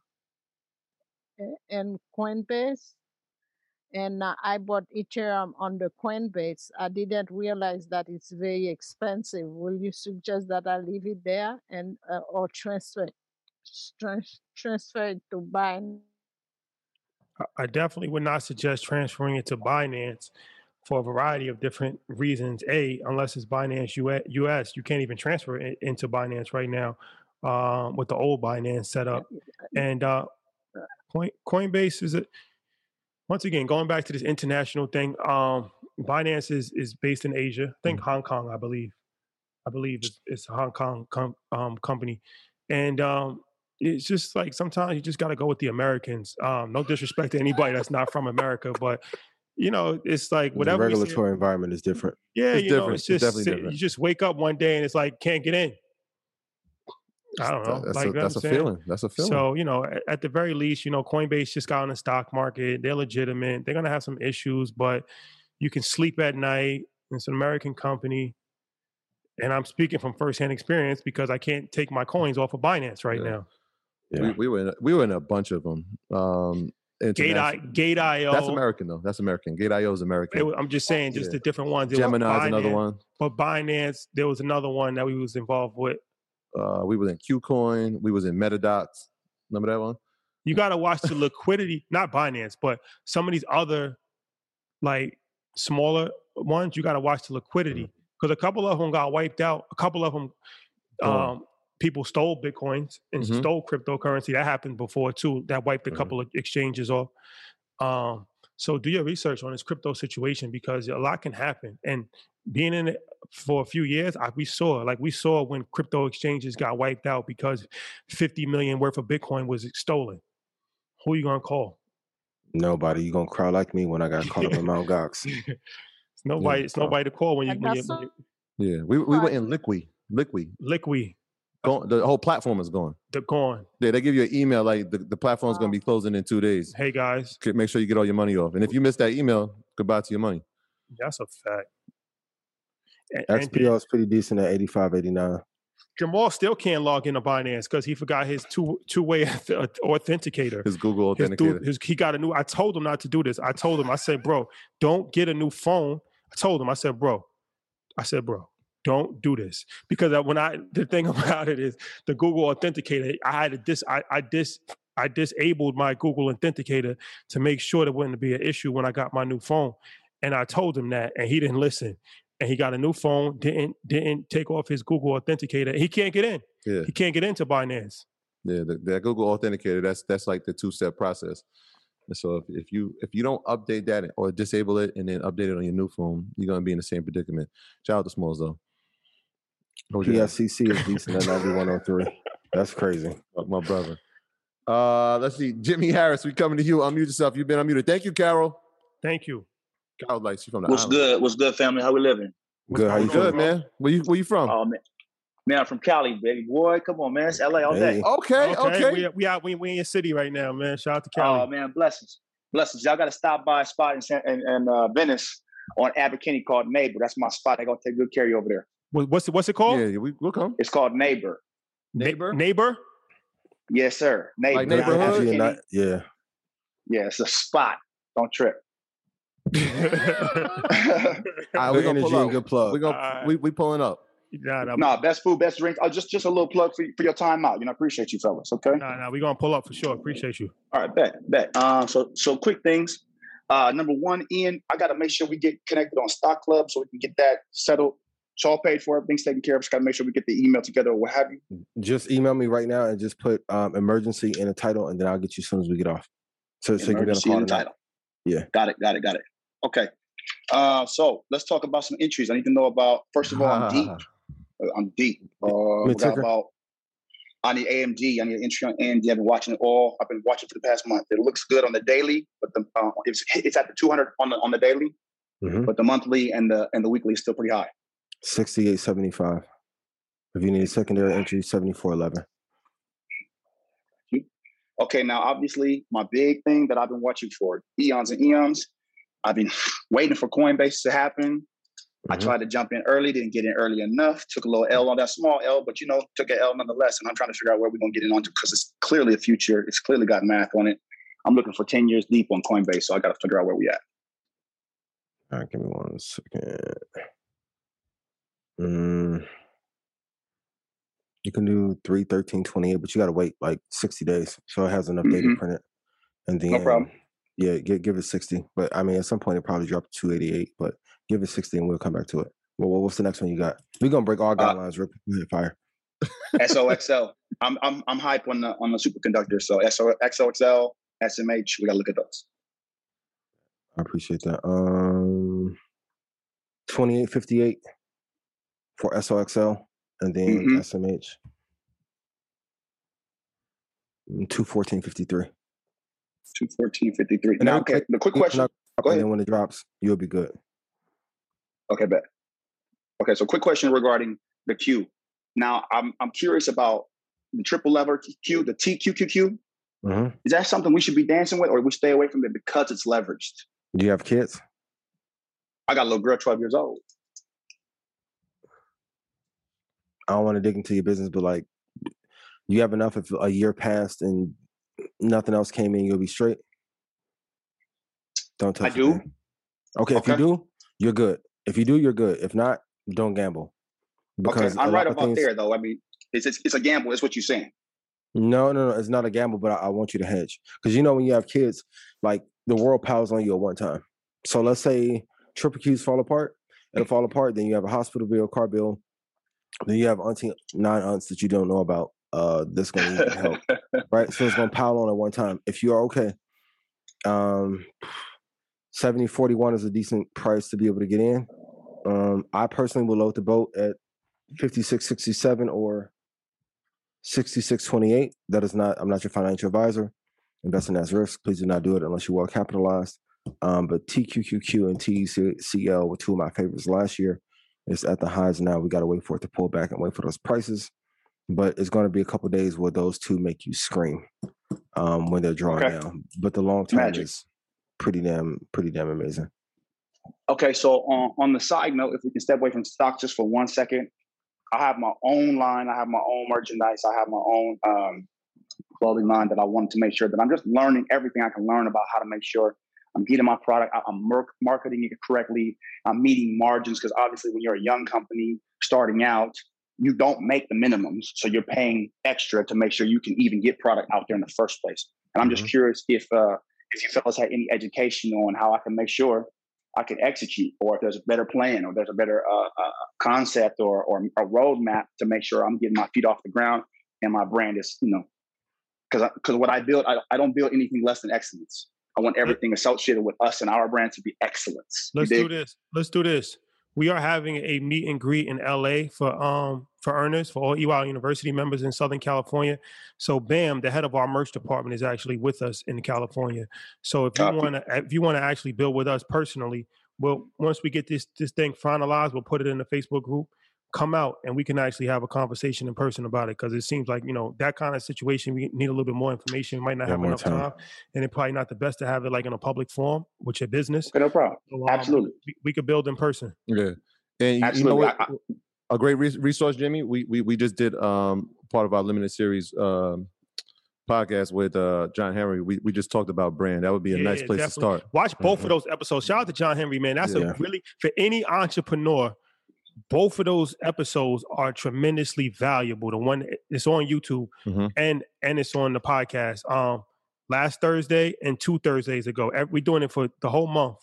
Speaker 11: and Coinbase, and uh, I bought Ethereum on the Coinbase. I didn't realize that it's very expensive. Will you suggest that I leave it there and uh, or transfer transfer it to Binance?
Speaker 5: I definitely would not suggest transferring it to Binance for a variety of different reasons. A, unless it's Binance U S, you can't even transfer it into Binance right now um, with the old Binance setup. And uh, Coin, Coinbase is a, once again, going back to this international thing, um, Binance is is based in Asia. I think Hong Kong, I believe. I believe it's, it's a Hong Kong com, um, company. And um, it's just like sometimes you just got to go with the Americans. Um, no disrespect to anybody that's not from America, but you know, it's like whatever.
Speaker 4: The regulatory environment is different.
Speaker 5: Yeah,
Speaker 8: it's
Speaker 5: you
Speaker 8: different.
Speaker 5: know, it's just
Speaker 8: it's
Speaker 5: you just wake up one day and it's like can't get in. I don't know.
Speaker 8: That's
Speaker 5: like
Speaker 8: a, that's a
Speaker 5: saying?
Speaker 8: feeling. That's a feeling.
Speaker 5: So you know, at, at the very least, you know, Coinbase just got on the stock market. They're legitimate. They're gonna have some issues, but you can sleep at night. It's an American company. And I'm speaking from firsthand experience because I can't take my coins off of Binance right
Speaker 8: yeah.
Speaker 5: now.
Speaker 8: Yeah. We, we were in a, we were in a bunch of them. Um,
Speaker 5: Gate I, Gate I O.
Speaker 8: That's American though. That's American. Gate I O is American.
Speaker 5: It, I'm just saying, just yeah. the different ones.
Speaker 8: Gemini is another one.
Speaker 5: But Binance, there was another one that we was involved with.
Speaker 8: Uh, we was in KuCoin. We was in Metadots. Remember that one?
Speaker 5: You got to watch the liquidity, not Binance, but some of these other like smaller ones. You got to watch the liquidity because mm-hmm. a couple of them got wiped out. A couple of them. Um, oh. People stole Bitcoins and mm-hmm. stole cryptocurrency. That happened before too. That wiped a mm-hmm. couple of exchanges off. Um, So do your research on this crypto situation because a lot can happen. And being in it for a few years, I, we saw like we saw when crypto exchanges got wiped out because fifty million worth of Bitcoin was stolen. Who are you gonna call?
Speaker 4: Nobody. You gonna cry like me when I got caught up in Mount Gox.
Speaker 5: It's nobody.
Speaker 8: Yeah,
Speaker 5: it's
Speaker 8: bro.
Speaker 5: nobody to call when you
Speaker 11: And
Speaker 5: when you,
Speaker 11: that's
Speaker 5: when you
Speaker 8: Yeah, we we went in Liqui. Liqui.
Speaker 5: Liqui.
Speaker 8: Gone, the whole platform is gone.
Speaker 5: They're gone.
Speaker 8: Yeah, they give you an email like the, the platform's going to be closing in two days.
Speaker 5: Hey guys,
Speaker 8: Okay, make sure you get all your money off. And if you miss that email, goodbye to your money.
Speaker 5: that's a fact. And,
Speaker 4: X
Speaker 5: and
Speaker 4: P O is pretty decent at eighty-five, eighty-nine.
Speaker 5: Jamal still can't log into Binance because he forgot his two two way authenticator.
Speaker 8: His Google
Speaker 5: His
Speaker 8: Authenticator.
Speaker 5: du- his- he got a new. I told him not to do this. I told him. I said, bro, don't get a new phone. I told him. I said, bro. I said, bro, don't do this because when I the thing about it is the Google Authenticator. I had to dis. I I dis. I disabled my Google Authenticator to make sure there wouldn't be an issue when I got my new phone, and I told him that, and he didn't listen. And he got a new phone. Didn't didn't take off his Google Authenticator. He can't get in.
Speaker 8: Yeah,
Speaker 5: He can't get into Binance.
Speaker 8: yeah. The, that Google Authenticator. That's that's like the two step process. And so if, if you if you don't update that or disable it and then update it on your new phone, you're gonna be in the same predicament. Shout out to Smalls though.
Speaker 4: P S C C is decent at ninety-one oh three. That's crazy.
Speaker 8: Fuck my brother. Uh, let's see. Jimmy Harris, we coming to you. Unmute yourself. You've been unmuted. Thank you, Carol.
Speaker 5: Thank you.
Speaker 8: Carol, like she's from the
Speaker 12: What's
Speaker 8: island.
Speaker 12: good? What's good, family? How we living?
Speaker 4: Good. How you
Speaker 8: Good,
Speaker 4: feeling?
Speaker 8: man. Where you where you from?
Speaker 12: Oh man, man, I'm from Cali, baby boy. Come on, man. It's L A all day.
Speaker 4: Hey.
Speaker 8: Okay, okay.
Speaker 5: We, we out. We, we in your city right now, man. Shout out to Cali.
Speaker 12: Oh man, blessings, blessings. Y'all got to stop by a spot in San, in, in uh, Venice on Abbot Kinney called Neighbor. That's my spot. They're gonna take good care of you over there.
Speaker 5: What- what's it? What's it called?
Speaker 8: Yeah, we, we'll come.
Speaker 12: It's called Neighbor.
Speaker 5: Neighbor. Neighbor.
Speaker 12: Yes, sir. Neighbor.
Speaker 8: Like neighborhood?
Speaker 12: Abbot
Speaker 4: Actually,
Speaker 12: Kinney.
Speaker 4: not, yeah.
Speaker 12: Yeah, it's a spot. Don't trip.
Speaker 8: All right,
Speaker 4: Good
Speaker 8: we gonna
Speaker 4: energy
Speaker 8: pull
Speaker 4: and
Speaker 8: up.
Speaker 4: good plug.
Speaker 8: We gonna
Speaker 5: Alright.
Speaker 8: we, we pulling up.
Speaker 5: Nah, nah,
Speaker 12: nah, best food, best drinks. Oh, just just a little plug for for your time out. You know, I appreciate you, fellas. Okay.
Speaker 5: nah, nah. We gonna pull up for sure. Appreciate you.
Speaker 12: All right, bet, bet. Um, so so quick things. Uh, number one, Ian, I got to make sure we get connected on Stock Club so we can get that settled. It's all paid for. Everything's taken care of. Just got to make sure we get the email together or what have you.
Speaker 4: Just email me right now and just put um, emergency in the title, and then I'll get you as soon as we get off. So, so you can be on
Speaker 12: Emergency
Speaker 4: call
Speaker 12: in the
Speaker 4: tonight.
Speaker 12: title.
Speaker 4: Yeah.
Speaker 12: Got it, got it, got it. Okay. Uh, so let's talk about some entries. I need to know about, first of all, I'm deep. Uh, I'm deep. Uh, we got
Speaker 4: Mid-ticker?
Speaker 12: about, I need A M D. I need an entry on A M D. I've been watching it all. I've been watching for the past month. It looks good on the daily, but the, uh, it's it's at the two hundred on the on the daily,
Speaker 4: Mhm.
Speaker 12: but the monthly and the and the weekly is still pretty high.
Speaker 4: sixty-eight seventy-five. If you need a secondary entry, seventy-four eleven.
Speaker 12: Okay, now obviously my big thing that I've been watching for eons and eons. I've been waiting for Coinbase to happen. I
Speaker 4: Mhm.
Speaker 12: tried to jump in early, didn't get in early enough. Took a little L on that small L, but you know, took an L nonetheless. And I'm trying to figure out where we're gonna get in onto because it's clearly a future. It's clearly got math on it. I'm looking for ten years deep on Coinbase, so I got to figure out where we at.
Speaker 4: All right, give me one second. Mm, you can do three thirteen twenty-eight, but you got to wait like sixty days. So it has enough data
Speaker 12: Mhm.
Speaker 4: printed. And then,
Speaker 12: No problem.
Speaker 4: yeah, give, give it sixty. But I mean, at some point, it probably dropped to two eighty-eight, but give it sixty and we'll come back to it. Well, what's the next one you got? We're going to break all guidelines. Uh, Go ahead, fire.
Speaker 12: S O X L. I'm I'm I'm hype on the on the superconductor. So S O X L, S M H. We got to look at those.
Speaker 4: I appreciate that. Um, twenty-eight fifty-eight for S O X L and then
Speaker 12: Mhm.
Speaker 4: S M H. two fourteen fifty-three.
Speaker 12: two fourteen fifty-three.
Speaker 4: And
Speaker 12: Now,
Speaker 4: every-
Speaker 12: okay, the quick question.
Speaker 4: and
Speaker 12: Go ahead.
Speaker 4: then when it drops, you'll be good.
Speaker 12: Okay, bet. Okay, so quick question regarding the Q. Now, I'm I'm curious about the triple lever Q, the T Q Q Q.
Speaker 4: Mm-hmm.
Speaker 12: Is that something we should be dancing with, or we stay away from it because it's leveraged?
Speaker 4: Do you have kids?
Speaker 12: I got a little girl, twelve years old.
Speaker 4: I don't want to dig into your business, but like, you have enough if a year passed and nothing else came in, you'll be straight? Don't touch
Speaker 12: I
Speaker 4: it,
Speaker 12: do.
Speaker 4: man. Okay, if you
Speaker 12: Okay.
Speaker 4: do, you're good. If you do, you're good. If not, don't gamble. Because
Speaker 12: Okay, I'm
Speaker 4: a
Speaker 12: right
Speaker 4: lot of
Speaker 12: about
Speaker 4: things-
Speaker 12: there, though. I mean, it's, it's it's a gamble. Is what you're saying.
Speaker 4: No, no, no. It's not a gamble, but I, I want you to hedge. Because you know when you have kids, like the world piles on you at one time. So let's say triple Qs fall apart. It'll fall apart. Then you have a hospital bill, car bill. Then you have auntie, nine aunts that you don't know about. Uh, that's going to need help, right? So it's going to pile on at one time. If you are okay, um, seventy forty-one is a decent price to be able to get in. Um, I personally will load the boat at fifty-six sixty-seven or sixty-six twenty-eight. That is not, I'm not your financial advisor. Investing as risk. Please do not do it unless you're well capitalized. Um, but T Q Q Q and T E C L were two of my favorites last year. It's at the highs now. We got to wait for it to pull back and wait for those prices. But it's going to be a couple of days where those two make you scream um, when they're drawing okay. down. But the long term Magic. is pretty damn, pretty damn amazing.
Speaker 12: Okay, so on, on the side note, if we can step away from stock just for one second, I have my own line. I have my own merchandise. I have my own um, clothing line that I wanted to make sure that I'm just learning everything I can learn about how to make sure I'm getting my product, I'm marketing it correctly, I'm meeting margins, because obviously when you're a young company starting out, you don't make the minimums. So you're paying extra to make sure you can even get product out there in the first place. And I'm just mm-hmm. curious if uh, if you fellas had any education on how I can make sure I can execute, or if there's a better plan, or there's a better uh, uh, concept or, or a roadmap to make sure I'm getting my feet off the ground and my brand is, you know, because because what I build, I, I don't build anything less than excellence. I want everything associated with us and our brand to be excellence.
Speaker 5: Let's do this. Let's do this. We are having a meet and greet in L A for um for earners, for all E Y L University members in Southern California. So Bam, the head of our merch department, is actually with us in California. So if you want to if you want to actually build with us personally, well, once we get this this thing finalized, we'll put it in the Facebook group. Come out and we can actually have a conversation in person about it, because it seems like, you know, that kind of situation, we need a little bit more information. We might not yeah, have enough time. time, and it's probably not the best to have it like in a public forum with your business.
Speaker 12: Okay, no problem. So, um, Absolutely.
Speaker 5: We, we could build in person.
Speaker 8: Yeah. And Absolutely. You know what? I, I, a great resource, Jimmy. We we we just did um, part of our limited series um, podcast with uh, John Henry. We we just talked about brand. That would be a yeah, nice place definitely. to start.
Speaker 5: Watch both mm-hmm. of those episodes. Shout out to John Henry, man. That's yeah. a really, for any entrepreneur, both of those episodes are tremendously valuable. The one it's on YouTube mm-hmm. and and it's on the podcast. Um, last Thursday and two Thursdays ago, we're doing it for the whole month.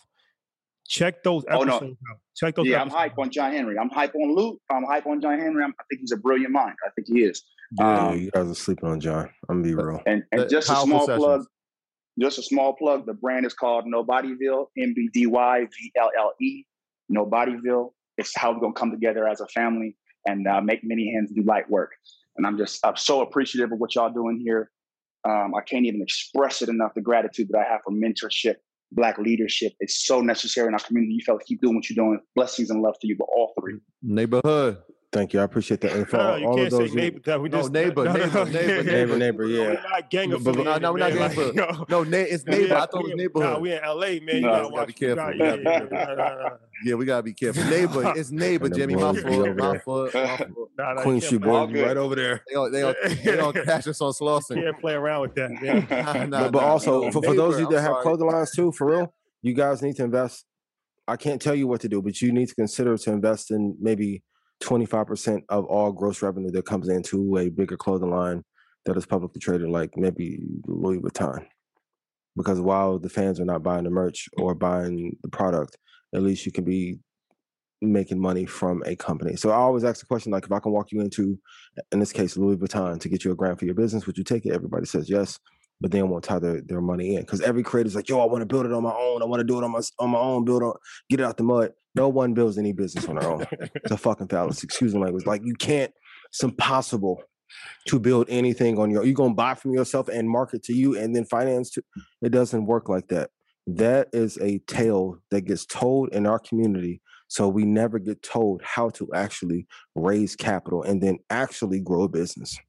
Speaker 5: Check those episodes oh, no. out. Check those.
Speaker 12: Yeah,
Speaker 5: episodes
Speaker 12: I'm hype on John Henry. I'm hype on Luke. I'm hype on John Henry. I'm, I think he's a brilliant mind. I think he is.
Speaker 4: Yeah, um, you guys are sleeping on John. I'm gonna be real.
Speaker 12: And, and just a small sessions. plug. Just a small plug. The brand is called Nobodyville. N B D Y V L L E. Nobodyville. It's how we're gonna come together as a family and uh, make many hands do light work. And I'm just I'm so appreciative of what y'all doing here. Um, I can't even express it enough. The gratitude that I have for mentorship. Black leadership is so necessary in our community. You fellas keep doing what you're doing. Blessings and love to you, but all three.
Speaker 8: Neighborhood.
Speaker 4: Thank you. I appreciate that info.
Speaker 5: No, you
Speaker 4: all
Speaker 5: can't
Speaker 4: of those
Speaker 5: say neighbor. That we
Speaker 8: no,
Speaker 5: just,
Speaker 8: neighbor,
Speaker 5: no,
Speaker 8: neighbor,
Speaker 5: no,
Speaker 8: neighbor, neighbor,
Speaker 4: neighbor, neighbor. Yeah.
Speaker 5: We're not gang affiliated.
Speaker 8: No, no, we're not gang affiliated. No, no, na- it's neighbor. I thought it was neighborhood.
Speaker 5: Nah, we in L A, man.
Speaker 8: No,
Speaker 5: you gotta,
Speaker 8: we gotta be careful.
Speaker 5: Yeah, yeah, yeah.
Speaker 8: Yeah, we gotta be careful. Neighbor, it's neighbor, Jimmy. My fault. My fault.
Speaker 5: Nah, nah,
Speaker 4: Queen Street boy, right over there.
Speaker 8: They don't, they don't, they don't catch us on Slauson.
Speaker 5: You can't play around with that. Yeah.
Speaker 8: nah, nah,
Speaker 4: but, but
Speaker 8: nah,
Speaker 4: also,
Speaker 8: nah,
Speaker 4: for,
Speaker 8: neighbor,
Speaker 4: for those of you that
Speaker 8: I'm
Speaker 4: have
Speaker 8: sorry.
Speaker 4: clothing lines too, for real, you guys need to invest. I can't tell you what to do, but you need to consider to invest in maybe twenty-five percent of all gross revenue that comes into a bigger clothing line that is publicly traded, like maybe Louis Vuitton. Because while the fans are not buying the merch or buying the product, at least you can be making money from a company. So I always ask the question, like, if I can walk you into, in this case, Louis Vuitton, to get you a grant for your business, would you take it? Everybody says yes, but they won't tie their, their money in. Because every creator's like, yo, I want to build it on my own. I want to do it on my on my own, build it, get it out the mud. No one builds any business on their own. It's a fucking fallacy. Excuse the language. Like, you can't, it's impossible to build anything on your own. You're going to buy from yourself and market to you and then finance to, it doesn't work like that. That is a tale that gets told in our community. So we never get told how to actually raise capital and then actually grow a business.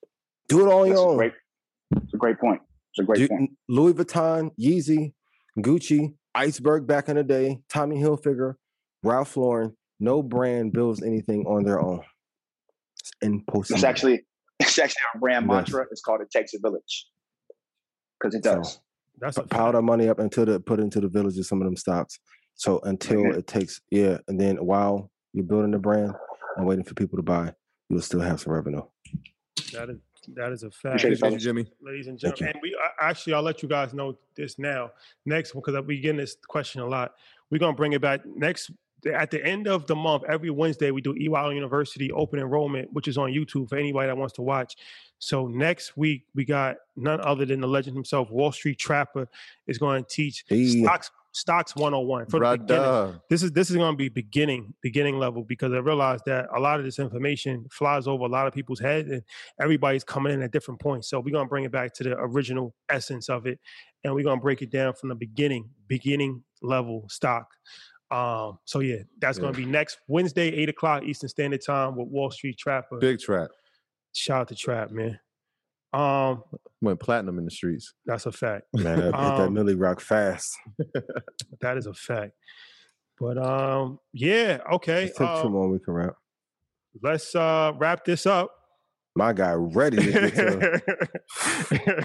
Speaker 4: Do it on
Speaker 12: That's
Speaker 4: your
Speaker 12: a
Speaker 4: own.
Speaker 12: Great, it's a great point. It's a great
Speaker 4: Do,
Speaker 12: point.
Speaker 4: Louis Vuitton, Yeezy, Gucci, Iceberg back in the day, Tommy Hilfiger, Ralph Lauren, no brand builds anything on their own. It's impossible.
Speaker 12: It's actually, it's actually our brand
Speaker 4: Yes.
Speaker 12: mantra. It's called It Takes a Village. Because it does.
Speaker 4: So,
Speaker 5: That's a
Speaker 4: pile that money up until the put into the villages some of them stocks. So until
Speaker 12: Mhm.
Speaker 4: it takes, yeah, and then while you're building the brand and waiting for people to buy, you'll still have some revenue.
Speaker 5: That is that is a fact,
Speaker 12: Appreciate it,
Speaker 8: Thank you,
Speaker 12: fellas.
Speaker 8: Jimmy.
Speaker 5: ladies and
Speaker 4: Thank
Speaker 5: gentlemen. And we I- actually, I'll let you guys know this now. Next, because we getting this question a lot. We're gonna bring it back next at the end of the month. Every Wednesday, we do E Y L University open enrollment, which is on YouTube for anybody that wants to watch. So next week, we got none other than the legend himself, Wall Street Trapper, is going to teach
Speaker 4: Hey.
Speaker 5: stocks stocks one oh one for the
Speaker 8: Brother.
Speaker 5: beginning. This is this is going to be beginning beginning level because I realized that a lot of this information flies over a lot of people's heads and everybody's coming in at different points. So we're going to bring it back to the original essence of it, and we're going to break it down from the beginning, beginning level stock. Um, so yeah, that's yeah. going to be next Wednesday, eight o'clock Eastern Standard Time with Wall Street Trapper.
Speaker 8: Big Trap.
Speaker 5: Shout out to Trap, man. Um,
Speaker 8: went platinum in the streets.
Speaker 5: That's a fact.
Speaker 4: Man, I hit
Speaker 5: um,
Speaker 4: that Millie Rock fast.
Speaker 5: That is a fact. But um, yeah, okay.
Speaker 4: Let's take
Speaker 5: uh,
Speaker 4: two more. We can wrap.
Speaker 5: Let's uh wrap this up.
Speaker 4: My guy ready to get to.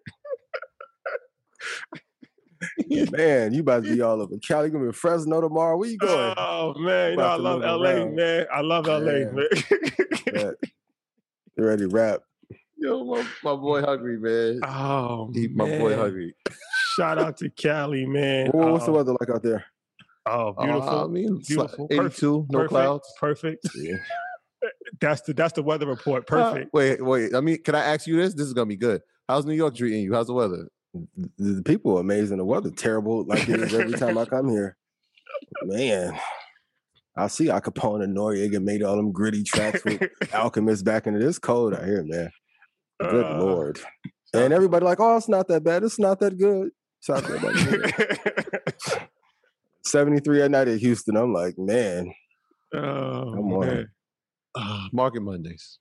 Speaker 4: Man, you about to be all over Cali. You gonna be in Fresno tomorrow. Where you going?
Speaker 5: Oh man, you know I love L A, around. man. I love L A, man. man.
Speaker 4: You ready to rap?
Speaker 8: Yo, my, my boy hungry, man.
Speaker 5: Oh,
Speaker 8: He, my
Speaker 5: man.
Speaker 8: boy hungry.
Speaker 5: Shout out to Cali, man.
Speaker 4: Well, what's
Speaker 5: um,
Speaker 4: the weather like out there?
Speaker 5: Oh, beautiful.
Speaker 8: Uh, I mean,
Speaker 5: beautiful.
Speaker 8: Like eighty-two,
Speaker 5: perfect,
Speaker 8: no
Speaker 5: perfect,
Speaker 8: clouds.
Speaker 5: Perfect.
Speaker 8: Yeah.
Speaker 5: That's the that's the weather report. Perfect.
Speaker 8: Uh, wait, wait. I mean, can I ask you this? This is gonna be good. How's New York treating you? How's the weather?
Speaker 4: The, the people are amazing. The weather terrible, like it is every time I come here. Man, I see Al Capone and Noriega made all them gritty tracks with Alchemist back in it. It's cold out here, man. Good uh, Lord. And everybody like, oh, it's not that bad. It's not that good. It's not that bad. seventy-three at night at Houston. I'm like, man.
Speaker 5: Oh,
Speaker 4: come on.
Speaker 5: Man.
Speaker 8: Uh, Market Mondays.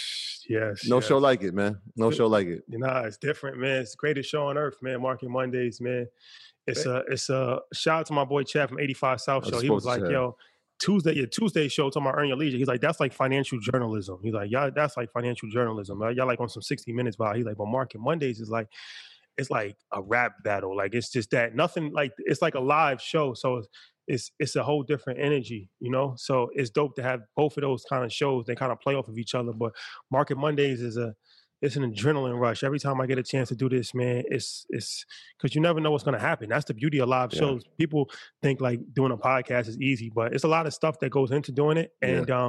Speaker 5: Yes.
Speaker 8: No
Speaker 5: yes.
Speaker 8: show like it, man. No show like it.
Speaker 5: You know, it's different, man. It's the greatest show on earth, man. Market Mondays, man. It's a it's a shout out to my boy Chad from eighty-five South Show. He was like, yo, Tuesday, your Tuesday show talking about Earn Your Leisure. He's like, that's like financial journalism. He's like, y'all, that's like financial journalism. Y'all like on some sixty minutes vibe. He's like, but Market Mondays is like, it's like a rap battle. Like it's just that nothing like it's like a live show. So it's it's it's a whole different energy, you know. So it's dope to have both of those kind of shows. They kind of play off of each other. But Market Mondays is a it's an adrenaline rush. Every time I get a chance to do this, man, it's it's because you never know what's going to happen. That's the beauty of live yeah. shows. People think like doing a podcast is easy, but it's a lot of stuff that goes into doing it, and yeah. um,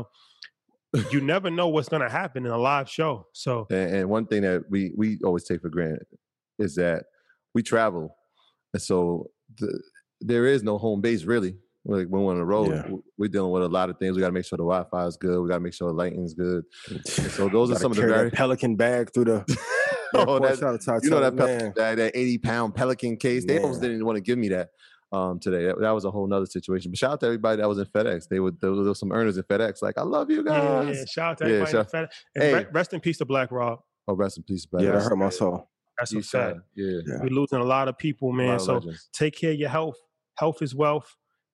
Speaker 5: you never know what's going to happen in a live show. So,
Speaker 8: and, and one thing that we we always take for granted is that we travel, and so the, there is no home base really. Like when we're on the road, yeah. we're dealing with a lot of things. We got to make sure the Wi-Fi is good. We got to make sure the lighting's good. And so those are some of the very
Speaker 4: Pelican bag through the.
Speaker 8: oh, that, you know that Pelican, that, that eighty pound Pelican case. Man. They almost didn't want to give me that um, today. That, that was a whole nother situation. But shout out to everybody that was in FedEx. They would there was some earners in FedEx. Like I love you guys.
Speaker 5: Yeah, yeah. Shout out to everybody yeah, shout, in FedEx. And hey. rest in peace to Black Rob.
Speaker 8: Oh, rest in peace, Black.
Speaker 4: Yeah,
Speaker 8: Rob.
Speaker 4: that hurt my soul.
Speaker 5: That's a fact.
Speaker 8: Yeah.
Speaker 5: yeah, we're losing a lot of people, man. So legends. Take care of your health. Health is wealth.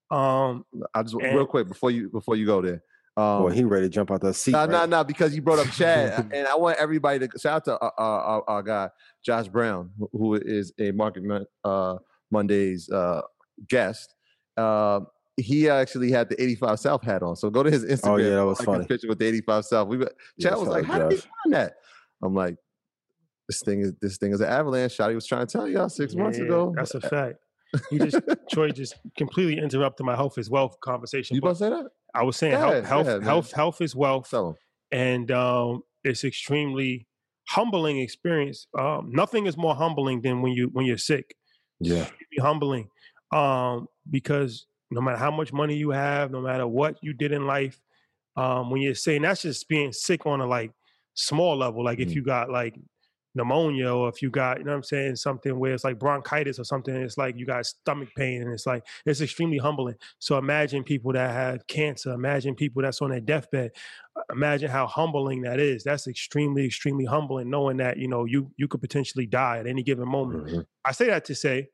Speaker 5: Um,
Speaker 8: I just and, real quick before you before you go there. Um,
Speaker 4: Boy, he ready to jump out that seat.
Speaker 8: No,
Speaker 4: right?
Speaker 8: no, no, because you brought up Chad, and I want everybody to shout out to our, our, our guy Josh Brown, who is a Market uh, Mondays uh, guest. Uh, he actually had the eighty-five South hat on, so go to his Instagram.
Speaker 4: Oh yeah, that was
Speaker 8: like
Speaker 4: funny.
Speaker 8: His picture with the eighty-five South. We Chad yeah, was like, "How did he find that?" I'm like, "This thing is this thing is an avalanche." Shotty was trying to tell y'all six
Speaker 5: yeah,
Speaker 8: months ago.
Speaker 5: That's a fact. You just Troy just completely interrupted my health is wealth conversation.
Speaker 8: You about to say that?
Speaker 5: I was saying
Speaker 8: yeah,
Speaker 5: health, health,
Speaker 8: yeah,
Speaker 5: health, health is wealth,
Speaker 8: so.
Speaker 5: and um, it's extremely humbling experience. Um, nothing is more humbling than when you when you're sick.
Speaker 4: Yeah,
Speaker 5: it's humbling um, because no matter how much money you have, no matter what you did in life, um, when you're saying that's just being sick on a like small level. Like mm. if you got like pneumonia, or if you got, you know what I'm saying, something where it's like bronchitis or something, it's like you got stomach pain, and it's like, it's extremely humbling. So imagine people that have cancer, imagine people that's on their deathbed, imagine how humbling that is. That's extremely, extremely humbling, knowing that, you know, you you could potentially die at any given moment. Mm-hmm. I say that to say,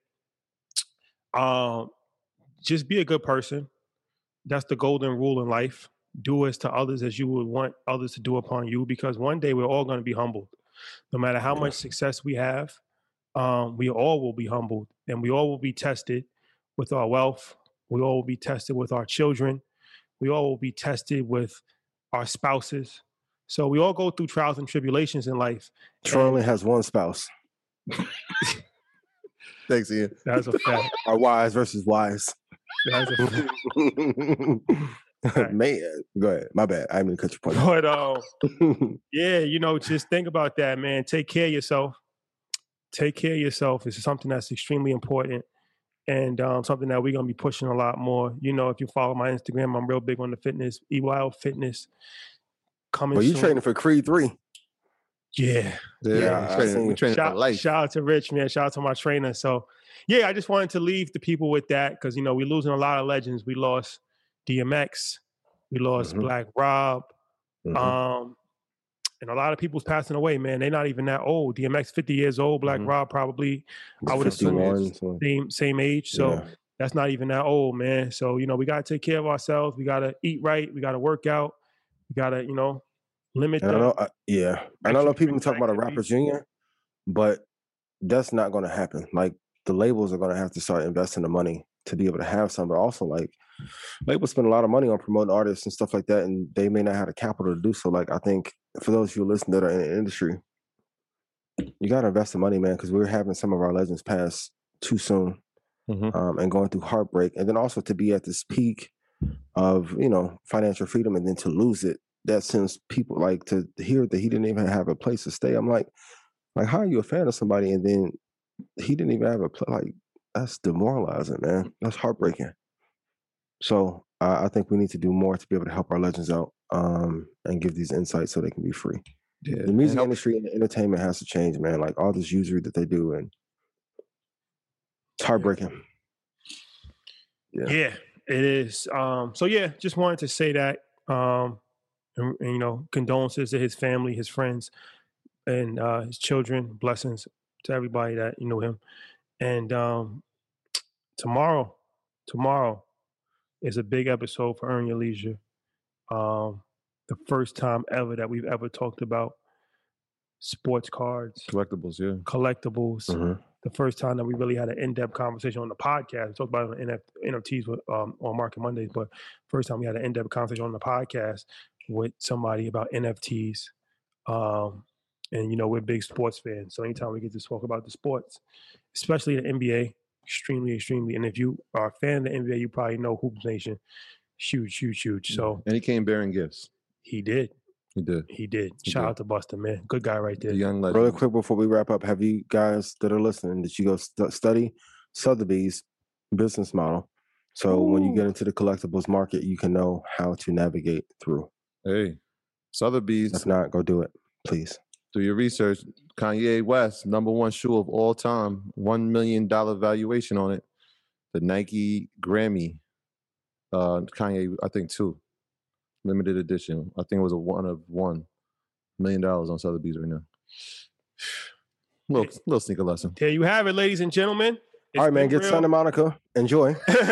Speaker 5: um, just be a good person. That's the golden rule in life. Do as to others as you would want others to do upon you, because one day we're all going to be humbled. No matter how much success we have, um, we all will be humbled, and we all will be tested with our wealth. We all will be tested with our children. We all will be tested with our spouses. So we all go through trials and tribulations in life.
Speaker 4: Troy only has one spouse.
Speaker 8: Thanks, Ian.
Speaker 5: That's a fact.
Speaker 4: Our wise versus wise.
Speaker 5: That's a fact.
Speaker 4: Right. Man, go ahead. My bad. I didn't mean to cut your point.
Speaker 5: But uh, yeah, you know, just think about that, man. Take care of yourself. Take care of yourself. It's something that's extremely important. and um, something that we're going to be pushing a lot more. You know, if you follow my Instagram, I'm real big on the fitness, E Y L Fitness. Coming
Speaker 4: Well, you
Speaker 5: soon.
Speaker 4: training for Creed three.
Speaker 5: Yeah.
Speaker 8: Yeah,
Speaker 4: Yeah, I
Speaker 8: training,
Speaker 4: seen-
Speaker 8: we training
Speaker 5: Shout,
Speaker 8: for life.
Speaker 5: shout out to Rich, man. Shout out to my trainer. So, yeah, I just wanted to leave the people with that because, you know, we're losing a lot of legends. We lost D M X. We lost
Speaker 4: Mhm.
Speaker 5: Black Rob.
Speaker 4: Mhm.
Speaker 5: Um, and a lot of people's passing away, man. They're not even that old. D M X, fifty years old. Black
Speaker 8: Mhm.
Speaker 5: Rob, probably, I would assume,
Speaker 4: fifty-one, so-
Speaker 5: same, same age. So
Speaker 4: Yeah.
Speaker 5: that's not even that old, man. So, you know, we got to take care of ourselves. We got to eat right. We got to work out. We got to, you know, limit
Speaker 4: And I
Speaker 5: the.
Speaker 4: know, I, yeah, and I know people talk about a rappers union, but that's not going to happen. Like the labels are going to have to start investing the money to be able to have some, but also like labels spend a lot of money on promoting artists and stuff like that, and they may not have the capital to do so. Like I think for those of you listening that are in the industry, you got to invest the money, man, because we're having some of our legends pass too soon,
Speaker 8: Mhm.
Speaker 4: um, and going through heartbreak, and then also to be at this peak of you know financial freedom, and then to lose it. That sends people like to hear that he didn't even have a place to stay. I'm like, like how are you a fan of somebody and then he didn't even have a place? Like that's demoralizing, man. That's heartbreaking. So uh, I think we need to do more to be able to help our legends out um, and give these insights so they can be free.
Speaker 8: Yeah,
Speaker 4: The music
Speaker 8: and help-
Speaker 4: industry and the entertainment has to change, man. Like all this usury that they do, and it's heartbreaking. Yeah.
Speaker 5: Yeah, it is. Um, so yeah, just wanted to say that. Um, and, and, you know, condolences to his family, his friends, and uh, his children. Blessings to everybody that you know him. And um, tomorrow, tomorrow is a big episode for Earn Your Leisure. Um, the first time ever that we've ever talked about sports cards,
Speaker 8: collectibles, yeah,
Speaker 5: collectibles.
Speaker 4: Mhm.
Speaker 5: The first time that we really had an in-depth conversation on the podcast. We talked about it on N F Ts with, um, on Market Mondays, but first time we had an in-depth conversation on the podcast with somebody about N F Ts. Um, and, you know, we're big sports fans. So anytime we get to talk about the sports, especially the N B A, extremely, extremely. And if you are a fan of the N B A, you probably know Hoops Nation. Huge, huge, huge. So
Speaker 8: and he came bearing gifts.
Speaker 5: he did.
Speaker 8: He did.
Speaker 5: He did.
Speaker 8: He
Speaker 5: Shout
Speaker 8: did.
Speaker 5: out to Buster, man. Good guy right there.
Speaker 8: The young legend.
Speaker 4: Really quick before we wrap up, have you guys that are listening, did you go stu- study Sotheby's business model? So when you get into the collectibles market, you can know how to navigate through.
Speaker 8: Hey, Sotheby's.
Speaker 4: If not, go do it, please.
Speaker 8: Do your research. Kanye West, number one shoe of all time, one million dollar valuation on it. The Nike Grammy, uh, Kanye, I think two, limited edition. I think it was a one of one million dollars on Sotheby's right now. Little little sneaker lesson.
Speaker 5: There you have it, ladies and gentlemen.
Speaker 4: All right, man,
Speaker 5: been
Speaker 4: get
Speaker 5: real.
Speaker 4: Santa Monica. Enjoy.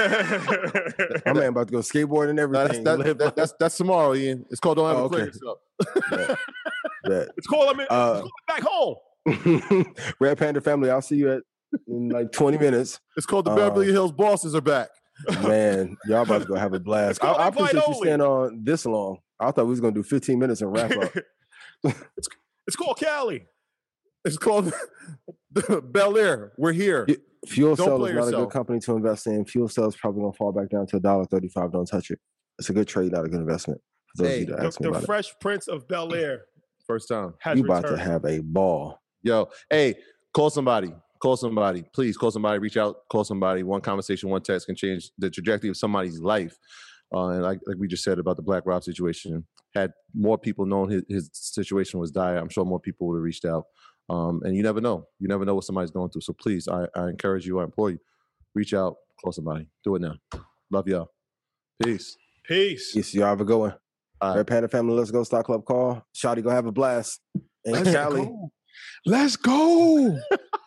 Speaker 4: My man about to go skateboard and
Speaker 8: That's,
Speaker 4: everything.
Speaker 8: that,
Speaker 4: Live
Speaker 8: that, that's that's tomorrow, Ian. It's called Don't Ever
Speaker 4: Oh,
Speaker 8: Play
Speaker 4: okay.
Speaker 8: Yourself.
Speaker 4: Bet. Bet.
Speaker 5: It's called I'm in,
Speaker 4: Uh,
Speaker 5: it's called back home.
Speaker 4: Red Panda family, I'll see you at in like twenty minutes.
Speaker 8: It's called the
Speaker 4: Uh,
Speaker 8: Beverly Hills Bosses are back.
Speaker 4: Man, y'all about to go have a blast. I,
Speaker 5: called
Speaker 4: I
Speaker 5: Invite
Speaker 4: appreciate you
Speaker 5: Only.
Speaker 4: staying on this long. I thought we was gonna do fifteen minutes and wrap up.
Speaker 5: it's, it's called Cali.
Speaker 8: It's called Bel Air. We're here.
Speaker 4: Yeah, Fuel
Speaker 8: Don't
Speaker 4: Cell
Speaker 8: play
Speaker 4: is not a
Speaker 8: yourself.
Speaker 4: good company to invest in. Fuel Cell is probably gonna fall back down to a dollar thirty-five. Don't touch it. It's a good trade, not a good investment. For those
Speaker 8: Hey,
Speaker 4: of you that
Speaker 5: The,
Speaker 4: ask me
Speaker 5: the
Speaker 4: about it.
Speaker 5: Fresh Prince of Bel Air
Speaker 8: First time.
Speaker 5: has
Speaker 4: You about
Speaker 5: returned.
Speaker 4: to have a ball.
Speaker 8: Yo, hey, call somebody. Call somebody. Please call somebody. Reach out. Call somebody. One conversation, one text can change the trajectory of somebody's life. Uh, and like, like we just said about the Black Rob situation, had more people known his, his situation was dire, I'm sure more people would have reached out. Um, and you never know. You never know what somebody's going through. So please, I, I encourage you, I implore you, reach out, call somebody. Do it now. Love y'all. Peace.
Speaker 5: Peace.
Speaker 4: Yes, y'all have a good one.
Speaker 8: All right.
Speaker 4: Red Panda family, let's go. Stock Club call. Shawty, go have a blast. And
Speaker 8: Let's
Speaker 4: Cali.
Speaker 8: go. Let's go.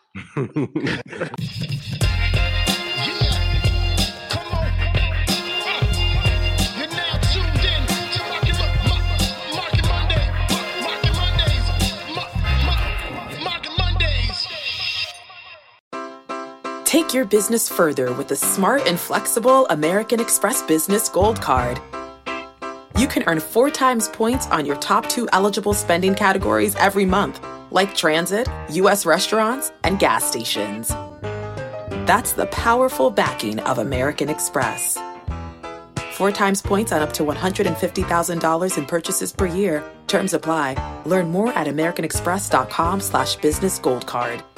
Speaker 13: Take your business further with the smart and flexible American Express Business Gold Card. You can earn four times points on your top two eligible spending categories every month, like transit, U S restaurants, and gas stations. That's the powerful backing of American Express. Four times points on up to one hundred fifty thousand dollars in purchases per year. Terms apply. Learn more at americanexpress.com slash business gold card.